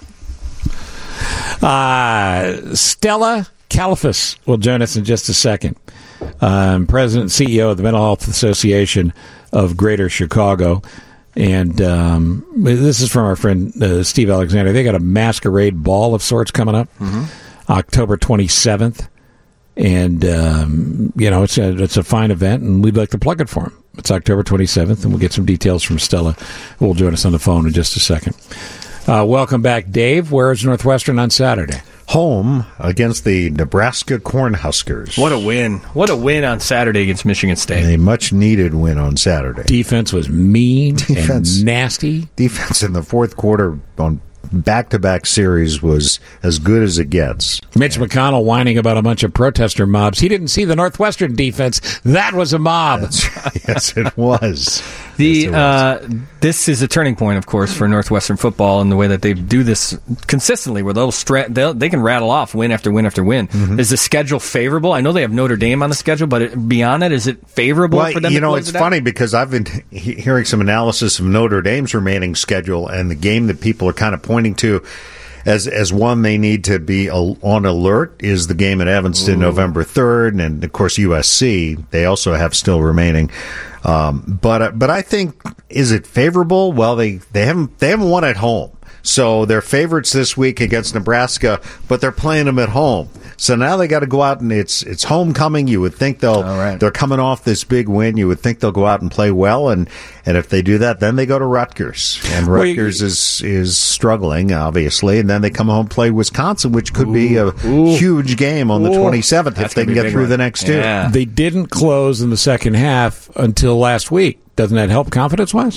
uh, Stella Kalifas will join us in just a second. Um, President and C E O of the Mental Health Association of Greater Chicago. And um, this is from our friend uh, Steve Alexander. They got a masquerade ball of sorts coming up October twenty-seventh. And, um, you know, it's a, it's a fine event, and we'd like to plug it for them. It's October twenty-seventh, and we'll get some details from Stella, who will join us on the phone in just a second. Uh, welcome back, Dave. Where is Northwestern on Saturday? Home against the Nebraska Cornhuskers. What a win. What a win on Saturday against Michigan State. A much-needed win on Saturday. Defense was mean Defense, and nasty. Defense in the fourth quarter on back-to-back series was as good as it gets. Mitch yeah. McConnell whining about a bunch of protester mobs. He didn't see the Northwestern defense. That was a mob. Right. Yes, it was. The yes, it was. Uh, this is a turning point, of course, for Northwestern football and the way that they do this consistently, where they'll stra- they'll, they can rattle off win after win after win. Mm-hmm. Is the schedule favorable? I know they have Notre Dame on the schedule, but it, beyond that, is it favorable well, for them? You to know, close it's it funny out? because I've been he- hearing some analysis of Notre Dame's remaining schedule, and the game that people are kind of pointing to as as one they need to be on alert is the game at Evanston, Ooh. November third, and of course U S C. They also have still remaining. Um, but uh, but I think, is it favorable? Well, they, they haven't they haven't won at home, so they're favorites this week against Nebraska, but they're playing them at home. So now they got to go out, and it's it's homecoming. You would think they'll right. they're coming off this big win. You would think they'll go out and play well, and, and if they do that, then they go to Rutgers, and Rutgers well, is is struggling obviously, and then they come home and play Wisconsin, which could ooh, be a ooh, huge game on the twenty-seventh if they can get through one. the next two. Yeah. They didn't close in the second half until last week. Doesn't that help confidence-wise?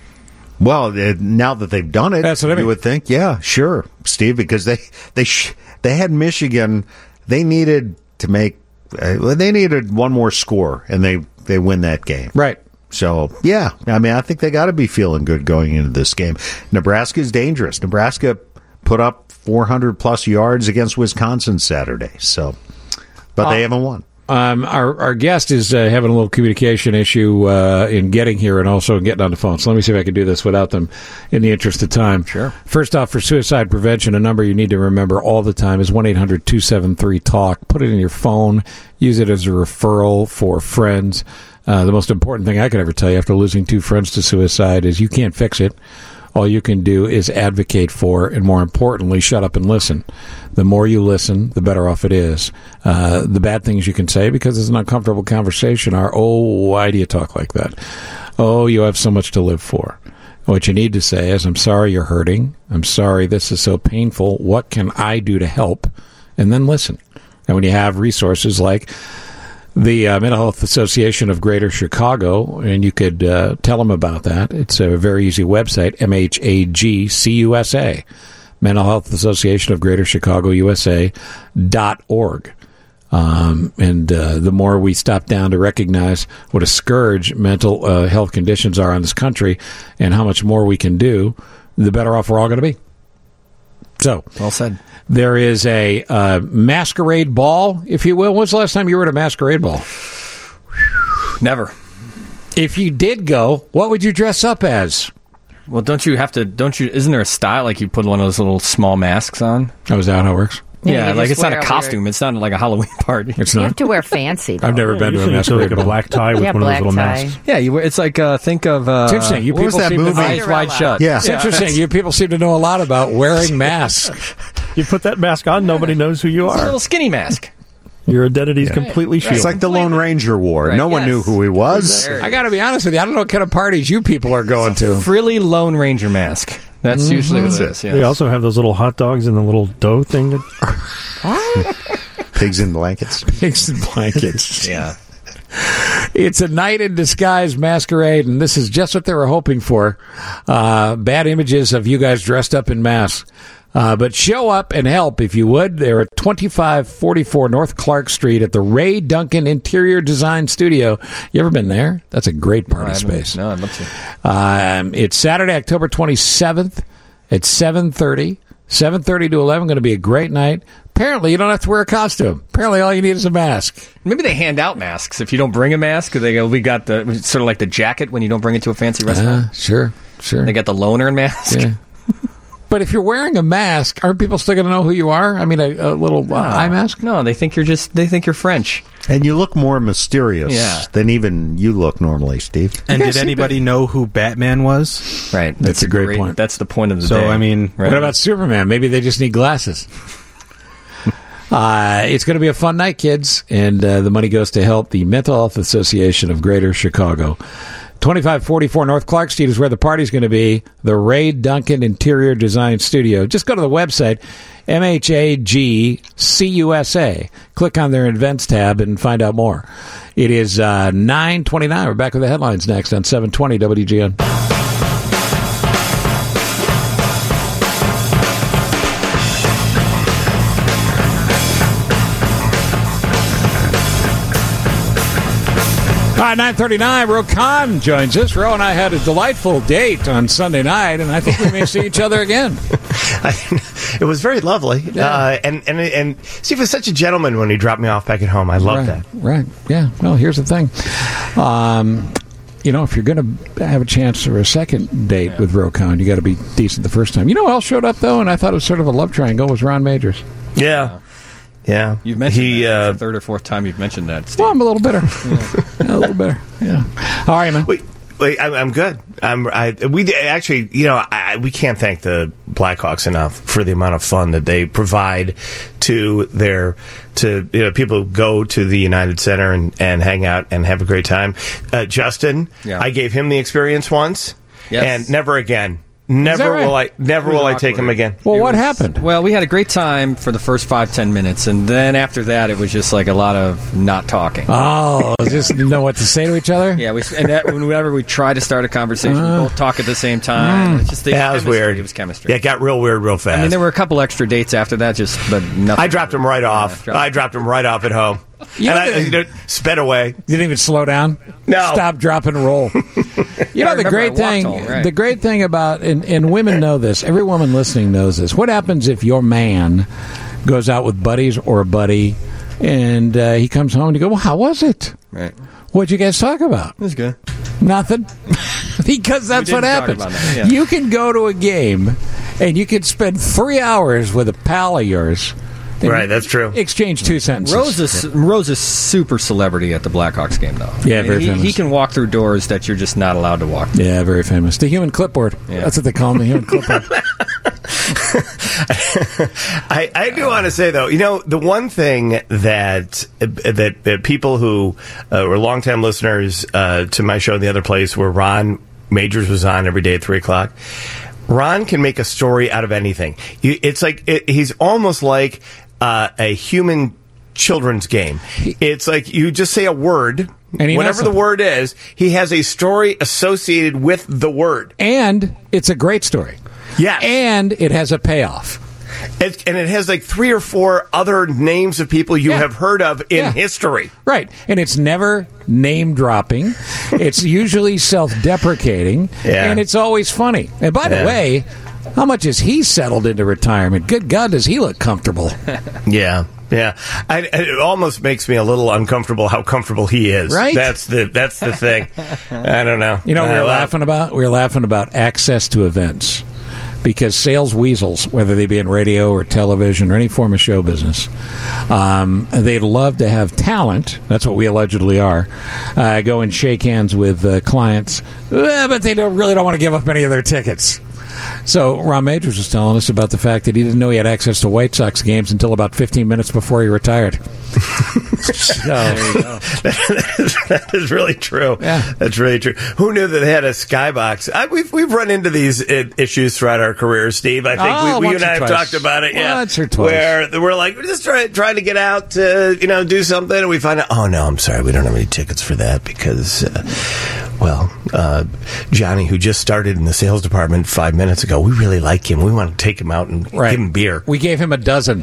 Well, now that they've done it, That's what I mean. You would think, yeah, sure, Steve, because they they sh- they had Michigan. They needed to make. Uh, they needed one more score, and they, they win that game. Right. So, yeah, I mean, I think they got to be feeling good going into this game. Nebraska is dangerous. Nebraska put up four hundred plus yards against Wisconsin Saturday. So, but they uh, haven't won. Um, our our guest is uh, having a little communication issue uh, in getting here and also getting on the phone. So let me see if I can do this without them in the interest of time. Sure. First off, for suicide prevention, a number you need to remember all the time is one eight hundred two seven three talk. Put it in your phone. Use it as a referral for friends. Uh, the most important thing I could ever tell you after losing two friends to suicide is you can't fix it. All you can do is advocate for, and more importantly, shut up and listen. The more you listen, the better off it is. Uh, the bad things you can say, because it's an uncomfortable conversation, are, oh, why do you talk like that? Oh, you have so much to live for. What you need to say is, I'm sorry you're hurting. I'm sorry this is so painful. What can I do to help? And then listen. And when you have resources like the uh, Mental Health Association of Greater Chicago, and you could uh, tell them about that. It's a very easy website, M H A G C U S A, Mental Health Association of Greater Chicago, U S A dot org. Um, and uh, the more we stop down to recognize what a scourge mental uh, health conditions are in this country and how much more we can do, the better off we're all going to be. So, well said. There is a uh, masquerade ball, if you will. When's the last time you were at a masquerade ball? Never. If you did go, what would you dress up as? Well, don't you have to, don't you, isn't there a style, like you put one of those little small masks on? Oh, is that how it works? Yeah, yeah like it's not a costume. Weird. It's not like a Halloween party. It's you not. have to wear fancy, though. I've never yeah, been to a masquerade like a black tie with yeah, one of those little tie. masks. Yeah, you wear, it's like, uh, think of... Uh, it's interesting. You what people was that seem movie? to know, Eyes Wide Shut. Yeah. It's interesting. You people seem to know a lot about wearing masks. You put that mask on, nobody knows who you It's a are. little skinny mask. Your identity's Yeah. completely shielded. It's like the Lone Ranger wore. Right. No one Yes. knew who he was. I got to be honest with you. I don't know what kind of parties you people are going to. Frilly Lone Ranger mask. That's mm-hmm. usually what it is. Yes. They also have those little hot dogs and the little dough thing. That... Pigs in blankets. Pigs in blankets. Yeah. It's a night in disguise masquerade, and this is just what they were hoping for. Uh, bad images of you guys dressed up in masks. Uh, but show up and help if you would. They're at twenty-five forty-four North Clark Street at the Ray Duncan Interior Design Studio. You ever been there? That's a great party no, space. No, I'd love to. Um, it's Saturday, October twenty-seventh at seven thirty. seven thirty to eleven, going to be a great night. Apparently, you don't have to wear a costume. Apparently, all you need is a mask. Maybe they hand out masks if you don't bring a mask. They go, we got the sort of like the jacket when you don't bring it to a fancy restaurant. Uh, sure, sure. They got the loner mask. Yeah. But if you're wearing a mask, aren't people still going to know who you are? I mean, a, a little uh, no. eye mask? No, they think you're just. They think you're French. And you look more mysterious yeah. than even you look normally, Steve. And did anybody know who Batman was? Right. That's, that's a great, great point. That's the point of the so, day. So, I mean... Right. What about Superman? Maybe they just need glasses. Uh, it's going to be a fun night, kids, and uh, the money goes to help the Mental Health Association of Greater Chicago. twenty-five forty-four North Clark Street is where the party's going to be, the Ray Duncan Interior Design Studio. Just go to the website, M H A G C U S A. Click on their events tab and find out more. It is uh, nine twenty-nine. We're back with the headlines next on seven twenty W G N. All right, nine thirty-nine, Ro Khan joins us. Ro and I had a delightful date on Sunday night, and I think we may see each other again. It was very lovely. Yeah. Uh, and, and, and Steve was such a gentleman when he dropped me off back at home. I love right, that. Right, yeah. Well, here's the thing. Um, you know, if you're going to have a chance for a second date yeah. with Ro Khan, you got to be decent the first time. You know who else showed up, though, and I thought it was sort of a love triangle, was Ron Majors. Yeah. Yeah, you've mentioned he, that. Uh, the third or fourth time you've mentioned that, Steve. Well, I'm a little bitter. Yeah. Yeah, a little bitter. Yeah. How are you, man? Wait, wait, I'm, I'm good. I'm. I we actually, you know, I, we can't thank the Blackhawks enough for the amount of fun that they provide to their to you know people who go to the United Center and, and hang out and have a great time. Uh, Justin, yeah. I gave him the experience once, yes. and never again. Never right? will I. Never will I take him again. Well, it what was, happened? Well, we had a great time for the first five ten minutes, and then after that, it was just like a lot of not talking. Oh, just didn't know what to say to each other. Yeah, we and that, whenever we try to start a conversation, uh, we both talk at the same time. Mm. It's just the yeah, it was weird. It was chemistry. Yeah, it got real weird real fast. I mean, there were a couple extra dates after that, just but nothing. I dropped him right off. Dropped I dropped him right off at home. You and I, you know, sped away. Didn't even slow down. No, stop, drop, and roll. You know, the great thing, home, right. the great thing about, and, and women know this. Every woman listening knows this. What happens if your man goes out with buddies or a buddy, and uh, he comes home and you go, "Well, how was it? Right? What'd you guys talk about?" It was good. Nothing, because that's what happens. That, yeah. You can go to a game, and you can spend three hours with a pal of yours. Right, that's true. Exchange two sentences. Rose is, yeah. Rose is super celebrity at the Blackhawks game, though. Yeah, I mean, very he, famous. He can walk through doors that you're just not allowed to walk through. Yeah, very famous. The human clipboard. Yeah. That's what they call him, the human clipboard. I, I do want to say, though, you know, the one thing that that, that people who uh, were longtime listeners uh, to my show in the other place where Ron Majors was on every day at three o'clock, Ron can make a story out of anything. It's like it, he's almost like uh, a human children's game. It's like you just say a word, whatever the word is, he has a story associated with the word. And it's a great story. Yeah. And it has a payoff. It's, and it has like three or four other names of people you yeah. have heard of in yeah. history. Right. And it's never name dropping. It's usually self-deprecating. Yeah. And it's always funny. And by yeah. the way, how much has he settled into retirement? Good God, does he look comfortable? Yeah. Yeah, I, it almost makes me a little uncomfortable how comfortable he is. Right? That's the that's the thing. I don't know. You know what uh, we were well, laughing about? We were laughing about access to events. Because sales weasels, whether they be in radio or television or any form of show business, um, they'd love to have talent, that's what we allegedly are, uh, go and shake hands with uh, clients, uh, but they don't, really don't want to give up any of their tickets. So Ron Majors was telling us about the fact that he didn't know he had access to White Sox games until about fifteen minutes before he retired. So, there you go. that, is, that is really true. Yeah. That's really true. Who knew that they had a skybox? I, we've we've run into these uh, issues throughout our careers, Steve. I think oh, we, we and I have twice. talked about it. Yeah, once or twice. Where we're like, we're just trying trying to get out to you know do something, and we find out, oh no, I'm sorry, we don't have any tickets for that because, uh, well, uh, Johnny, who just started in the sales department five minutes ago, we really like him. We want to take him out and right. give him beer. We gave him a dozen.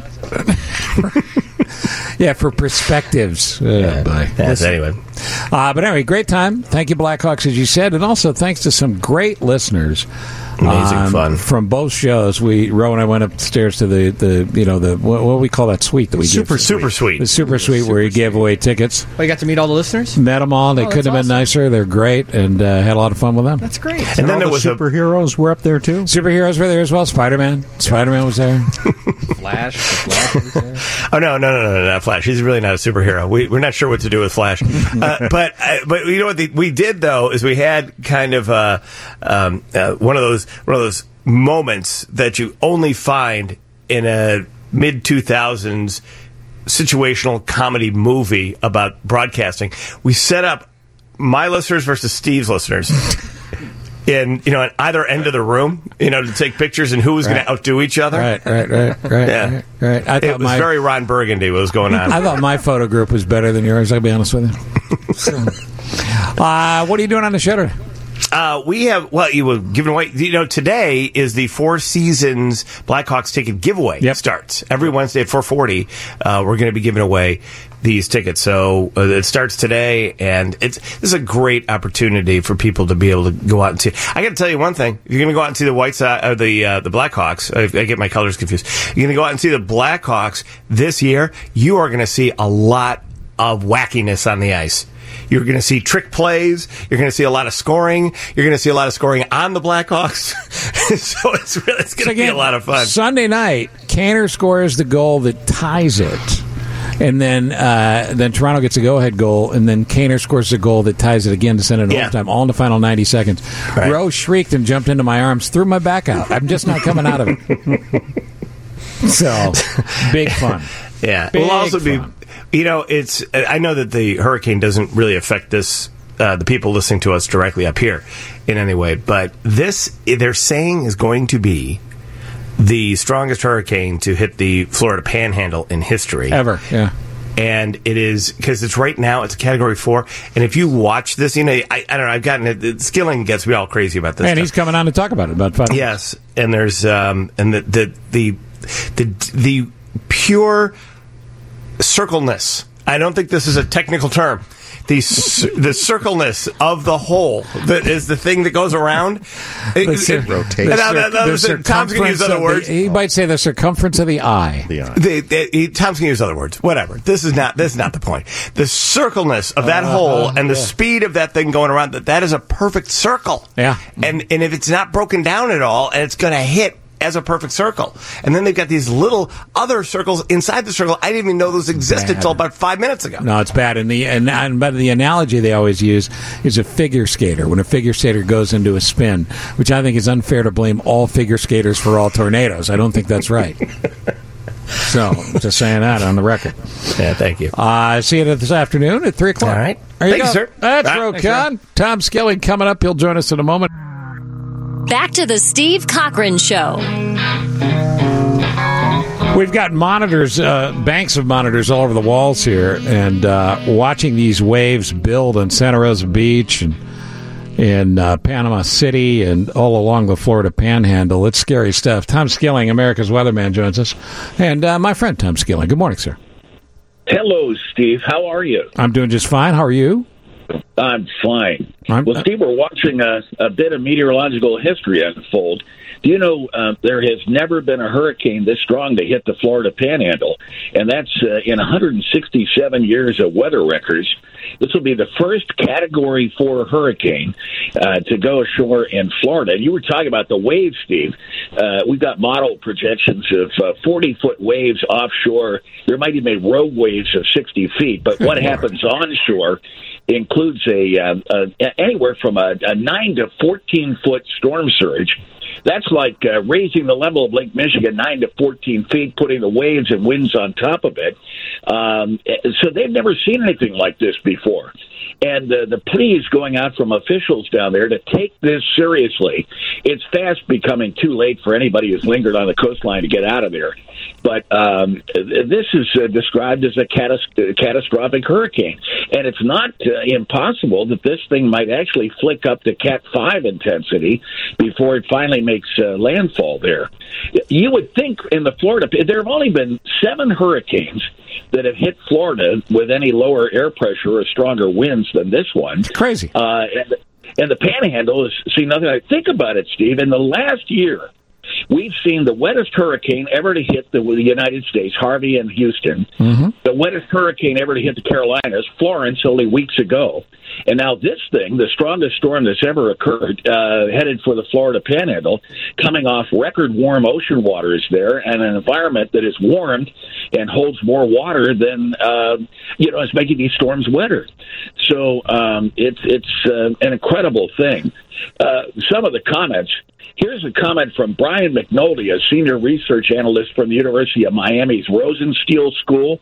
Yeah, for perspectives. Uh, yeah, yes, anyway. Uh, but anyway, great time. Thank you, Blackhawks, as you said. And also thanks to some great listeners. Amazing um, fun. From both shows. We Ro and I went upstairs to the, the you know, the what, what do we call that suite that we Super, give? super suite. The super suite super where you suite. gave away tickets. Oh, you got to meet all the listeners? Met them all. They oh, couldn't have awesome. been nicer. They're great and uh, had a lot of fun with them. That's great. And, And then then all there the was superheroes a, were up there, too? Superheroes were there as well. Spider-Man. Spider-Man was there. Flash. The Flash was there. Oh no, no, no, no, no, not Flash. He's really not a superhero. We, we're not sure what to do with Flash. Uh, but uh, but you know what the, we did though is we had kind of uh, um, uh, one of those one of those moments that you only find in a mid two thousands situational comedy movie about broadcasting. We set up my listeners versus Steve's listeners in, you know, at either end of the room, you know, to take pictures and who was right. going to outdo each other. Right, right, right, right. Yeah. right, right. I thought it was my, very Ron Burgundy what was going on. I thought my photo group was better than yours, I'll be honest with you. So, uh, what are you doing on the show today? Uh, we have, well, you were giving away, you know, today is the Four Seasons Blackhawks ticket giveaway. Yep. Starts every Wednesday at four forty. Uh, we're going to be giving away these tickets. So uh, it starts today, and it's this is a great opportunity for people to be able to go out and see. I got to tell you one thing: if you're going to go out and see the White Sox, or the uh, the Blackhawks, I, I get my colors confused. You're going to go out and see the Blackhawks this year. You are going to see a lot of wackiness on the ice. You're going to see trick plays. You're going to see a lot of scoring. You're going to see a lot of scoring on the Blackhawks. So it's really it's going to so be a lot of fun. Sunday night, Kaner scores the goal that ties it. And then uh, then Toronto gets a go-ahead goal, and then Kaner scores a goal that ties it again to send it in yeah. overtime, all in the final ninety seconds. Right. Rose shrieked and jumped into my arms, threw my back out. I'm just not coming out of it. So, big fun. Yeah. Big We'll also fun. be... You know, it's. I know that the hurricane doesn't really affect this, uh, the people listening to us directly up here in any way, but this, they're saying, is going to be the strongest hurricane to hit the Florida Panhandle in history. Ever, yeah. And it is, because it's right now, it's a Category four, and if you watch this, you know, I, I don't know, I've gotten it, Skilling gets me all crazy about this And stuff. he's coming on to talk about it, about five Yes, and there's, um, and the, the, the, the, the pure... circleness. I don't think this is a technical term. The the circleness of the hole that is the thing that goes around. It, the cir- rotation. The, cir- the cir- Tom's going to use other words. The, he might say the circumference of the eye. The eye. The, the, he, Tom's going to use other words. Whatever. This is not. This is not the point. The circleness of that uh, hole and the yeah. speed of that thing going around. That that is a perfect circle. Yeah. And and if it's not broken down at all, and it's going to hit as a perfect circle. And then they've got these little other circles inside the circle. I didn't even know those existed until about five minutes ago. No, it's bad. And the and, and but the analogy they always use is a figure skater. When a figure skater goes into a spin, which I think is unfair to blame all figure skaters for all tornadoes. I don't think that's right. So, just saying that on the record. Yeah, thank you. Uh, see you this afternoon at three o'clock. All right. There you Thank go. you, sir. That's Right. Rokon. Tom Skilling coming up. He'll join us in a moment. Back to the Steve Cochran Show. We've got monitors, uh, banks of monitors all over the walls here, and uh, watching these waves build on Santa Rosa Beach and in uh, Panama City and all along the Florida Panhandle. It's scary stuff. Tom Skilling, America's weatherman, joins us. And uh, my friend Tom Skilling. Good morning, sir. Hello, Steve. How are you? I'm doing just fine. How are you? I'm fine. I'm, well, Steve, we're watching a, a bit of meteorological history unfold. Do you know uh, there has never been a hurricane this strong to hit the Florida Panhandle, and that's uh, in one hundred sixty-seven years of weather records. This will be the first Category four hurricane uh, to go ashore in Florida. And you were talking about the waves, Steve. Uh, we've got model projections of uh, forty-foot waves offshore. There might even be rogue waves of sixty feet. But what happens onshore includes a, uh, a anywhere from a, a nine to fourteen foot storm surge. That's like uh, raising the level of Lake Michigan nine to fourteen feet, putting the waves and winds on top of it. Um, so they've never seen anything like this before. And uh, the plea is going out from officials down there to take this seriously. It's fast becoming too late for anybody who's lingered on the coastline to get out of there. But um, this is uh, described as a catas- catastrophic hurricane. And it's not uh, impossible that this thing might actually flick up to Cat five intensity before it finally makes uh, landfall there. You would think in the Florida, there have only been seven hurricanes that have hit Florida with any lower air pressure or stronger winds than this one. It's crazy. Uh, and, and the Panhandle has seen nothing. Think about it, Steve. In the last year, we've seen the wettest hurricane ever to hit the, the United States, Harvey and Houston. Mm-hmm. The wettest hurricane ever to hit the Carolinas, Florence, only weeks ago. And now this thing, the strongest storm that's ever occurred, uh, headed for the Florida Panhandle, coming off record warm ocean waters there and an environment that is warmed and holds more water than, uh, you know, is making these storms wetter. So um, it's, it's uh, an incredible thing. Uh, some of the comments. Here's a comment from Brian McNulty, a senior research analyst from the University of Miami's Rosenstiel School.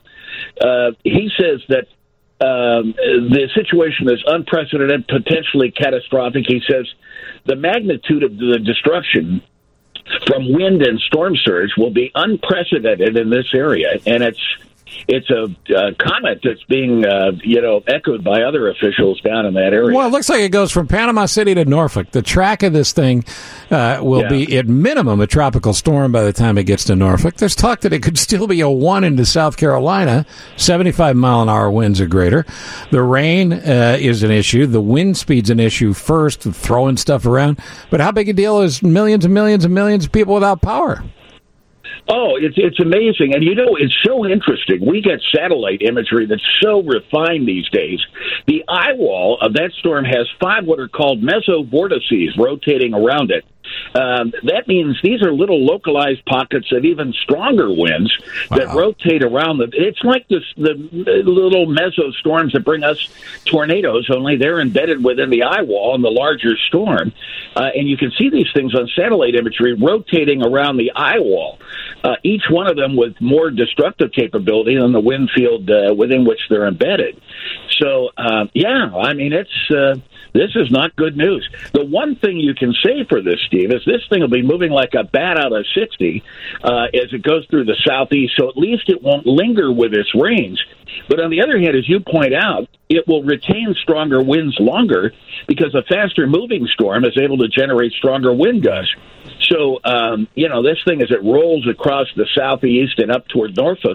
uh, he says that um, the situation is unprecedented, potentially catastrophic. He says the magnitude of the destruction from wind and storm surge will be unprecedented in this area, and it's it's a uh, comment that's being uh, you know echoed by other officials down in that area. Well, it looks like it goes from Panama City to Norfolk. The track of this thing uh, will Yeah. be at minimum a tropical storm by the time it gets to Norfolk. There's talk that it could still be a one into South Carolina, seventy-five mile an hour winds or greater. The rain uh, is an issue. The wind speed's an issue first, throwing stuff around. But how big a deal is millions and millions and millions of people without power? Oh, it's it's amazing, and you know it's so interesting. We get satellite imagery that's so refined these days. The eye wall of that storm has five what are called mesovortices rotating around it. Um, that means these are little localized pockets of even stronger winds that Wow. rotate around the. It's like this, the little meso storms that bring us tornadoes, only they're embedded within the eye wall in the larger storm. Uh, and you can see these things on satellite imagery rotating around the eye wall, uh, each one of them with more destructive capability than the wind field uh, within which they're embedded. So, uh, yeah, I mean, it's uh, this is not good news. The one thing you can say for this, Steve, is this thing will be moving like a bat out of sixty uh, as it goes through the southeast, so at least it won't linger with its range. But on the other hand, as you point out, it will retain stronger winds longer because a faster-moving storm is able to generate stronger wind gusts. So, um, you know, this thing, as it rolls across the southeast and up toward Norfolk,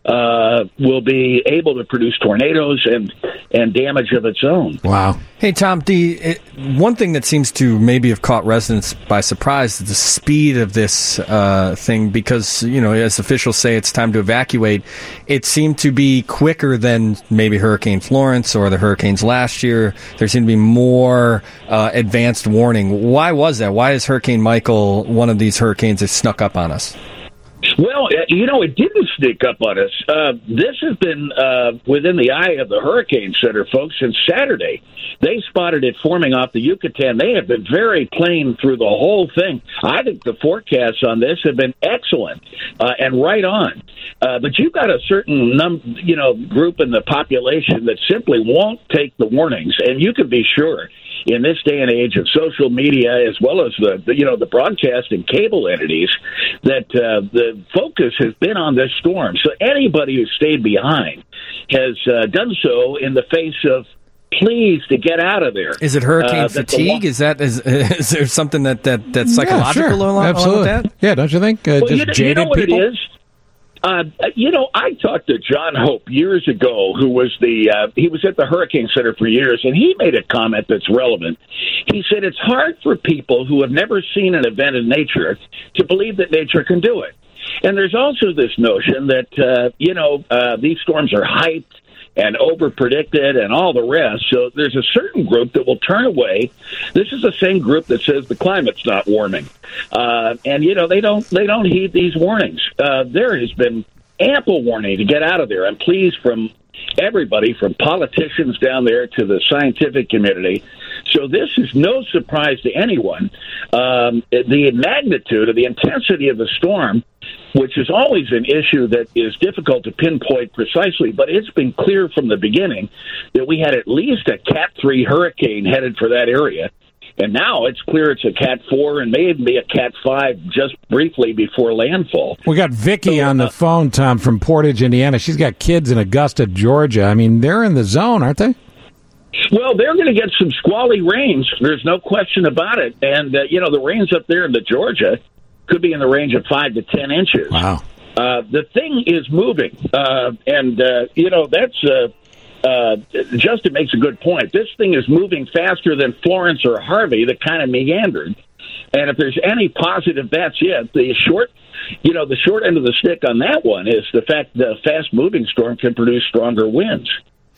uh, will be able to produce tornadoes and, and damage of its own. Wow. Hey, Tom, the it, one thing that seems to maybe have caught residents by surprise is the speed of this uh, thing because, you know, as officials say it's time to evacuate, it seemed to be quicker than maybe Hurricane Florence or the hurricanes last year. There seemed to be more uh, advanced warning. Why was that? Why is Hurricane Michael one of these hurricanes that snuck up on us? Well, you know, it didn't sneak up on us. Uh, this has been uh, within the eye of the Hurricane Center, folks, since Saturday. They spotted it forming off the Yucatan. They have been very plain through the whole thing. I think the forecasts on this have been excellent uh, and right on. Uh, but you've got a certain num- you know, group in the population that simply won't take the warnings, and you can be sure in this day and age of social media, as well as the, the you know the broadcast and cable entities, that uh, the focus has been on this storm. So anybody who stayed behind has uh, done so in the face of pleas to get out of there. Is it hurricane uh, that fatigue? the, Is that is, is there something that, that that's psychological yeah, sure. along, Absolutely. along with that? Yeah, don't you think? Uh, well, just you know, jaded you know what people? it is? Uh, you know, I talked to John Hope years ago, who was the uh, he was at the Hurricane Center for years, and he made a comment that's relevant. He said it's hard for people who have never seen an event in nature to believe that nature can do it. And there's also this notion that uh, you know uh, these storms are hyped and over-predicted and all the rest. So there's a certain group that will turn away. This is the same group that says the climate's not warming. Uh, and, you know, they don't they don't heed these warnings. Uh, there has been ample warning to get out of there. And please, from everybody, from politicians down there to the scientific community. So this is no surprise to anyone. Um, the magnitude of the intensity of the storm, which is always an issue that is difficult to pinpoint precisely, but it's been clear from the beginning that we had at least a Cat three hurricane headed for that area. And now it's clear it's a Cat four and may even be a Cat five just briefly before landfall. We got Vicky So, on the uh, phone, Tom, from Portage, Indiana. She's got kids in Augusta, Georgia. I mean, they're in the zone, aren't they? Well, they're going to get some squally rains. There's no question about it. And, uh, you know, the rains up there in the Georgia could be in the range of five to ten inches. Wow. Uh, the thing is moving. Uh, and, uh, you know, that's uh, uh, Justin makes a good point. This thing is moving faster than Florence or Harvey that kind of meandered. And if there's any positive, that's it. The short, you know, the short end of the stick on that one is the fact that a fast-moving storm can produce stronger winds.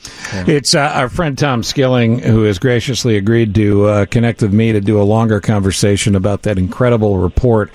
It's uh, our friend Tom Skilling who has graciously agreed to uh, connect with me to do a longer conversation about that incredible report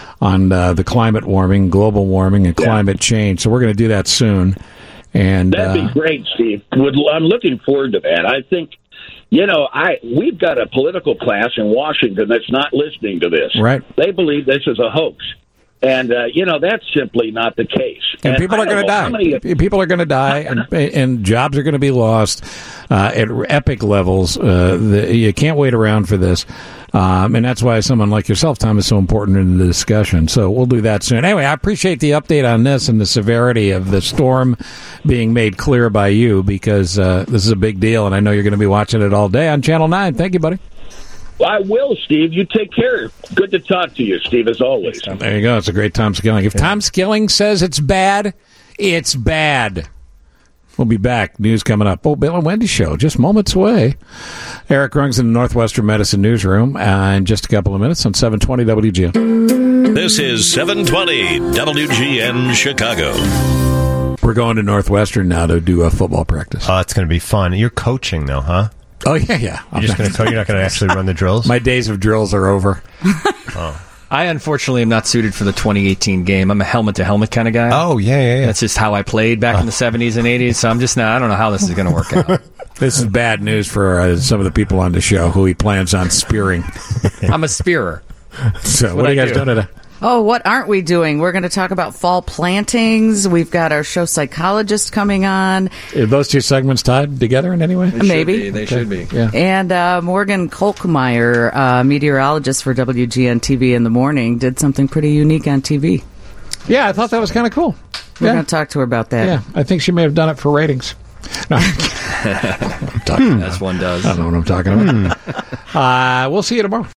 on uh, the climate warming, global warming, and climate yeah. change. So we're going to do that soon. And that'd uh, be great, Steve. Would, I'm looking forward to that. I think, you know, I we've got a political class in Washington that's not listening to this. Right. They believe this is a hoax. And, uh, you know, that's simply not the case. And, and people are going to die. Many... People are going to die, and, and jobs are going to be lost uh, at epic levels. Uh, the, you can't wait around for this. Um, and that's why someone like yourself, Tom, is so important in the discussion. So we'll do that soon. Anyway, I appreciate the update on this and the severity of the storm being made clear by you, because uh, this is a big deal, and I know you're going to be watching it all day on Channel nine. Thank you, buddy. Well, I will, Steve. You take care. Good to talk to you, Steve, as always. There you go. It's a great Tom Skilling. If Tom Skilling says it's bad, it's bad. We'll be back. News coming up. Oh, Bill and Wendy show, just moments away. Eric Rungs in the Northwestern Medicine Newsroom uh, in just a couple of minutes on seven twenty W G N. This is seven twenty W G N Chicago. We're going to Northwestern now to do a football practice. Oh, it's going to be fun. You're coaching, though, huh? Oh, yeah, yeah. You're just going to coach? You're not going to actually run the drills? My days of drills are over. Oh. I, unfortunately, am not suited for the twenty eighteen game. I'm a helmet-to-helmet kind of guy. Oh, yeah, yeah, yeah. That's just how I played back uh. in the seventies and eighties, so I'm just not, I don't know how this is going to work out. This is bad news for uh, some of the people on the show who he plans on spearing. I'm a spearer. So, what, what are you guys do. doing today? Oh, what aren't we doing? We're going to talk about fall plantings. We've got our show psychologist coming on. Are those two segments tied together in any way? They Maybe. Should be. They okay. should be. Yeah. And uh, Morgan Kolkmeyer, uh, meteorologist for W G N T V in the morning, did something pretty unique on T V. Yeah, I thought that was kind of cool. We're yeah. going to talk to her about that. Yeah, I think she may have done it for ratings. No. As one does. I don't know what I'm talking about. uh, we'll see you tomorrow.